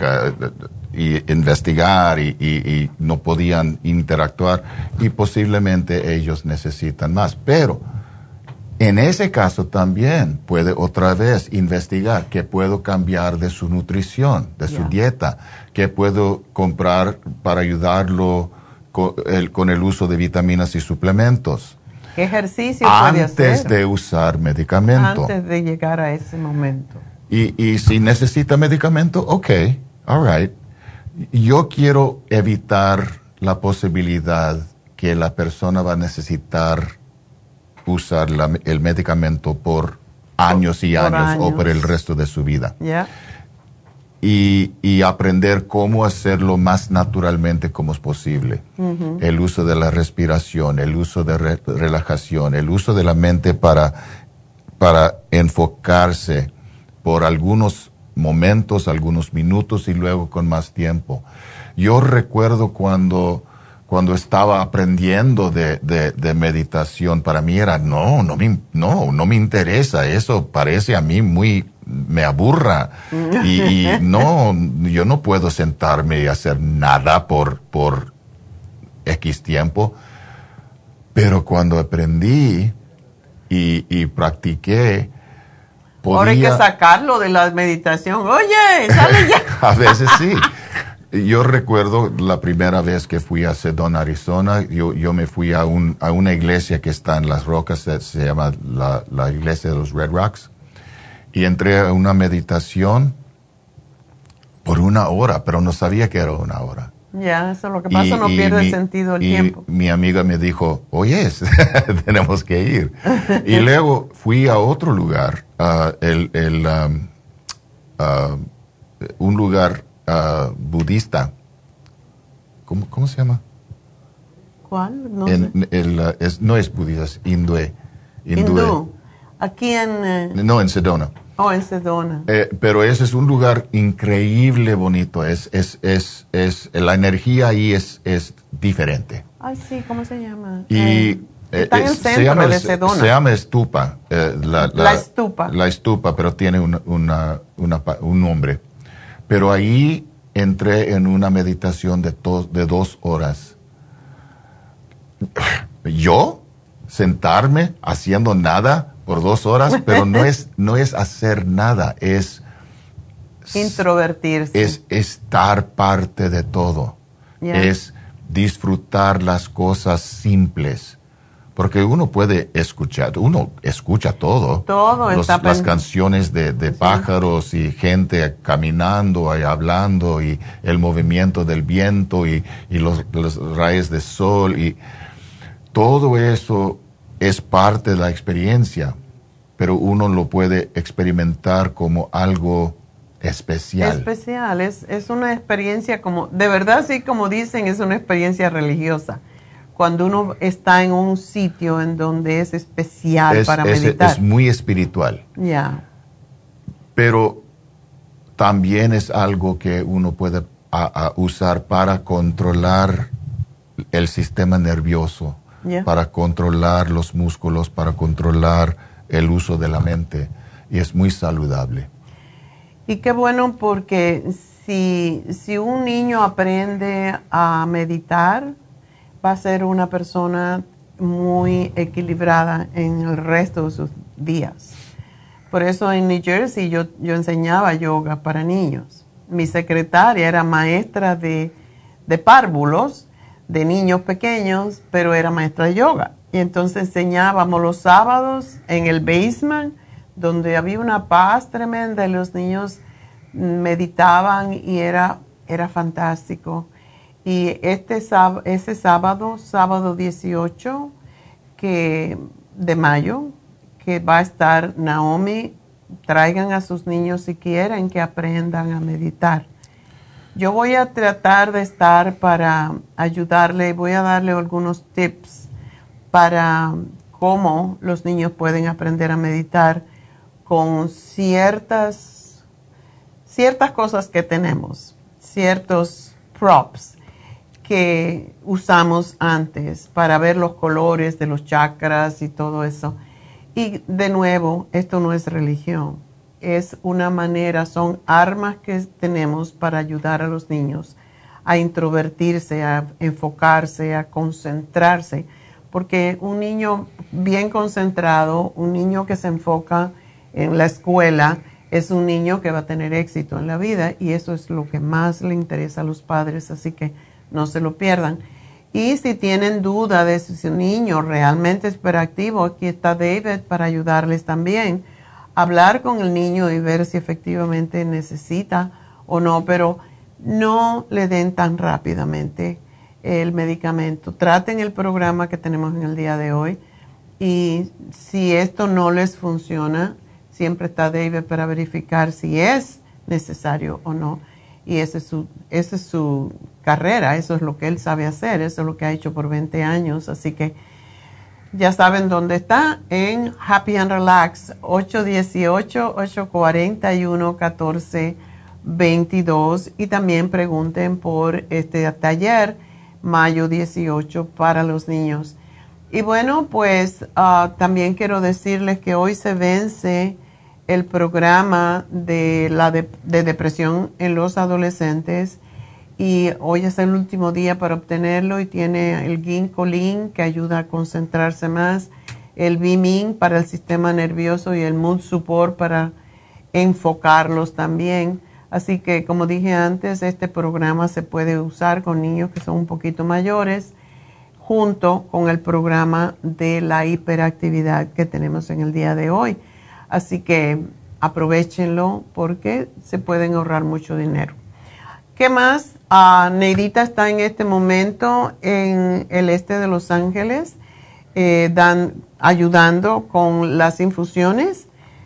y investigar y, y, y no podían interactuar, y posiblemente ellos necesitan más. Pero en ese caso también puede otra vez investigar qué puedo cambiar de su nutrición, de su yeah. dieta, qué puedo comprar para ayudarlo con el, con el uso de vitaminas y suplementos. ¿Qué ejercicio puede hacer? Antes de usar medicamento. Antes de llegar a ese momento. Y, y si necesita medicamento, ok, all right. Yo quiero evitar la posibilidad que la persona va a necesitar usar la, el medicamento por años y años, años o por el resto de su vida. Yeah. Y, y aprender cómo hacerlo más naturalmente como es posible. Uh-huh. El uso de la respiración, el uso de re, relajación, el uso de la mente para, para enfocarse por algunos momentos, algunos minutos y luego con más tiempo. Yo recuerdo cuando... Cuando estaba aprendiendo de, de, de meditación, para mí era, no, no me, no, no me interesa, eso parece a mí muy, me aburra. Y, y no, yo no puedo sentarme y hacer nada por, por X tiempo. Pero cuando aprendí y, y practiqué, podía... Ahora hay que sacarlo de la meditación. Oye, sale ya. A veces sí. Yo recuerdo la primera vez que fui a Sedona, Arizona, yo, yo me fui a, un, a una iglesia que está en Las Rocas, se, se llama la, la iglesia de los Red Rocks, y entré a una meditación por una hora, pero no sabía que era una hora. Ya, eso es lo que pasa, y, no y pierde mi, sentido el y tiempo. Mi amiga me dijo, oye, tenemos que ir. Y luego fui a otro lugar, uh, el, el, um, uh, un lugar... Uh, budista. ¿Cómo, ¿Cómo se llama? ¿Cuál? No en, sé. El, uh, es, no es budista, es hindú. Hindú. Aquí en... Eh... No, en Sedona. Oh, en Sedona. Eh, pero ese es un lugar increíble, bonito. Es, es, es, es, la energía ahí es, es diferente. Ay, sí, ¿cómo se llama? Y... Eh, está en el centro se llama, de Sedona. Se llama Stupa. Eh, la, la, la Stupa. La Stupa, pero tiene una, una, una, un nombre. Pero ahí entré en una meditación de, to- de dos horas. Yo, sentarme haciendo nada por dos horas, pero no es, no es hacer nada, es... Introvertirse. Es estar parte de todo. Yeah. Es disfrutar las cosas simples. Porque uno puede escuchar, uno escucha todo. Todo Los, está las canciones de, de pájaros y gente caminando y hablando y el movimiento del viento y, y los, los rayos de sol y todo eso es parte de la experiencia, pero uno lo puede experimentar como algo especial. Especial, es, es una experiencia como, de verdad sí, como dicen, es una experiencia religiosa. Cuando uno está en un sitio en donde es especial es, para es, meditar. Es muy espiritual. Ya. Yeah. Pero también es algo que uno puede a, a usar para controlar el sistema nervioso, yeah. para controlar los músculos, para controlar el uso de la mente. Y es muy saludable. Y qué bueno porque si, si un niño aprende a meditar, va a ser una persona muy equilibrada en el resto de sus días. Por eso en New Jersey yo, yo enseñaba yoga para niños. Mi secretaria era maestra de, de párvulos, de niños pequeños, pero era maestra de yoga. Y entonces enseñábamos los sábados en el basement, donde había una paz tremenda y los niños meditaban y era, era fantástico. Y este ese sábado, sábado dieciocho que, de mayo, que va a estar Naomi, traigan a sus niños si quieren que aprendan a meditar. Yo voy a tratar de estar para ayudarle, voy a darle algunos tips para cómo los niños pueden aprender a meditar con ciertas, ciertas cosas que tenemos, ciertos props que usamos antes para ver los colores de los chakras y todo eso. Y de nuevo, esto no es religión, es una manera, son armas que tenemos para ayudar a los niños a introvertirse, a enfocarse, a concentrarse, porque un niño bien concentrado, un niño que se enfoca en la escuela, es un niño que va a tener éxito en la vida, y eso es lo que más le interesa a los padres, así que no se lo pierdan. Y si tienen duda de si su niño realmente es hiperactivo, aquí está David para ayudarles también. Hablar con el niño y ver si efectivamente necesita o no, pero no le den tan rápidamente el medicamento. Traten el programa que tenemos en el día de hoy, y si esto no les funciona, siempre está David para verificar si es necesario o no. Y esa es su, esa es su carrera, eso es lo que él sabe hacer, eso es lo que ha hecho por veinte años. Así que ya saben dónde está, en Happy and Relax, ocho uno ocho, ocho cuatro uno, uno cuatro dos dos. Y también pregunten por este taller, mayo dieciocho, para los niños. Y bueno, pues uh, también quiero decirles que hoy se vence el programa de la de, de depresión en los adolescentes, y hoy es el último día para obtenerlo, y tiene el Ginkolin, que ayuda a concentrarse más, el Bimin para el sistema nervioso y el Mood Support para enfocarlos también. Así que, como dije antes, este programa se puede usar con niños que son un poquito mayores, junto con el programa de la hiperactividad que tenemos en el día de hoy. Así que aprovechenlo porque se pueden ahorrar mucho dinero. ¿Qué más? Uh, Neidita está en este momento en el este de Los Ángeles, eh, dan, ayudando con las infusiones,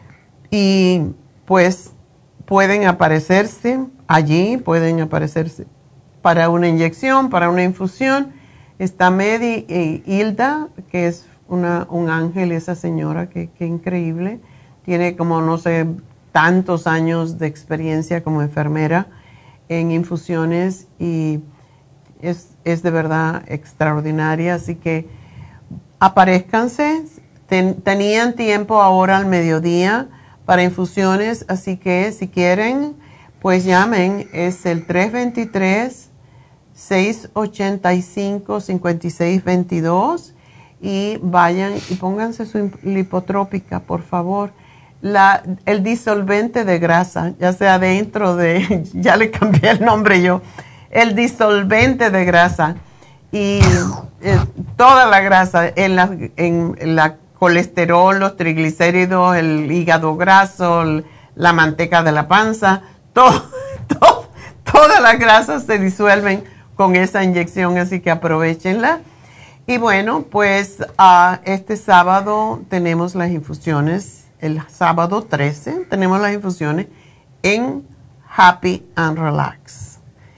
y pues pueden aparecerse allí, pueden aparecerse para una inyección, para una infusión. Está Medi e Hilda, que es una, un ángel, esa señora, que, que increíble. Tiene como, no sé, tantos años de experiencia como enfermera en infusiones, y es, es de verdad extraordinaria. Así que aparézcanse. Ten, tenían tiempo ahora al mediodía para infusiones, así que si quieren, pues llamen. Es el tres dos tres, seis ocho cinco, cinco seis dos dos, y vayan y pónganse su lipotrópica, por favor. La, el disolvente de grasa, ya sea dentro de, ya le cambié el nombre yo, el disolvente de grasa, y eh, toda la grasa, en la, en la colesterol, los triglicéridos, el hígado graso, el, la manteca de la panza, todo, todo, todas las grasas se disuelven con esa inyección, así que aprovechenla. Y bueno, pues uh, este sábado tenemos las infusiones. El sábado trece tenemos las infusiones en Happy and Relax.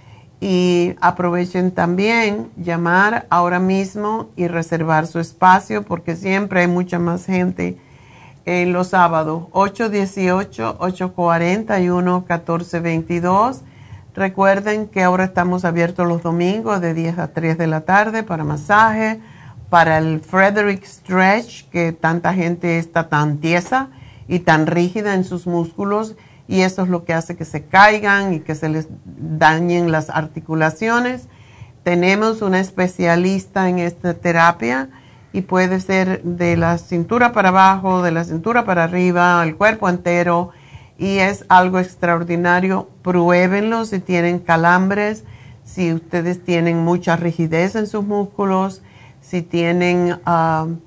Y aprovechen también llamar ahora mismo y reservar su espacio, porque siempre hay mucha más gente en los sábados. ocho uno ocho, ocho cuatro uno, uno cuatro dos dos. Recuerden que ahora estamos abiertos los domingos de diez a tres de la tarde para masaje, para el Frederick Stretch, que tanta gente está tan tiesa y tan rígida en sus músculos, y eso es lo que hace que se caigan y que se les dañen las articulaciones. Tenemos una especialista en esta terapia, y puede ser de la cintura para abajo, de la cintura para arriba, el cuerpo entero, y es algo extraordinario. Pruébenlo si tienen calambres, si ustedes tienen mucha rigidez en sus músculos, si tienen uh,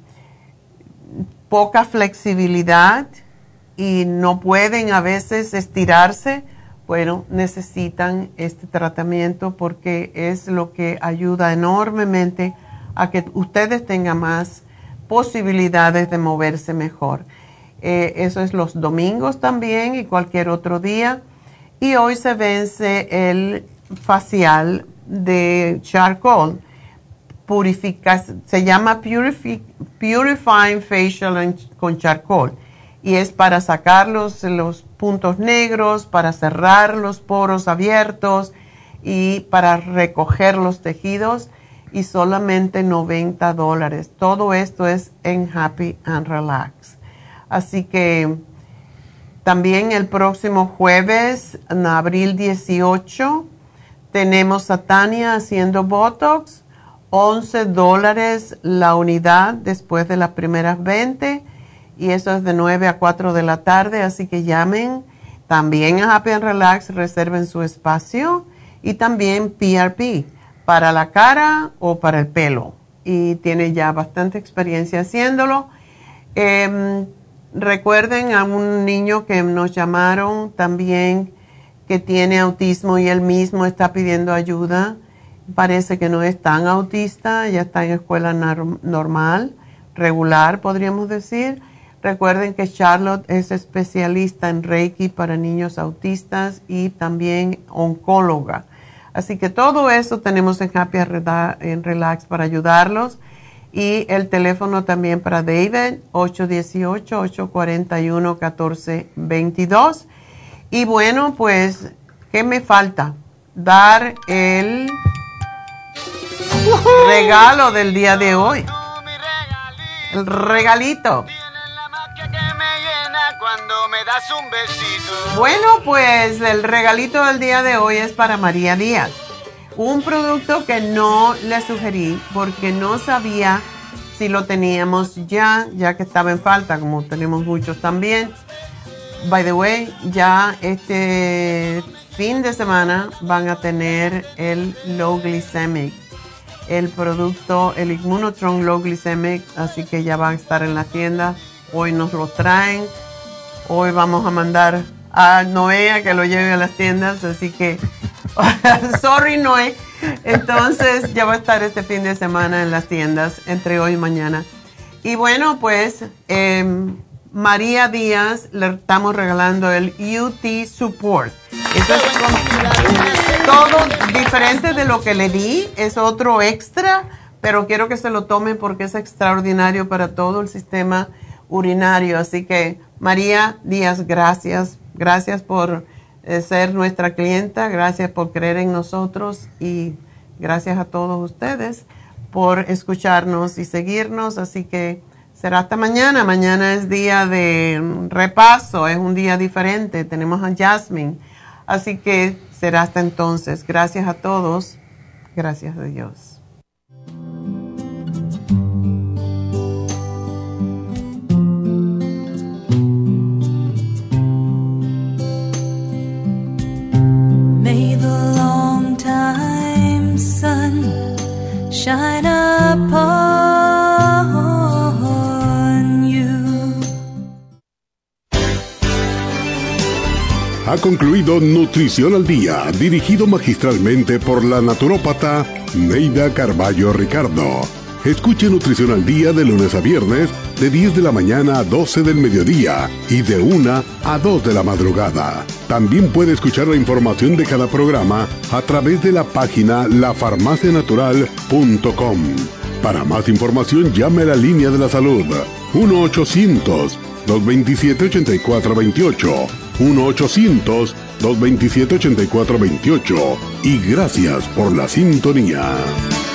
poca flexibilidad y no pueden a veces estirarse, bueno, necesitan este tratamiento, porque es lo que ayuda enormemente a que ustedes tengan más posibilidades de moverse mejor. Eh, eso es los domingos también y cualquier otro día. Y hoy se vence el facial de charcoal. purifica, se llama Purifi, Purifying Facial con charcoal. Y es para sacar los, los puntos negros, para cerrar los poros abiertos y para recoger los tejidos. Y solamente noventa dólares. Todo esto es en Happy and Relax. Así que también el próximo jueves, en abril dieciocho, tenemos a Tania haciendo Botox. once dólares la unidad después de las primeras veinte. Y eso es de nueve a cuatro de la tarde. Así que llamen también a Happy and Relax, reserven su espacio. Y también P R P. Para la cara o para el pelo. Y tiene ya bastante experiencia haciéndolo. Eh, recuerden a un niño que nos llamaron también que tiene autismo y él mismo está pidiendo ayuda. Parece que no es tan autista, ya está en escuela normal, regular podríamos decir. Recuerden que Charlotte es especialista en Reiki para niños autistas y también oncóloga. Así que todo eso tenemos en Happy and Relax para ayudarlos. Y el teléfono también para David, ocho uno ocho, ocho cuatro uno, uno cuatro dos dos. Y bueno, pues, ¿qué me falta? Dar el regalo del día de hoy. El regalito. Cuando me das un besito. Bueno, pues el regalito del día de hoy es para María Díaz. Un producto que no le sugerí porque no sabía si lo teníamos ya, ya que estaba en falta, como tenemos muchos también. By the way, ya este fin de semana van a tener el Low Glycemic, el producto, el Immunotron Low Glycemic, así que ya van a estar en la tienda. Hoy nos lo traen. Hoy vamos a mandar a Noé a que lo lleve a las tiendas, así que, sorry Noé. Entonces ya va a estar este fin de semana en las tiendas, entre hoy y mañana. Y bueno, pues eh, María Díaz le estamos regalando el U T Support. Eso es todo diferente de lo que le di, es otro extra, pero quiero que se lo tomen porque es extraordinario para todo el sistema urinario. Así que María Díaz, gracias. Gracias por eh, ser nuestra clienta, gracias por creer en nosotros y gracias a todos ustedes por escucharnos y seguirnos. Así que será hasta mañana. Mañana es día de repaso, es un día diferente. Tenemos a Jasmine. Así que será hasta entonces. Gracias a todos. Gracias a Dios. May the long time sun shine upon you. Ha concluido Nutrición al Día, dirigido magistralmente por la naturópata Neida Carballo Ricardo. Escuche Nutrición al Día de lunes a viernes de diez de la mañana a doce del mediodía y de una a dos de la madrugada. También puede escuchar la información de cada programa a través de la página la farmacia natural punto com. Para más información llame a la línea de la salud uno ochocientos, dos veintisiete, ochenta y cuatro veintiocho, uno ochocientos, dos veintisiete, ochenta y cuatro veintiocho y gracias por la sintonía.